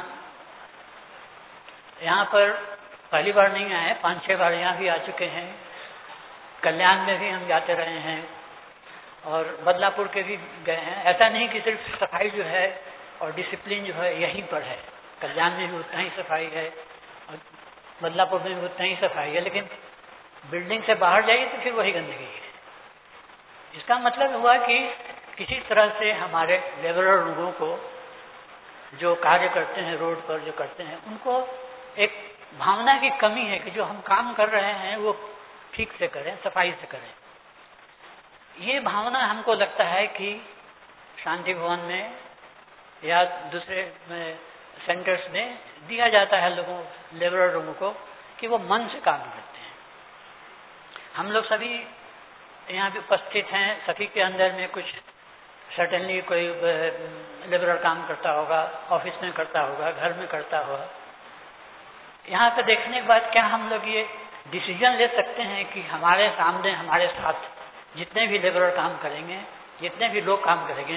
यहाँ पर पहली बार नहीं आए, 5-6 बार यहाँ भी आ चुके हैं। कल्याण में भी हम जाते रहे हैं और बदलापुर के भी गए हैं। ऐसा नहीं कि सिर्फ सफाई जो है और डिसिप्लिन जो है यहीं पर है, कल्याण में भी उतना ही सफाई है और बदलापुर में भी उतना ही सफाई है, लेकिन बिल्डिंग से बाहर जाइए तो फिर वही गंदगी है। इसका मतलब हुआ कि किसी तरह से हमारे लेबरर लोगों को, जो कार्य करते हैं रोड पर, जो करते हैं, उनको एक भावना की कमी है कि जो हम काम कर रहे हैं वो ठीक से करें, सफाई से करें। ये भावना हमको लगता है कि शांति भवन में या दूसरे सेंटर्स में दिया जाता है लोगों, लेबरर लोगों को, कि वो मन से काम करते हैं। हम लोग सभी यहाँ भी उपस्थित हैं, सभी के अंदर में कुछ सर्टेनली कोई लेबरर काम करता होगा, ऑफिस में करता होगा, घर में करता होगा। यहाँ पे देखने के बाद क्या हम लोग ये डिसीजन ले सकते हैं कि हमारे सामने, हमारे साथ जितने भी लेबरर काम करेंगे, जितने भी लोग काम करेंगे,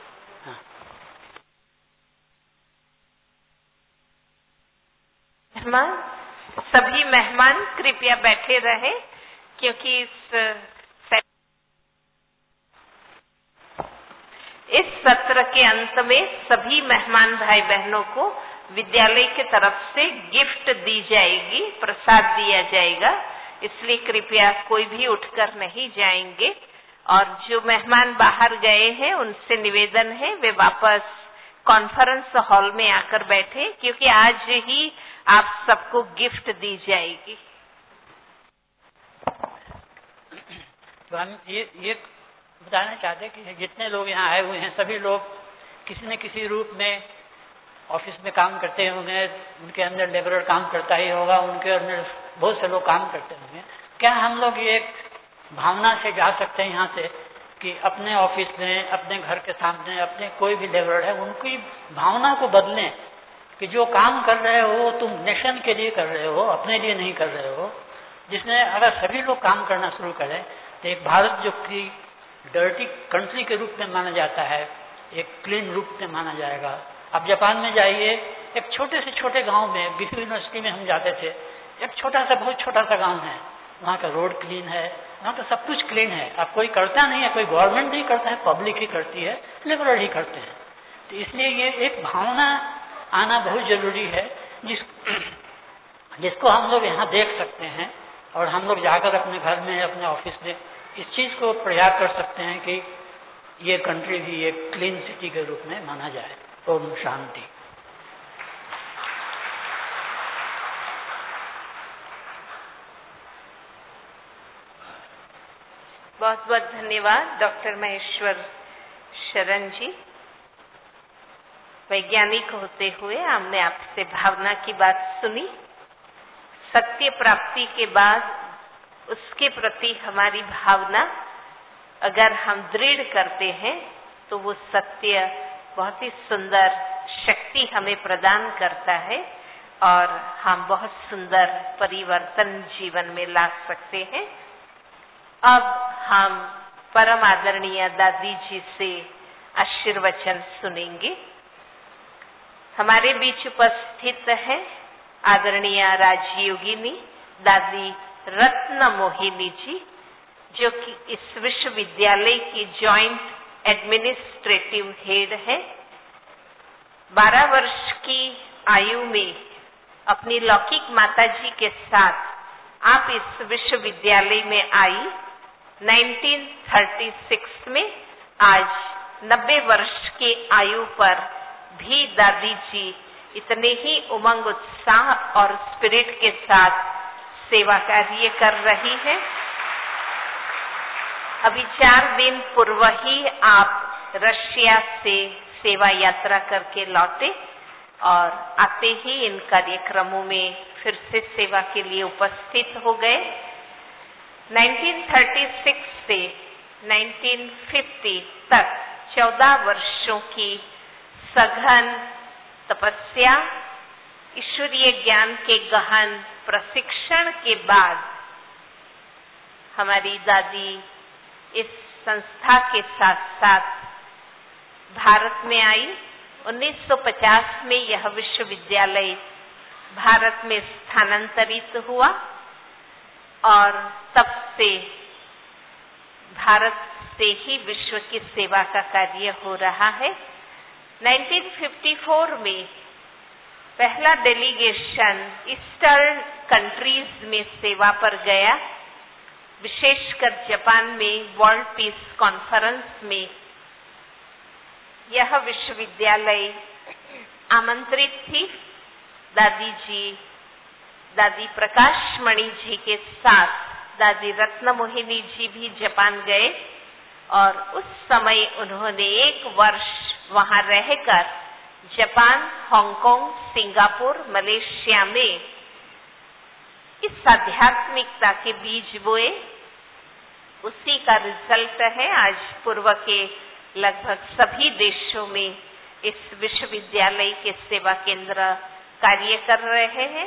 मेहमान, सभी मेहमान कृपया बैठे रहे, क्योंकि इस सत्र के अंत में सभी मेहमान भाई बहनों को विद्यालय की तरफ से गिफ्ट दी जाएगी, प्रसाद दिया जाएगा। इसलिए कृपया कोई भी उठकर नहीं जाएंगे। और जो मेहमान बाहर गए हैं उनसे निवेदन है वे वापस कॉन्फ्रेंस हॉल में आकर बैठे, क्योंकि आज ही आप सबको गिफ्ट दी जाएगी। तो हम ये बताना चाहते हैं कि जितने लोग यहाँ आए हुए हैं, सभी लोग किसी न किसी रूप में ऑफिस में काम करते होंगे, उनके अंदर लेबरर काम करता ही होगा, उनके अंदर बहुत से लोग काम करते होंगे। क्या हम लोग ये भावना से जा सकते हैं यहाँ से कि अपने ऑफिस में, अपने घर के सामने, अपने कोई भी लेबरर है, उनकी भावना को बदलें कि जो काम कर रहे हो तुम नेशन के लिए कर रहे हो, अपने लिए नहीं कर रहे हो। जिसमें अगर सभी लोग काम करना शुरू करें तो एक भारत जो कि डर्टी कंट्री के रूप में माना जाता है, एक क्लीन रूप में माना जाएगा। आप जापान में जाइए, एक छोटे से छोटे गांव में, बिफू यूनिवर्सिटी में हम जाते थे, एक छोटा सा, बहुत छोटा सा गांव है, वहाँ का रोड क्लीन है, वहाँ का सब कुछ क्लीन है। अब कोई करता नहीं है, कोई गवर्नमेंट नहीं करता है, पब्लिक ही करती है, लेबरर ही करते हैं। तो इसलिए ये एक भावना आना बहुत जरूरी है, जिसको हम लोग यहाँ देख सकते हैं और हम लोग जाकर अपने घर में, अपने ऑफिस में इस चीज को प्रयास कर सकते हैं कि ये कंट्री भी एक क्लीन सिटी के रूप में माना जाए। ओम शांति। बहुत बहुत धन्यवाद डॉक्टर महेश्वर शरण जी। वैज्ञानिक होते हुए हमने आपसे भावना की बात सुनी। सत्य प्राप्ति के बाद उसके प्रति हमारी भावना अगर हम दृढ़ करते हैं तो वो सत्य बहुत ही सुंदर शक्ति हमें प्रदान करता है और हम बहुत सुंदर परिवर्तन जीवन में ला सकते हैं। अब हम परम आदरणीय दादी जी से आशीर्वचन सुनेंगे। हमारे बीच उपस्थित है आदरणीय राजयोगिनी दादी रत्न मोहिनी जी, जो कि इस विश्वविद्यालय की जॉइंट एडमिनिस्ट्रेटिव हेड है। 12 वर्ष की आयु में अपनी लौकिक माताजी के साथ आप इस विश्वविद्यालय में आई। 1936 में आज 90 वर्ष की आयु पर भी दादी जी इतने ही उमंग, उत्साह और स्पिरिट के साथ सेवा कार्य कर रही है। अभी 4 दिन पूर्व ही आप रशिया से सेवा यात्रा करके लौटे और आते ही इन कार्यक्रमों में फिर से सेवा के लिए उपस्थित हो गए। 1936 से 1950 तक 14 वर्षों की सघन तपस्या, ईश्वरीय ज्ञान के गहन प्रशिक्षण के बाद हमारी दादी इस संस्था के साथ साथ भारत में आई। 1950 में यह विश्वविद्यालय भारत में स्थानांतरित हुआ और तब से भारत से ही विश्व की सेवा का कार्य हो रहा है। 1954 में पहला डेलीगेशन ईस्टर्न कंट्रीज में सेवा पर गया, विशेषकर जापान में वर्ल्ड पीस कॉन्फ्रेंस में यह विश्वविद्यालय आमंत्रित थी। दादी जी, दादी प्रकाश मणि जी के साथ दादी रत्न मोहिनी जी भी जापान गए और उस समय उन्होंने 1 वर्ष वहां रहकर जापान, हांगकांग, सिंगापुर, मलेशिया में इस आध्यात्मिकता के बीज बोए। उसी का रिजल्ट है आज पूर्व के लगभग सभी देशों में इस विश्वविद्यालय के सेवा केंद्र कार्य कर रहे हैं।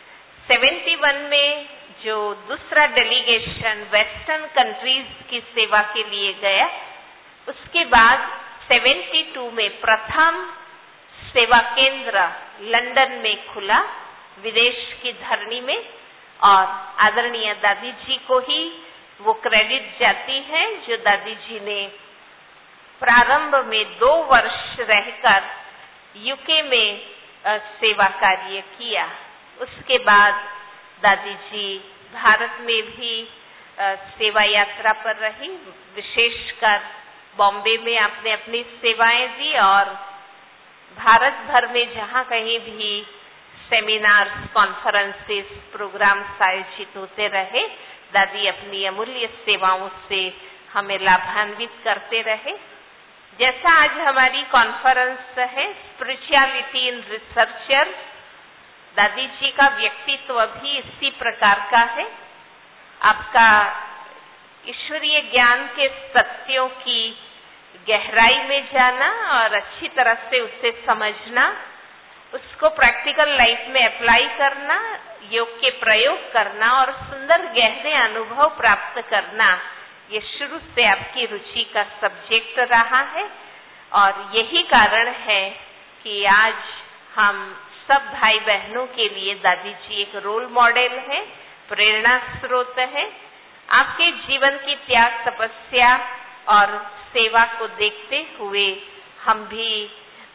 71 में जो दूसरा डेलीगेशन वेस्टर्न कंट्रीज की सेवा के लिए गया, उसके बाद 72 में प्रथम सेवा केंद्र लंदन में खुला, विदेश की धरनी में, और आदरणीय दादी जी को ही वो क्रेडिट जाती है जो दादी जी ने प्रारंभ में 2 वर्ष रहकर यूके में सेवा कार्य किया। उसके बाद दादी जी भारत में भी सेवा यात्रा पर रही, विशेषकर बॉम्बे में आपने अपनी सेवाएं दी और भारत भर में जहां कहीं भी सेमिनार्स, कॉन्फ्रेंसेस, प्रोग्राम्स आयोजित होते रहे, दादी अपनी अमूल्य सेवाओं से हमें लाभान्वित करते रहे। जैसा आज हमारी कॉन्फ्रेंस है स्पिरिचुअलिटी इन रिसर्चर्स, दादी जी का व्यक्तित्व भी इसी प्रकार का है। आपका ईश्वरीय ज्ञान के सत्यों की गहराई में जाना और अच्छी तरह से उसे समझना, उसको प्रैक्टिकल लाइफ में अप्लाई करना, योग के प्रयोग करना और सुंदर गहरे अनुभव प्राप्त करना, ये शुरू से आपकी रुचि का सब्जेक्ट रहा है। और यही कारण है कि आज हम सब भाई बहनों के लिए दादी जी एक रोल मॉडल है, प्रेरणा स्रोत है। आपके जीवन की त्याग, तपस्या और सेवा को देखते हुए हम भी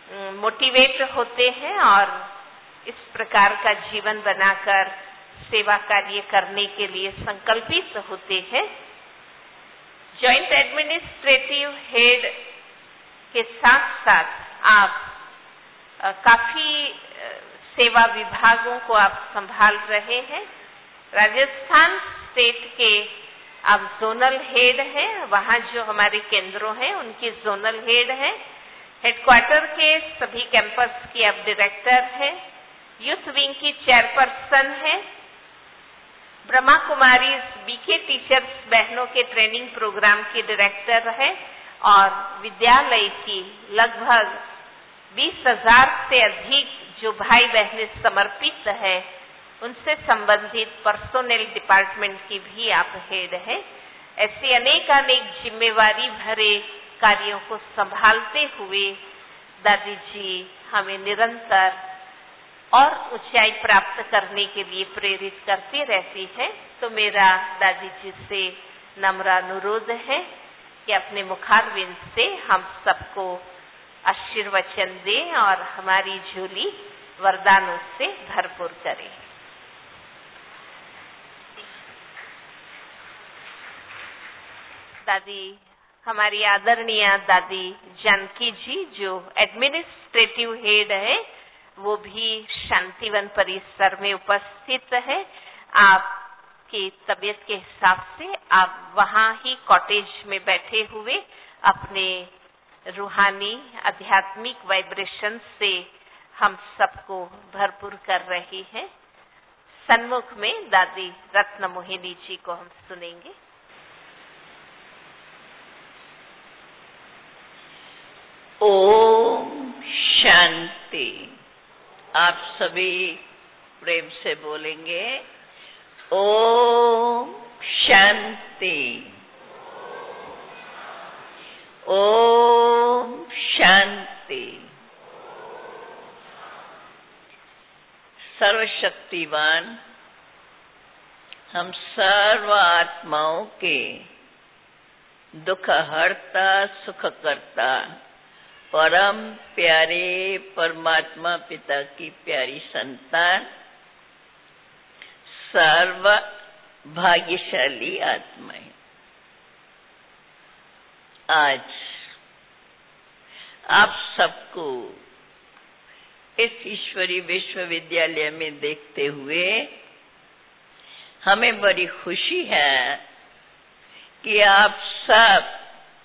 मोटिवेट होते हैं और इस प्रकार का जीवन बनाकर सेवा कार्य करने के लिए संकल्पित होते हैं। जॉइंट एडमिनिस्ट्रेटिव हेड के साथ साथ आप काफी सेवा विभागों को आप संभाल रहे हैं। राजस्थान स्टेट के आप जोनल हेड हैं, वहाँ जो हमारे केंद्रों हैं उनकी जोनल हेड हैं। हेडक्वार्टर के सभी कैंपस की आप डायरेक्टर हैं। यूथ विंग की चेयरपर्सन हैं। ब्रह्मा कुमारी बीके टीचर्स बहनों के ट्रेनिंग प्रोग्राम की डायरेक्टर है और विद्यालय की लगभग 20,000 से अधिक जो भाई बहनें समर्पित है उनसे संबंधित पर्सोनेल डिपार्टमेंट की भी आप हेड है। ऐसे अनेक जिम्मेवारी भरे कार्यों को संभालते हुए दादी जी हमें निरंतर और ऊंचाई प्राप्त करने के लिए प्रेरित करती रहती है। तो मेरा दादी जी से नम्र अनुरोध है कि अपने मुखारविंद से हम सबको आशीर्वचन दें और हमारी झोली वरदानों से भरपूर करें। दादी हमारी आदरणीय दादी जानकी जी जो एडमिनिस्ट्रेटिव हेड है वो भी शांतिवन परिसर में उपस्थित है। आपकी तबीयत के हिसाब से आप वहाँ ही कॉटेज में बैठे हुए अपने रूहानी आध्यात्मिक वाइब्रेशन से हम सबको भरपूर कर रही हैं। सन्मुख में दादी रत्न मोहिनी जी को हम सुनेंगे। ओम शांति। आप सभी प्रेम से बोलेंगे ओम शांति। ओम शांति। सर्वशक्तिवान हम सर्व आत्माओं के दुख हरता सुख करता परम प्यारे परमात्मा पिता की प्यारी संतान सर्व भाग्यशाली आत्माएं आज आप सबको इस ईश्वरी विश्वविद्यालय में देखते हुए हमें बड़ी खुशी है कि आप सब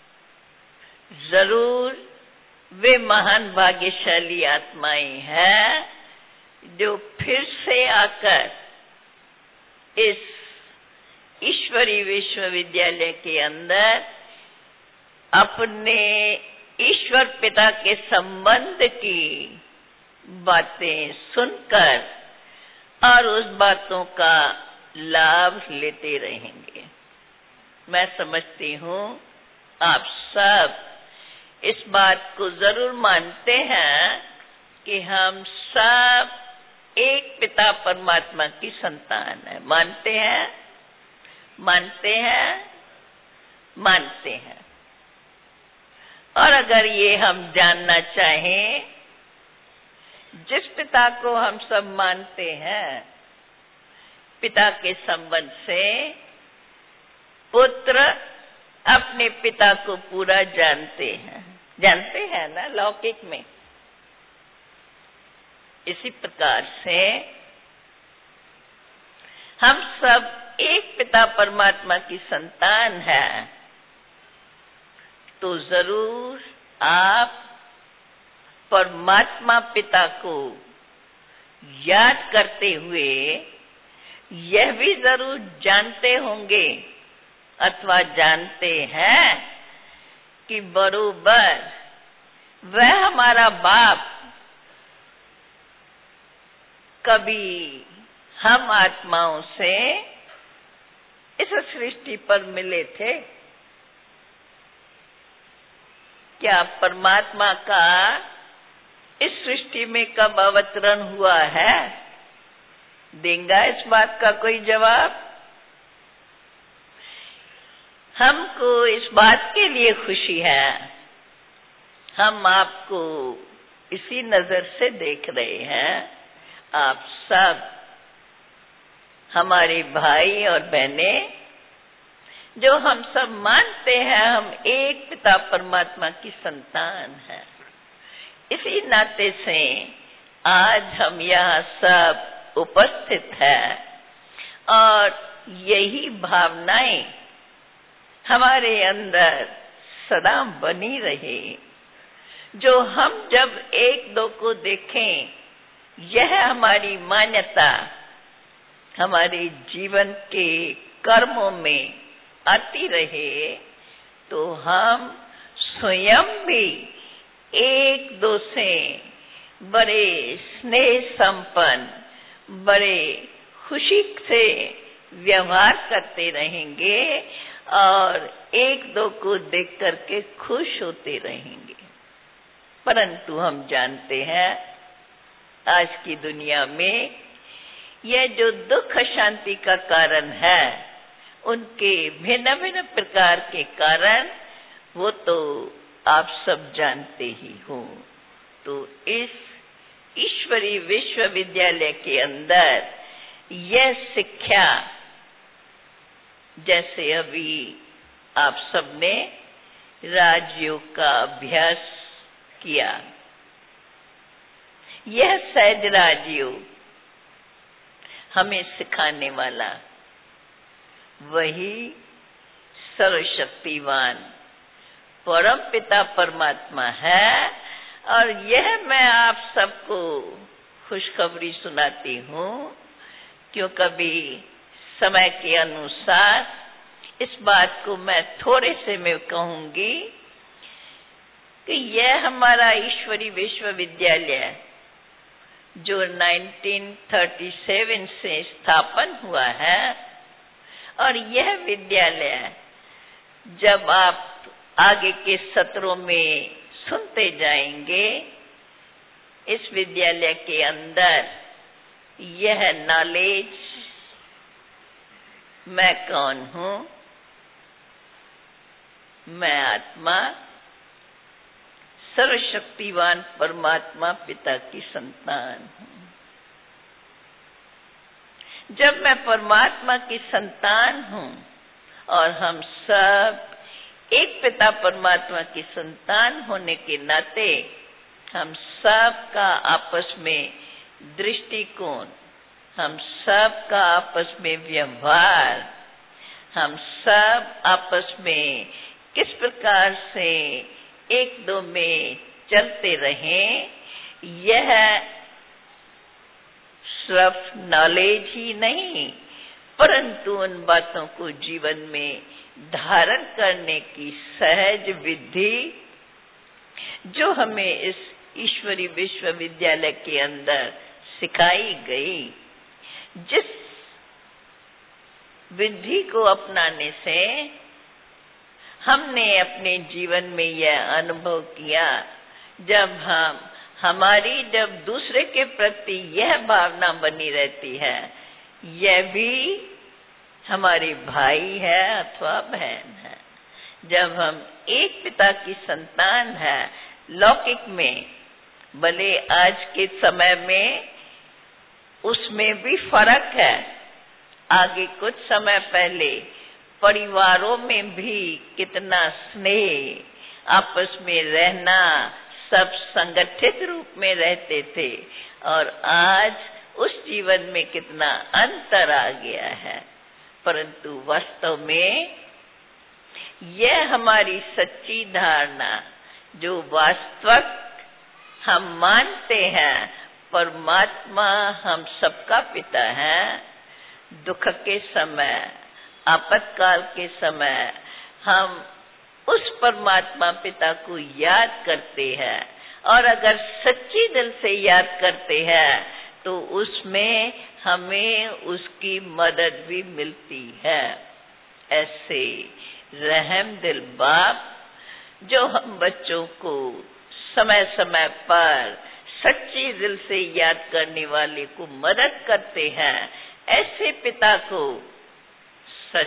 जरूर वे महान भाग्यशाली आत्माएं हैं जो फिर से आकर इस ईश्वरी विश्वविद्यालय के अंदर अपने ईश्वर पिता के संबंध की बातें सुनकर और उस बातों का लाभ लेते रहेंगे। मैं समझती हूँ आप सब इस बात को जरूर मानते हैं कि हम सब एक पिता परमात्मा की संतान है। मानते हैं, मानते हैं, मानते हैं। और अगर ये हम जानना चाहें, जिस पिता को हम सब मानते हैं, पिता के संबंध से पुत्र अपने पिता को पूरा जानते हैं। जानते हैं ना लौकिक में। इसी प्रकार से हम सब एक पिता परमात्मा की संतान हैं, तो जरूर आप परमात्मा पिता को याद करते हुए यह भी जरूर जानते होंगे अथवा जानते हैं कि बरोबर वह हमारा बाप कभी हम आत्माओं से इस सृष्टि पर मिले थे। क्या परमात्मा का इस सृष्टि में कब अवतरण हुआ है? देंगा इस बात का कोई जवाब? हमको इस बात के लिए खुशी है, हम आपको इसी नजर से देख रहे हैं। आप सब हमारे भाई और बहनें, जो हम सब मानते हैं हम एक पिता परमात्मा की संतान हैं। इसी नाते से आज हम यहाँ सब उपस्थित हैं और यही भावनाएं हमारे अंदर सदा बनी रहे। जो हम जब एक दो को देखें, यह हमारी मान्यता हमारे जीवन के कर्मों में आती रहे, तो हम स्वयं भी एक दो से बड़े स्नेह संपन्न, बड़े खुशी से व्यवहार करते रहेंगे और एक दो को देख करके खुश होते रहेंगे। परंतु हम जानते हैं आज की दुनिया में यह जो दुख शांति का कारण है, उनके भिन्न भिन्न प्रकार के कारण वो तो आप सब जानते ही हो। तो इस ईश्वरी विश्वविद्यालय के अंदर यह शिक्षा, जैसे अभी आप सबने राजयोग का अभ्यास किया, यह सहज राजयोग हमें सिखाने वाला वही सर्वशक्तिवान परम पिता परमात्मा है। और यह मैं आप सबको खुशखबरी सुनाती हूँ, क्यों कभी समय के अनुसार इस बात को मैं थोड़े से मैं कहूंगी कि यह हमारा ईश्वरी विश्वविद्यालय जो 1937 से स्थापन हुआ है, और यह विद्यालय जब आप आगे के सत्रों में सुनते जाएंगे, इस विद्यालय के अंदर यह नॉलेज, मैं कौन हूँ, मैं आत्मा सर्वशक्तिवान परमात्मा पिता की संतान हूँ। जब मैं परमात्मा की संतान हूँ और हम सब एक पिता परमात्मा की संतान होने के नाते हम सब का आपस में दृष्टिकोण, हम सब का आपस में व्यवहार, हम सब आपस में किस प्रकार से एक दो में चलते रहें, यह सिर्फ नॉलेज ही नहीं, परंतु उन बातों को जीवन में धारण करने की सहज विधि जो हमें इस ईश्वरी विश्वविद्यालय के अंदर सिखाई गई, जिस विधि को अपनाने से हमने अपने जीवन में यह अनुभव किया, जब दूसरे के प्रति यह भावना बनी रहती है, यह भी हमारे भाई है अथवा बहन है। जब हम एक पिता की संतान है, लौकिक में भले आज के समय में उसमें भी फर्क है, आगे कुछ समय पहले परिवारों में भी कितना स्नेह, आपस में रहना, सब संगठित रूप में रहते थे, और आज उस जीवन में कितना अंतर आ गया है। परंतु वास्तव में यह हमारी सच्ची धारणा, जो वास्तविक हम मानते हैं परमात्मा हम सबका पिता है, दुख के समय, आपातकाल के समय हम उस परमात्मा पिता को याद करते हैं, और अगर सच्ची दिल से याद करते हैं तो उसमें हमें उसकी मदद भी मिलती है। ऐसे रहम दिल बाप जो हम बच्चों को समय समय पर सच्ची दिल से याद करने वाले को मदद करते हैं, ऐसे पिता को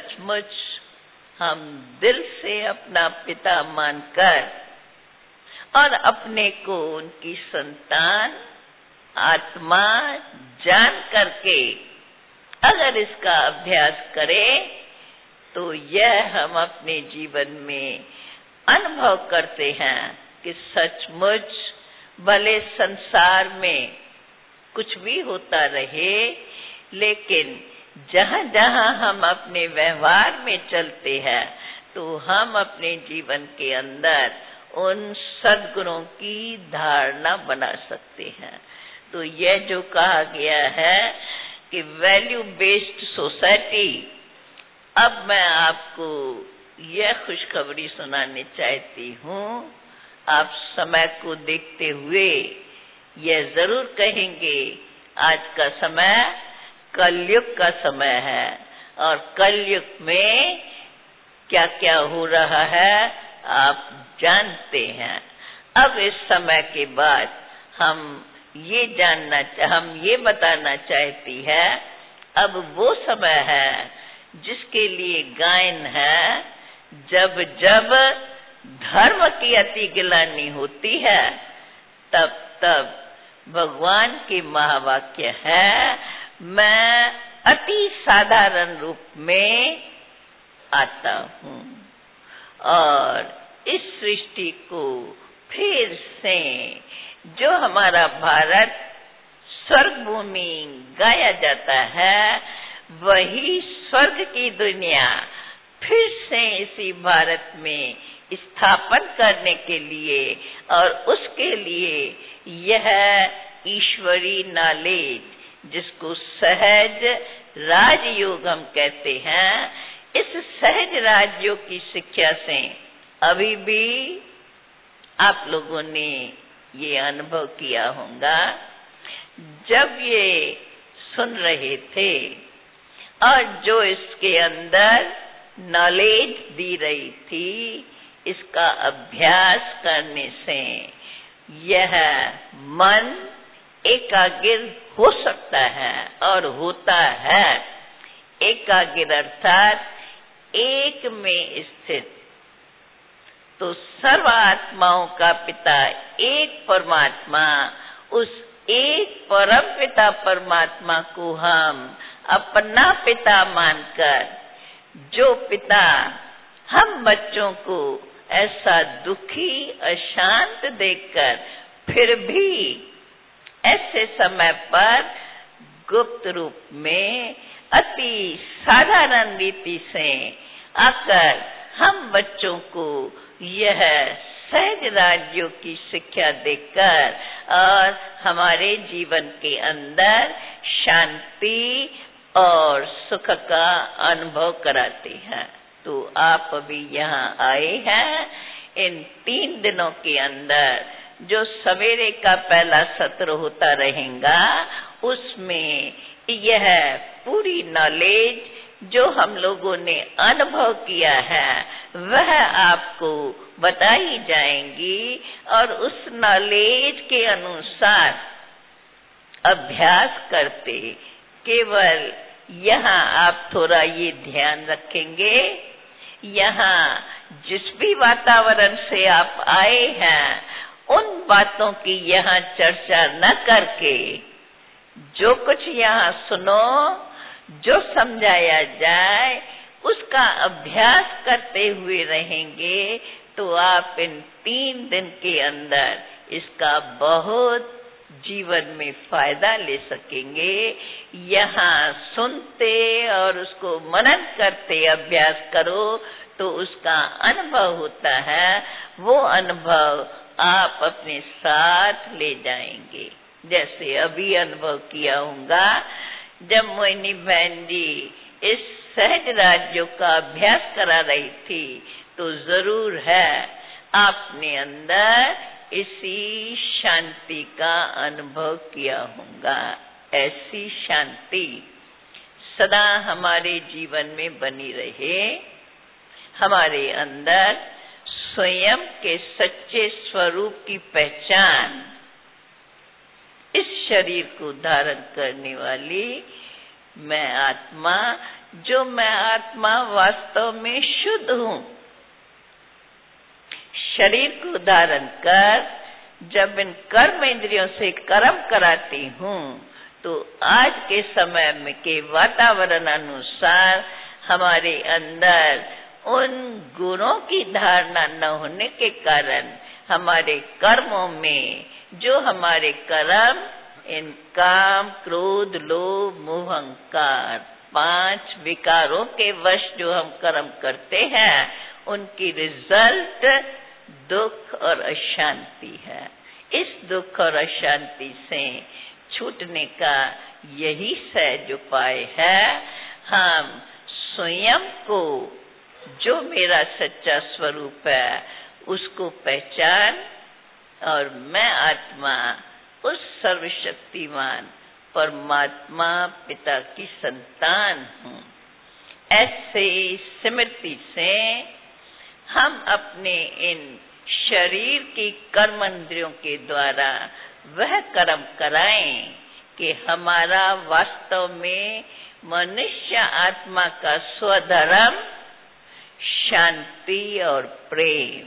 सचमुच हम दिल से अपना पिता मानकर और अपने को उनकी संतान आत्मा जान करके अगर इसका अभ्यास करें तो यह हम अपने जीवन में अनुभव करते हैं कि सचमुच भले संसार में कुछ भी होता रहे, लेकिन जहाँ जहाँ हम अपने व्यवहार में चलते हैं तो हम अपने जीवन के अंदर उन सद्गुणों की धारणा बना सकते हैं। तो यह जो कहा गया है कि वैल्यू बेस्ड सोसाइटी, अब मैं आपको यह खुशखबरी सुनाने चाहती हूँ। आप समय को देखते हुए यह जरूर कहेंगे आज का समय कलयुग का समय है और कलयुग में क्या क्या हो रहा है आप जानते हैं। अब इस समय के बाद हम ये बताना चाहती है, अब वो समय है जिसके लिए गायन है, जब जब धर्म की अति गिलानी होती है तब तब भगवान की महावाक्य है, मैं अति साधारण रूप में आता हूँ और इस सृष्टि को फिर से जो हमारा भारत स्वर्ग भूमि गाया जाता है, वही स्वर्ग की दुनिया फिर से इसी भारत में स्थापन करने के लिए और उसके लिए यह ईश्वरी नॉलेज जिसको सहज राजयोग हम कहते हैं, इस सहज राजयोग की शिक्षा से अभी भी आप लोगों ने ये अनुभव किया होगा, जब ये सुन रहे थे और जो इसके अंदर नॉलेज दी रही थी, इसका अभ्यास करने से यह मन एकाग्र हो सकता है और होता है। एकाग्र अर्थात एक में स्थित। तो सर्व आत्माओं का पिता एक परमात्मा, उस एक परम पिता परमात्मा को हम अपना पिता मानकर, जो पिता हम बच्चों को ऐसा दुखी अशांत देखकर फिर भी ऐसे समय पर गुप्त रूप में अति साधारण रीति से आकर हम बच्चों को यह सहज राजयोग की शिक्षा देकर और हमारे जीवन के अंदर शांति और सुख का अनुभव कराते हैं। तो आप अभी यहाँ आए हैं, इन 3 दिनों के अंदर जो सवेरे का पहला सत्र होता रहेगा, उसमें यह पूरी नॉलेज जो हम लोगों ने अनुभव किया है वह आपको बताई जाएंगी और उस नॉलेज के अनुसार अभ्यास करते, केवल यहाँ आप थोड़ा ये ध्यान रखेंगे, यहाँ जिस भी वातावरण से आप आए हैं उन बातों की यहाँ चर्चा न करके जो कुछ यहाँ सुनो, जो समझाया जाए उसका अभ्यास करते हुए रहेंगे, तो आप इन 3 दिन के अंदर इसका बहुत जीवन में फायदा ले सकेंगे। यहाँ सुनते और उसको मनन करते अभ्यास करो तो उसका अनुभव होता है, वो अनुभव आप अपने साथ ले जाएंगे। जैसे अभी अनुभव किया होगा, जब मोहिनी बहन जी इस सहज राजयोग का अभ्यास करा रही थी, तो जरूर है आपने अंदर इसी शांति का अनुभव किया होगा। ऐसी शांति सदा हमारे जीवन में बनी रहे, हमारे अंदर स्वयं के सच्चे स्वरूप की पहचान, इस शरीर को धारण करने वाली मैं आत्मा, जो मैं आत्मा वास्तव में शुद्ध हूँ, शरीर को धारण कर जब इन कर्म इंद्रियों से कर्म कराती हूँ, तो आज के समय में के वातावरण अनुसार हमारे अंदर उन गुणों की धारणा न होने के कारण हमारे कर्मों में जो हमारे कर्म इन काम, क्रोध, लोभ, मोह, अहंकार 5 विकारों के वश जो हम कर्म करते हैं, उनकी रिजल्ट दुख और अशांति है। इस दुख और अशांति से छूटने का यही सहज उपाय है। हम स्वयं को, जो मेरा सच्चा स्वरूप है, उसको पहचान और मैं आत्मा उस सर्वशक्तिमान परमात्मा पिता की संतान हूँ। ऐसे स्मृति से हम अपने इन शरीर की कर्मेंद्रियों के द्वारा वह कर्म कराएं कि हमारा वास्तव में मनुष्य आत्मा का स्वधर्म शांति और प्रेम,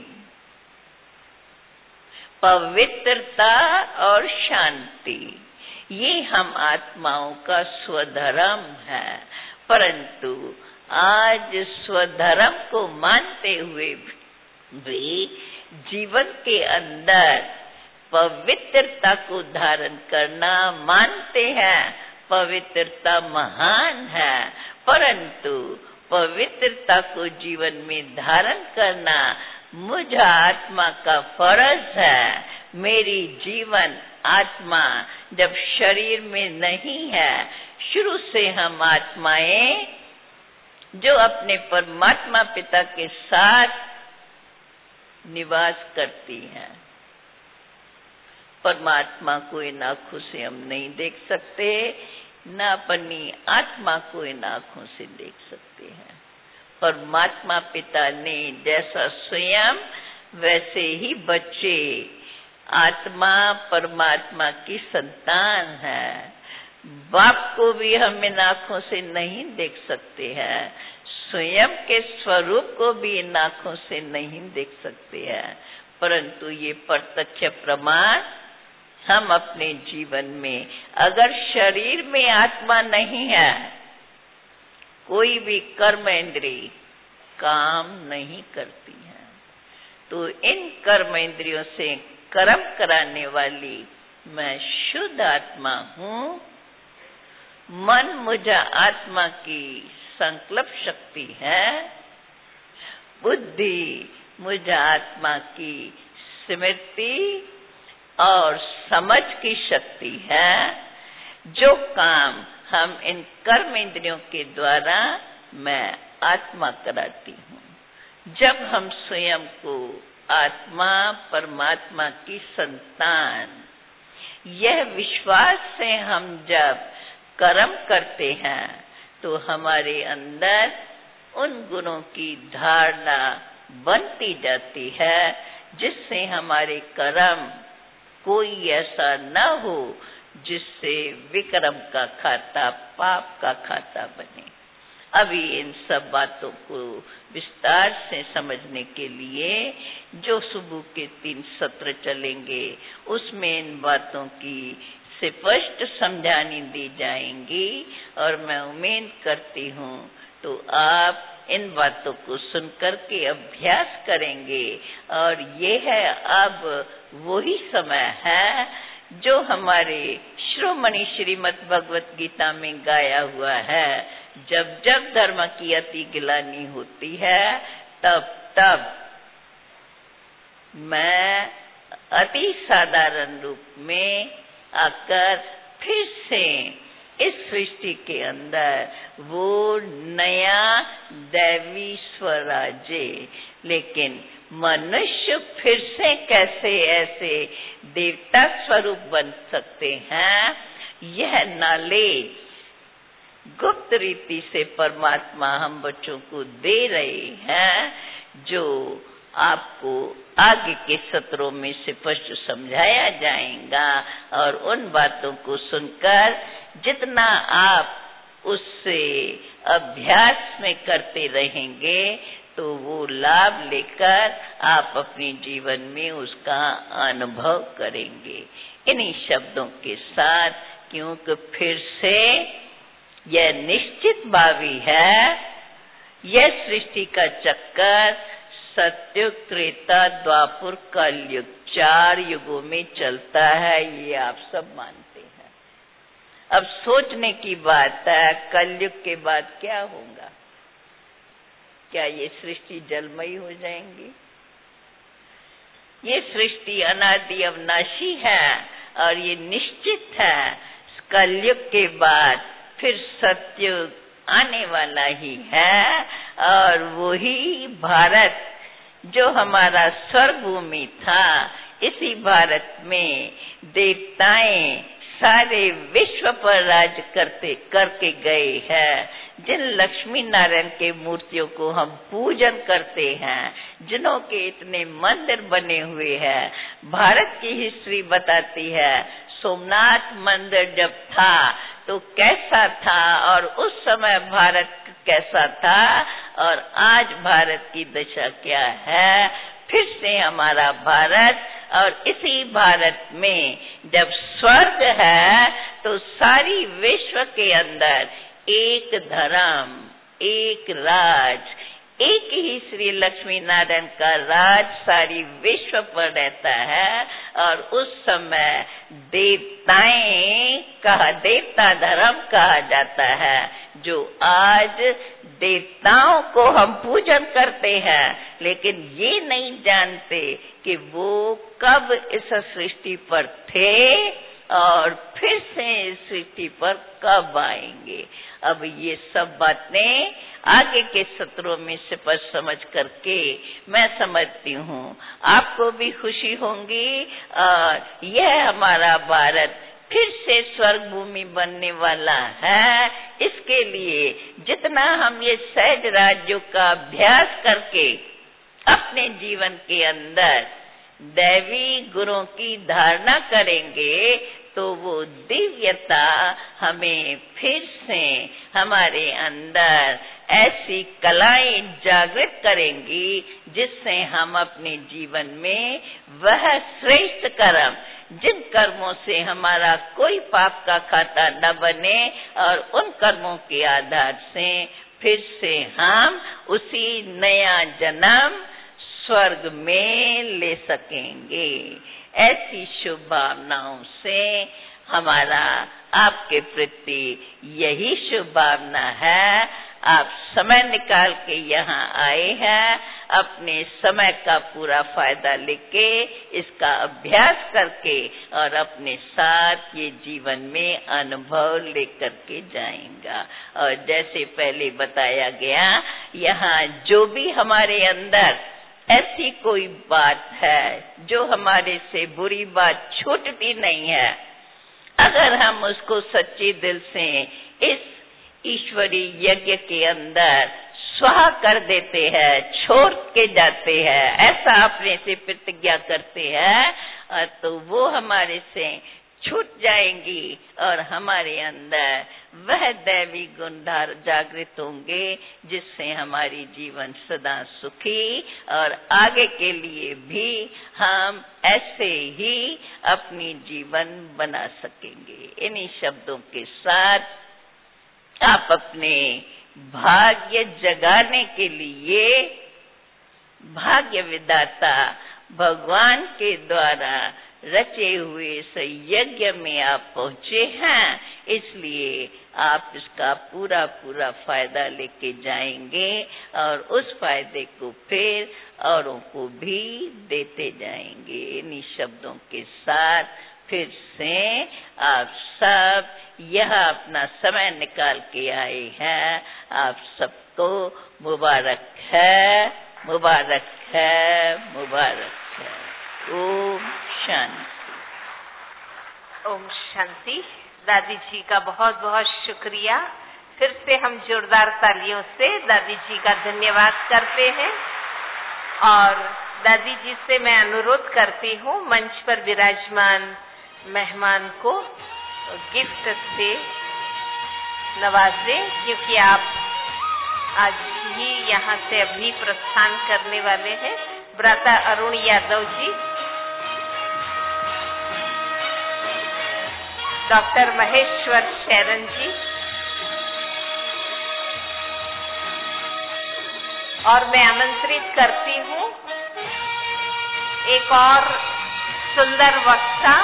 पवित्रता और शांति, ये हम आत्माओं का स्वधर्म है। परंतु आज स्वधर्म को मानते हुए भी जीवन के अंदर पवित्रता को धारण करना मानते हैं, पवित्रता महान है, परंतु पवित्रता को जीवन में धारण करना मुझ आत्मा का फर्ज है। मेरी जीवन आत्मा जब शरीर में नहीं है, शुरू से हम आत्माएं जो अपने परमात्मा पिता के साथ निवास करती हैं। परमात्मा को इन आँखों से हम नहीं देख सकते, न अपनी आत्मा को इन आँखों से देख सकते हैं। परमात्मा पिता ने जैसा स्वयं, वैसे ही बच्चे आत्मा परमात्मा की संतान है। बाप को भी हम इन आँखों से नहीं देख सकते हैं, स्वयं के स्वरूप को भी इन आँखों से नहीं देख सकते हैं, परंतु ये प्रत्यक्ष प्रमाण हम अपने जीवन में, अगर शरीर में आत्मा नहीं है, कोई भी कर्म इंद्रिय काम नहीं करती है। तो इन कर्म इंद्रियों से कर्म कराने वाली मैं शुद्ध आत्मा हूँ। मन मुझ आत्मा की संकल्प शक्ति है, बुद्धि मुझ आत्मा की स्मृति और समझ की शक्ति है। जो काम हम इन कर्म इंद्रियों के द्वारा मैं आत्मा कराती हूँ। जब हम स्वयं को आत्मा परमात्मा की संतान, यह विश्वास से हम जब कर्म करते हैं, तो हमारे अंदर उन गुणों की धारणा बनती जाती है, जिससे हमारे कर्म कोई ऐसा न हो जिससे विक्रम का खाता, पाप का खाता बने। अभी इन सब बातों को विस्तार से समझने के लिए जो सुबह के 3 सत्र चलेंगे, उसमें इन बातों की स्पष्ट समझानी दी जाएंगी, और मैं उम्मीद करती हूँ तो आप इन बातों को सुनकर के अभ्यास करेंगे। और ये है अब वही समय है जो हमारे श्रोमणि श्रीमद् भगवत गीता में गाया हुआ है। जब जब धर्म की अति गिलानी होती है, तब तब मैं अति साधारण रूप में आकर फिर से इस सृष्टि के अंदर वो नया दैवी स्वराज्य, लेकिन मनुष्य फिर से कैसे ऐसे देवता स्वरूप बन सकते हैं, यह नॉलेज गुप्त रीति से परमात्मा हम बच्चों को दे रहे हैं, जो आपको आगे के सत्रों में स्पष्ट समझाया जाएगा। और उन बातों को सुनकर जितना आप उससे अभ्यास में करते रहेंगे, तो वो लाभ लेकर आप अपने जीवन में उसका अनुभव करेंगे। इन्हीं शब्दों के साथ, क्योंकि फिर से यह निश्चित भावी है, यह सृष्टि का चक्कर सत्युग, त्रेता, द्वापर, कलयुग 4 युगों में चलता है, ये आप सब मानते हैं। अब सोचने की बात है, कलयुग के बाद क्या होगा? क्या ये सृष्टि जलमयी हो जाएंगी? ये सृष्टि अनादि अविनाशी है और ये निश्चित है, कलयुग के बाद फिर सत्युग आने वाला ही है। और वही भारत जो हमारा स्वर्ग भूमि था, इसी भारत में देवताएं सारे विश्व पर राज करके गए हैं। जिन लक्ष्मी नारायण के मूर्तियों को हम पूजन करते हैं, जिनों के इतने मंदिर बने हुए हैं, भारत की हिस्ट्री बताती है सोमनाथ मंदिर जब था तो कैसा था और उस समय भारत कैसा था और आज भारत की दशा क्या है। फिर से हमारा भारत, और इसी भारत में जब स्वर्ग है तो सारी विश्व के अंदर एक धर्म, एक राज, एक ही श्री लक्ष्मी नारायण का राज सारी विश्व पर रहता है। और उस समय देवता धर्म कहा जाता है, जो आज देवताओं को हम पूजन करते हैं, लेकिन ये नहीं जानते कि वो कब इस सृष्टि पर थे और फिर से इस सृष्टि पर कब आएंगे। अब ये सब बातें आगे के सत्रों में स्पष्ट समझ करके मैं समझती हूँ आपको भी खुशी होंगी। और यह हमारा भारत फिर से स्वर्ग भूमि बनने वाला है। इसके लिए जितना हम ये सहज राज्यों का अभ्यास करके अपने जीवन के अंदर दैवी गुणों की धारणा करेंगे, तो वो दिव्यता हमें फिर से हमारे अंदर ऐसी कलाएं जागृत करेंगी, जिससे हम अपने जीवन में वह श्रेष्ठ कर्म, जिन कर्मों से हमारा कोई पाप का खाता न बने, और उन कर्मों के आधार से फिर से हम उसी नया जन्म स्वर्ग में ले सकेंगे। ऐसी शुभ भावनाओं से हमारा आपके प्रति यही शुभ भावना है। आप समय निकाल के यहाँ आए हैं, अपने समय का पूरा फायदा लेके इसका अभ्यास करके और अपने साथ ये जीवन में अनुभव लेकर के जाएंगा। और जैसे पहले बताया गया, यहाँ जो भी हमारे अंदर ऐसी कोई बात है जो हमारे से बुरी बात छूटती नहीं है, अगर हम उसको सच्चे दिल से इस ईश्वरीय यज्ञ के अंदर स्वाहा कर देते हैं, छोड़ के जाते हैं, ऐसा अपने से प्रतिज्ञा करते हैं, तो वो हमारे से छूट जाएंगी और हमारे अंदर वह दैवी गुण जागृत होंगे, जिससे हमारी जीवन सदा सुखी और आगे के लिए भी हम ऐसे ही अपनी जीवन बना सकेंगे। इन्हीं शब्दों के साथ आप अपने भाग्य जगाने के लिए भाग्य विधाता भगवान के द्वारा रचे हुए इस यज्ञ में आप पहुँचे हैं, इसलिए आप इसका पूरा पूरा फायदा लेके जाएंगे और उस फायदे को फिर औरों को भी देते जाएंगे। इन्हीं शब्दों के साथ फिर से आप सब यह अपना समय निकाल के आए हैं, आप सबको मुबारक है, मुबारक है, मुबारक है। ओम शांति। ओम शांति। दादी जी का बहुत बहुत शुक्रिया। फिर से हम जोरदार तालियों से दादी जी का धन्यवाद करते हैं। और दादी जी से मैं अनुरोध करती हूँ, मंच पर विराजमान मेहमान को गिफ्ट से नवाजें, क्योंकि आप आज भी यहाँ से अभी प्रस्थान करने वाले हैं। भ्राता अरुण यादव जी, डॉक्टर महेश्वर शरण जी, और मैं आमंत्रित करती हूँ एक और सुंदर वक्ता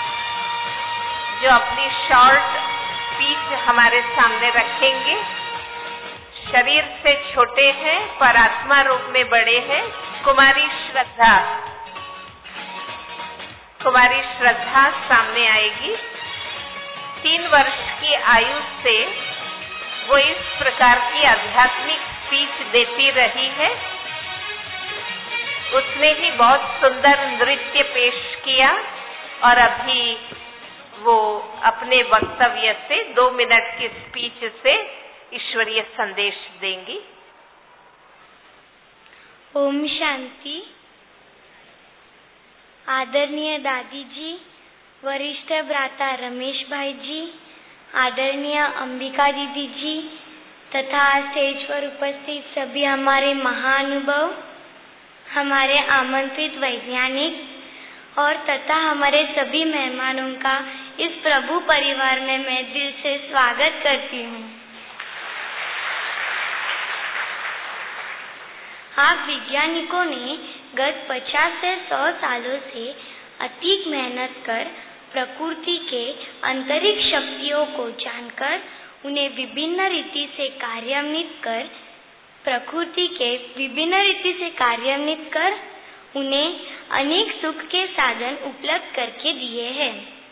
जो अपनी शॉर्ट स्पीच हमारे सामने रखेंगे। शरीर से छोटे हैं पर आत्मा रूप में बड़े हैं। कुमारी श्रद्धा सामने आएगी। 3 वर्ष की आयु से वो इस प्रकार की आध्यात्मिक स्पीच देती रही है। उसने ही बहुत सुंदर नृत्य पेश किया और अभी वो अपने वक्तव्य से 2 मिनट की स्पीच से ईश्वरीय संदेश देंगी। ओम शांति। आदरणीय दादी जी, वरिष्ठ भ्राता रमेश भाई जी, आदरणीय अंबिका दीदी जी तथा स्टेज पर उपस्थित सभी हमारे महानुभाव, हमारे आमंत्रित वैज्ञानिक और तथा हमारे सभी मेहमानों का इस प्रभु परिवार में मैं दिल से स्वागत करती हूँ। आप वैज्ञानिकों ने गत 50 से 100 सालों से अत्यधिक मेहनत कर प्रकृति के आंतरिक शक्तियों को जानकर उन्हें विभिन्न रीति से कार्यान्वित कर उन्हें अनेक सुख के साधन उपलब्ध करके दिए हैं,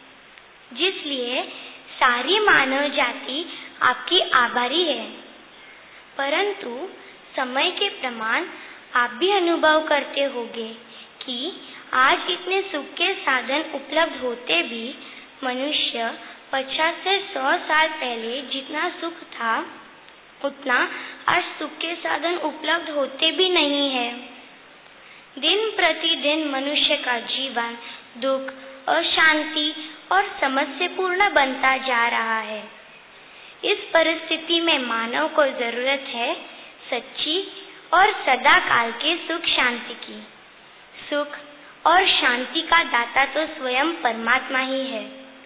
जिसलिए सारी मानव जाति आपकी आभारी है। परंतु समय के प्रमाण आप भी अनुभव करते होंगे कि आज इतने सुख के साधन उपलब्ध होते भी मनुष्य 50 से 100 साल पहले जितना सुख था उतना आज सुख के साधन उपलब्ध होते भी नहीं है। दिन प्रतिदिन मनुष्य का जीवन दुख, अशांति और समस्यापूर्ण बनता जा रहा है। इस परिस्थिति में मानव को जरूरत है सच्ची और सदा काल के सुख शांति की। सुख और शांति का दाता तो स्वयं परमात्मा ही है।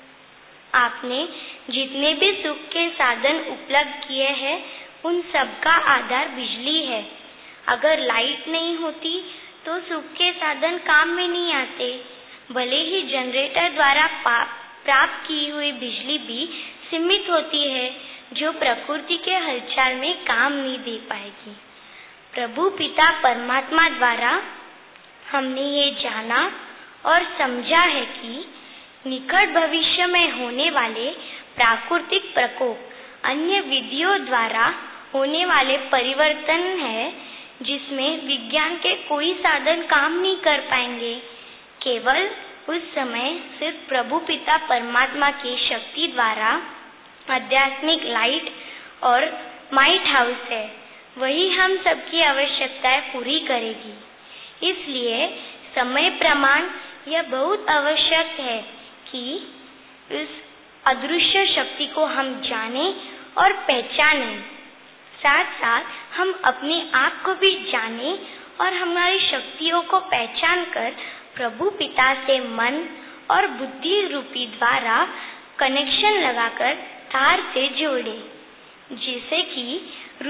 आपने जितने भी सुख के साधन उपलब्ध किए हैं उन सब का आधार बिजली है। अगर लाइट नहीं होती तो सुख के साधन काम में नहीं आते। भले ही जनरेटर द्वारा प्राप्त की हुई बिजली भी सीमित होती है, जो प्रकृति के हलचल में काम नहीं दे पाएगी। प्रभु पिता परमात्मा द्वारा हमने ये जाना और समझा है कि निकट भविष्य में होने वाले प्राकृतिक प्रकोप अन्य विधियों द्वारा होने वाले परिवर्तन है, जिसमें विज्ञान के कोई साधन काम नहीं कर पाएंगे। केवल उस समय सिर्फ प्रभु पिता परमात्मा की शक्ति द्वारा आध्यात्मिक लाइट और माइट हाउस है, वही हम सबकी आवश्यकताएं पूरी करेगी। इसलिए समय प्रमाण यह बहुत आवश्यक है कि इस अदृश्य शक्ति को हम जाने और पहचाने, साथ साथ हम अपने आप को भी जाने और हमारी शक्तियों को पहचान कर प्रभु पिता से मन और बुद्धि रूपी द्वारा कनेक्शन लगाकर तार से जोड़े, जिससे कि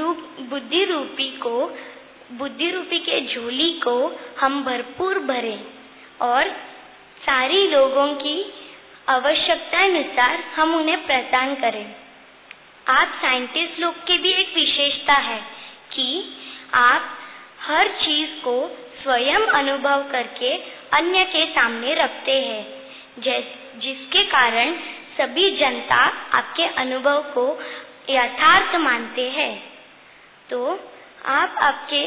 बुद्धि रूपी के झोली को हम भरपूर भरे और सारी लोगों की आवश्यकता अनुसार हम उन्हें प्रदान करें। आप साइंटिस्ट लोग की भी एक विशेषता है कि आप हर चीज को स्वयं अनुभव करके अन्य के सामने रखते हैं, जिसके कारण सभी जनता आपके अनुभव को यथार्थ मानते हैं। तो आप आपके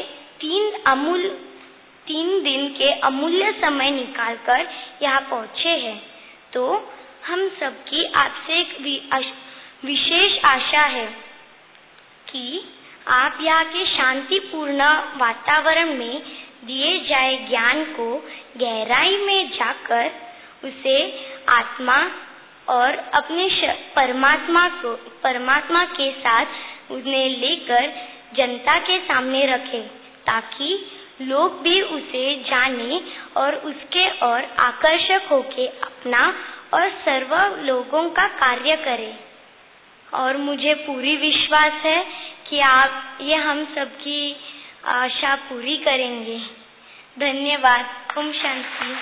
3 दिन के अमूल्य समय निकालकर यहाँ पहुँचे हैं, तो हम सबकी आपसे एक विशेष आशा है कि आप यहाँ के शांतिपूर्ण वातावरण में दिए जाए ज्ञान को गहराई में जाकर उसे आत्मा और अपने परमात्मा के साथ उन्हें लेकर जनता के सामने रखे ताकि लोग भी उसे जाने और उसके और आकर्षक होके अपना और सर्व लोगों का कार्य करें। और मुझे पूरी विश्वास है कि आप ये हम सबकी आशा पूरी करेंगे। धन्यवाद। ओम शांति।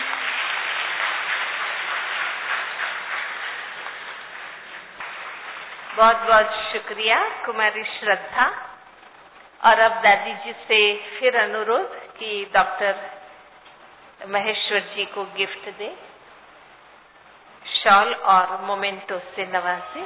बहुत बहुत शुक्रिया कुमारी श्रद्धा। और अब दादी जी से फिर अनुरोध कि डॉक्टर महेश्वर जी को गिफ्ट दे, शॉल और मोमेंटो से नवाजे।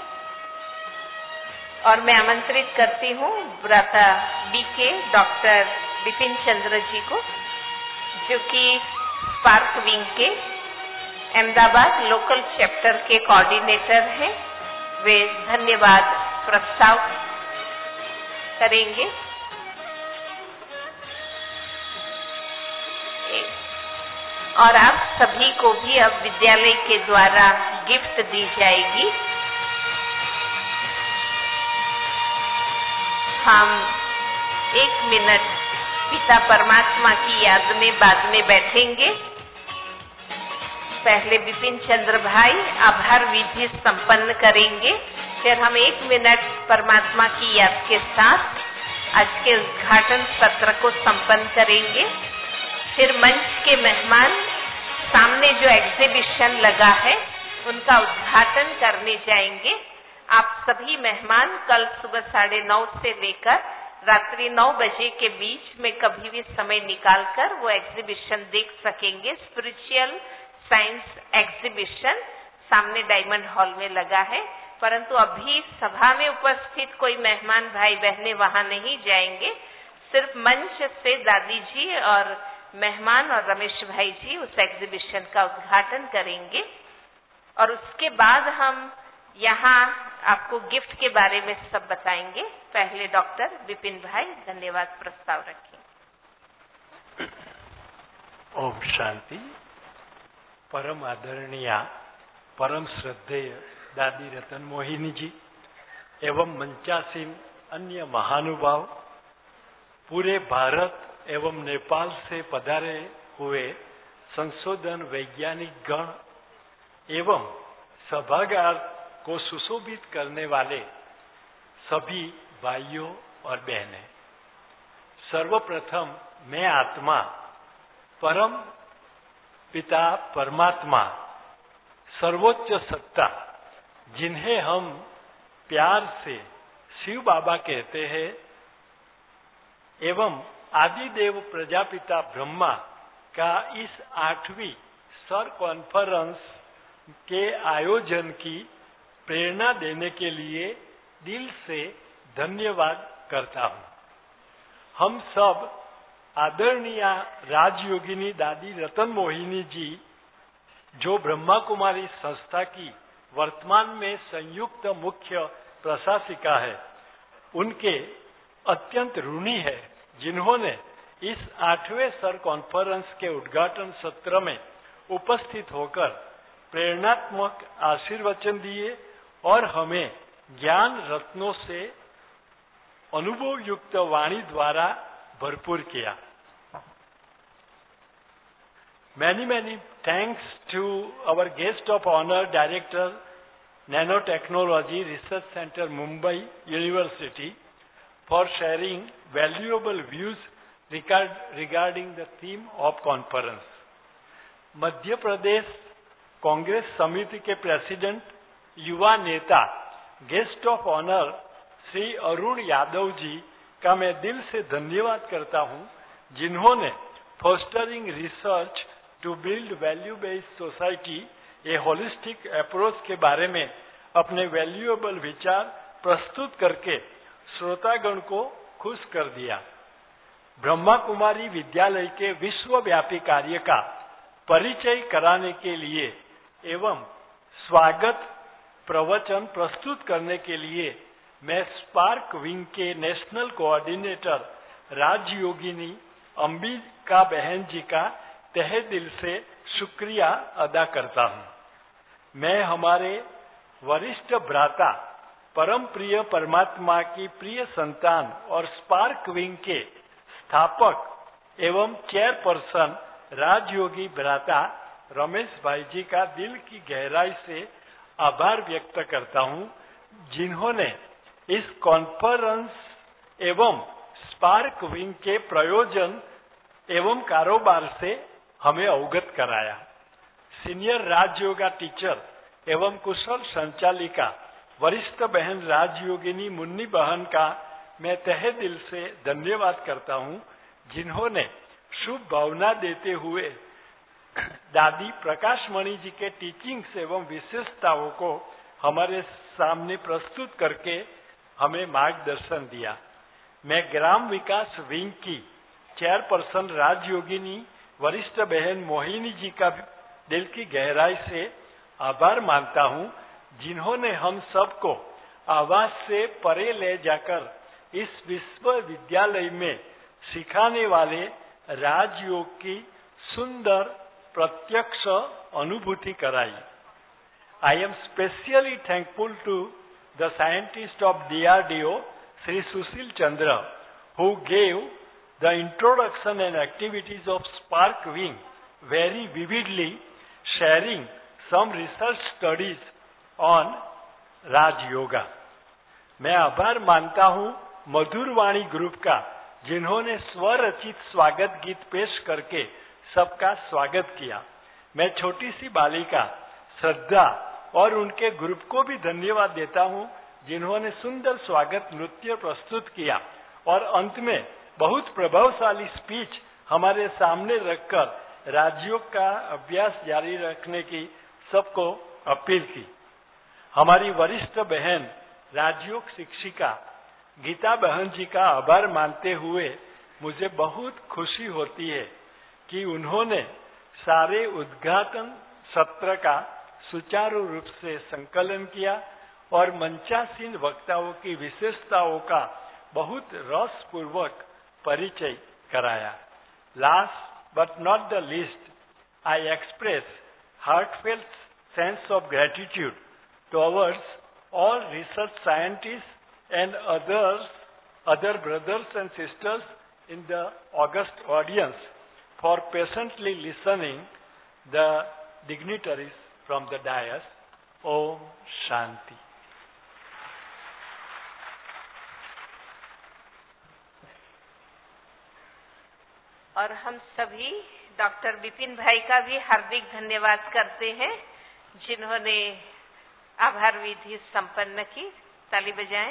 और मैं आमंत्रित करती हूँ ब्राता बीके डॉक्टर बिपिन चंद्र जी को, जो कि स्पार्क विंग के अहमदाबाद लोकल चैप्टर के कोऑर्डिनेटर हैं। वे धन्यवाद प्रस्ताव करेंगे। और आप सभी को भी अब विद्यालय के द्वारा गिफ्ट दी जाएगी। हम 1 मिनट पिता परमात्मा की याद में बाद में बैठेंगे। पहले बिपिन चंद्र भाई आभार विधि संपन्न करेंगे, फिर हम 1 मिनट परमात्मा की याद के साथ आज के उद्घाटन सत्र को संपन्न करेंगे। फिर मंच के मेहमान सामने जो एग्जीबिशन लगा है उनका उद्घाटन करने जाएंगे। आप सभी मेहमान कल सुबह 9:30 से लेकर रात्रि 9 बजे के बीच में कभी भी समय निकालकर वो एग्जीबिशन देख सकेंगे। स्पिरिचुअल साइंस एग्जीबिशन सामने डायमंड हॉल में लगा है, परंतु अभी सभा में उपस्थित कोई मेहमान भाई बहनें वहां नहीं जाएंगे। सिर्फ मंच से दादी जी और मेहमान और रमेश भाई जी उस एग्जीबिशन का उद्घाटन करेंगे। और उसके बाद हम यहाँ आपको गिफ्ट के बारे में सब बताएंगे। पहले डॉक्टर बिपिन भाई धन्यवाद प्रस्ताव रखें। ओम शांति। परम आदरणीय परम श्रद्धेय दादी रतन मोहिनी जी एवं मंचासीन अन्य महानुभाव, पूरे भारत एवं नेपाल से पधारे हुए संशोधन वैज्ञानिक गण एवं सभागार को सुशोभित करने वाले सभी भाइयों और बहनें, सर्वप्रथम मैं आत्मा परम पिता परमात्मा सर्वोच्च सत्ता, जिन्हें हम प्यार से शिव बाबा कहते हैं, एवं आदिदेव प्रजापिता ब्रह्मा का इस 8वीं सर कॉन्फ्रेंस के आयोजन की प्रेरणा देने के लिए दिल से धन्यवाद करता हूँ। हम सब आदरणीय राजयोगिनी दादी रतन मोहिनी जी, जो ब्रह्मा कुमारी संस्था की वर्तमान में संयुक्त मुख्य प्रशासिका है, उनके अत्यंत ऋणी है, जिन्होंने इस 8वें सर कॉन्फ्रेंस के उद्घाटन सत्र में उपस्थित होकर प्रेरणात्मक आशीर्वचन दिए और हमें ज्ञान रत्नों से अनुभव युक्त वाणी द्वारा भरपूर किया। Many thanks to our guest of honor, Director, Nanotechnology Research Center, Mumbai University, for sharing valuable views regarding the theme of conference. मध्य प्रदेश कांग्रेस समिति के प्रेसिडेंट, युवा नेता, guest of honour Shri Arun Yadav ji का मैं दिल से धन्यवाद करता हूं, जिन्होंने fostering research to build value based society a holistic approach के बारे में अपने वैल्यूएबल विचार प्रस्तुत करके श्रोतागण को खुश कर दिया। ब्रह्मा कुमारी विद्यालय के विश्वव्यापी कार्य का परिचय कराने के लिए एवं स्वागत प्रवचन प्रस्तुत करने के लिए मैं स्पार्क विंग के नेशनल कोऑर्डिनेटर राजयोगिनी अंबिका बहन जी का तहे दिल से शुक्रिया अदा करता हूं। मैं हमारे वरिष्ठ भ्राता परम प्रिय परमात्मा की प्रिय संतान और स्पार्क विंग के स्थापक एवं चेयरपर्सन राजयोगी भ्राता रमेश भाई जी का दिल की गहराई से आभार व्यक्त करता हूं, जिन्होंने इस कॉन्फ्रेंस एवं स्पार्क विंग के प्रयोजन एवं कारोबार से हमें अवगत कराया। सीनियर राजयोगा टीचर एवं कुशल संचालिका वरिष्ठ बहन राजयोगिनी मुन्नी बहन का मैं तहे दिल से धन्यवाद करता हूं, जिन्होंने शुभ भावना देते हुए दादी प्रकाशमणि जी के टीचिंग्स एवं विशेषताओं को हमारे सामने प्रस्तुत करके हमें मार्गदर्शन दिया। मैं ग्राम विकास विंग की चेयरपर्सन राजयोगिनी वरिष्ठ बहन मोहिनी जी का दिल की गहराई से आभार मानता हूं, जिन्होंने हम सबको आवास से परे ले जाकर इस विश्वविद्यालय में सिखाने वाले राजयोग की सुंदर प्रत्यक्ष अनुभूति कराई। I am specially thankful to the scientist of DRDO, Sri Sushil Chandra, who gave the introduction and activities of Spark Wing very vividly, sharing some research studies on Raj Yoga. मैं आभार मानता हूं मधुरवाणी ग्रुप का, जिन्होंने स्वरचित स्वागत गीत पेश करके सबका स्वागत किया। मैं छोटी सी बालिका श्रद्धा और उनके ग्रुप को भी धन्यवाद देता हूं, जिन्होंने सुंदर स्वागत नृत्य प्रस्तुत किया और अंत में बहुत प्रभावशाली स्पीच हमारे सामने रखकर राजयोग का अभ्यास जारी रखने की सबको अपील की। हमारी वरिष्ठ बहन राजयोग शिक्षिका गीता बहन जी का आभार मानते हुए मुझे बहुत खुशी होती है कि उन्होंने सारे उद्घाटन सत्र का सुचारू रूप से संकलन किया और मंचासीन वक्ताओं की विशेषताओं का बहुत रसपूर्वक परिचय कराया। Last but not the least, I express heartfelt sense of gratitude towards all research scientists and other brothers and sisters in the august audience for patiently listening the dignitaries from the dais. Om Shanti. और हम सभी doctor Vipin भाई का भी हार्दिक धन्यवाद करते हैं, जिन्होंने आभार विधि संपन्न की। ताली बजाएं।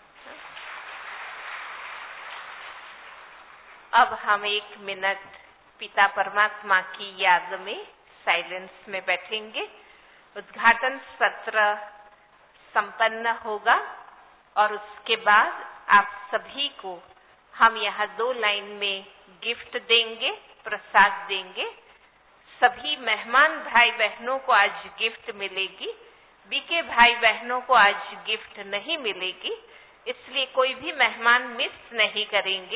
अब हम 1 मिनट पिता परमात्मा की याद में साइलेंस में बैठेंगे। उद्घाटन सत्र संपन्न होगा और उसके बाद आप सभी को हम यहाँ 2 लाइन में गिफ्ट देंगे, प्रसाद देंगे। सभी मेहमान भाई बहनों को आज गिफ्ट मिलेगी। बीके भाई बहनों को आज गिफ्ट नहीं मिलेगी, इसलिए कोई भी मेहमान मिस नहीं करेंगे।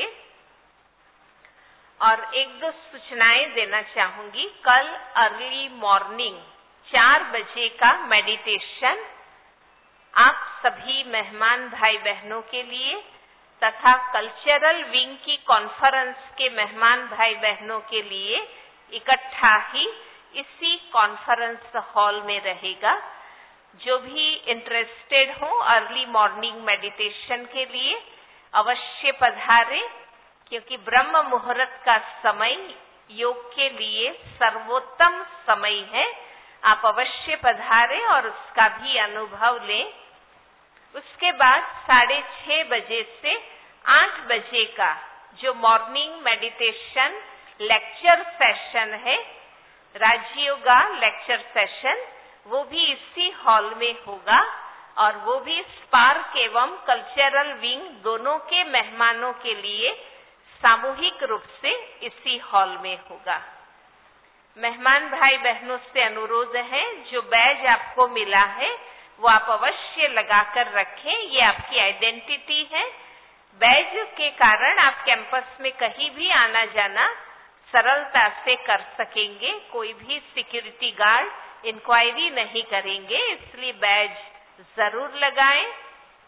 और 1-2 सूचनाएं देना चाहूंगी। कल अर्ली मॉर्निंग 4 बजे का मेडिटेशन आप सभी मेहमान भाई बहनों के लिए तथा कल्चरल विंग की कॉन्फ्रेंस के मेहमान भाई बहनों के लिए इकट्ठा ही इसी कॉन्फ्रेंस हॉल में रहेगा। जो भी इंटरेस्टेड हो अर्ली मॉर्निंग मेडिटेशन के लिए अवश्य पधारें, क्योंकि ब्रह्म मुहूर्त का समय योग के लिए सर्वोत्तम समय है। आप अवश्य पधारें और उसका भी अनुभव लें। उसके बाद 6:30 बजे से 8 बजे का जो मॉर्निंग मेडिटेशन लेक्चर सेशन है, राजयोगा लेक्चर सेशन, वो भी इसी हॉल में होगा और वो भी स्पार्क एवं कल्चरल विंग दोनों के मेहमानों के लिए सामूहिक रूप से इसी हॉल में होगा। मेहमान भाई बहनों से अनुरोध है, जो बैज आपको मिला है वो आप अवश्य लगाकर रखें। ये आपकी आइडेंटिटी है। बैज के कारण आप कैंपस में कहीं भी आना जाना सरलता से कर सकेंगे। कोई भी सिक्योरिटी गार्ड इंक्वायरी नहीं करेंगे, इसलिए बैज जरूर लगाएं।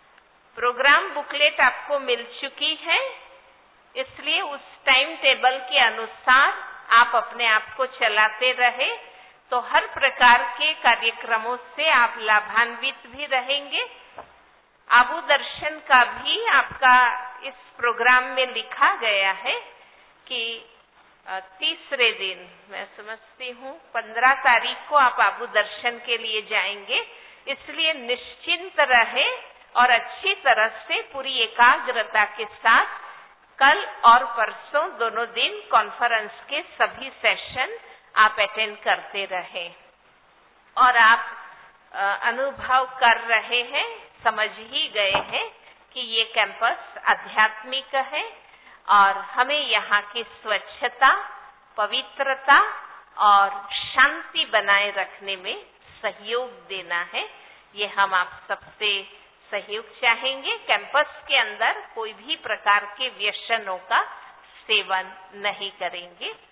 प्रोग्राम बुकलेट आपको मिल चुकी है, इसलिए उस टाइम टेबल के अनुसार आप अपने आप को चलाते रहे तो हर प्रकार के कार्यक्रमों से आप लाभान्वित भी रहेंगे। आबू दर्शन का भी आपका इस प्रोग्राम में लिखा गया है कि तीसरे दिन, मैं समझती हूँ 15 तारीख को आप आबू दर्शन के लिए जाएंगे, इसलिए निश्चिंत रहे और अच्छी तरह से पूरी एकाग्रता के साथ कल और परसों दोनों दिन कॉन्फ्रेंस के सभी सेशन आप अटेंड करते रहे और आप अनुभव कर रहे हैं, समझ ही गए हैं कि ये कैंपस आध्यात्मिक है और हमें यहाँ की स्वच्छता, पवित्रता और शांति बनाए रखने में सहयोग देना है। ये हम आप सबसे सहयोग चाहेंगे। कैंपस के अंदर कोई भी प्रकार के व्यसनों का सेवन नहीं करेंगे।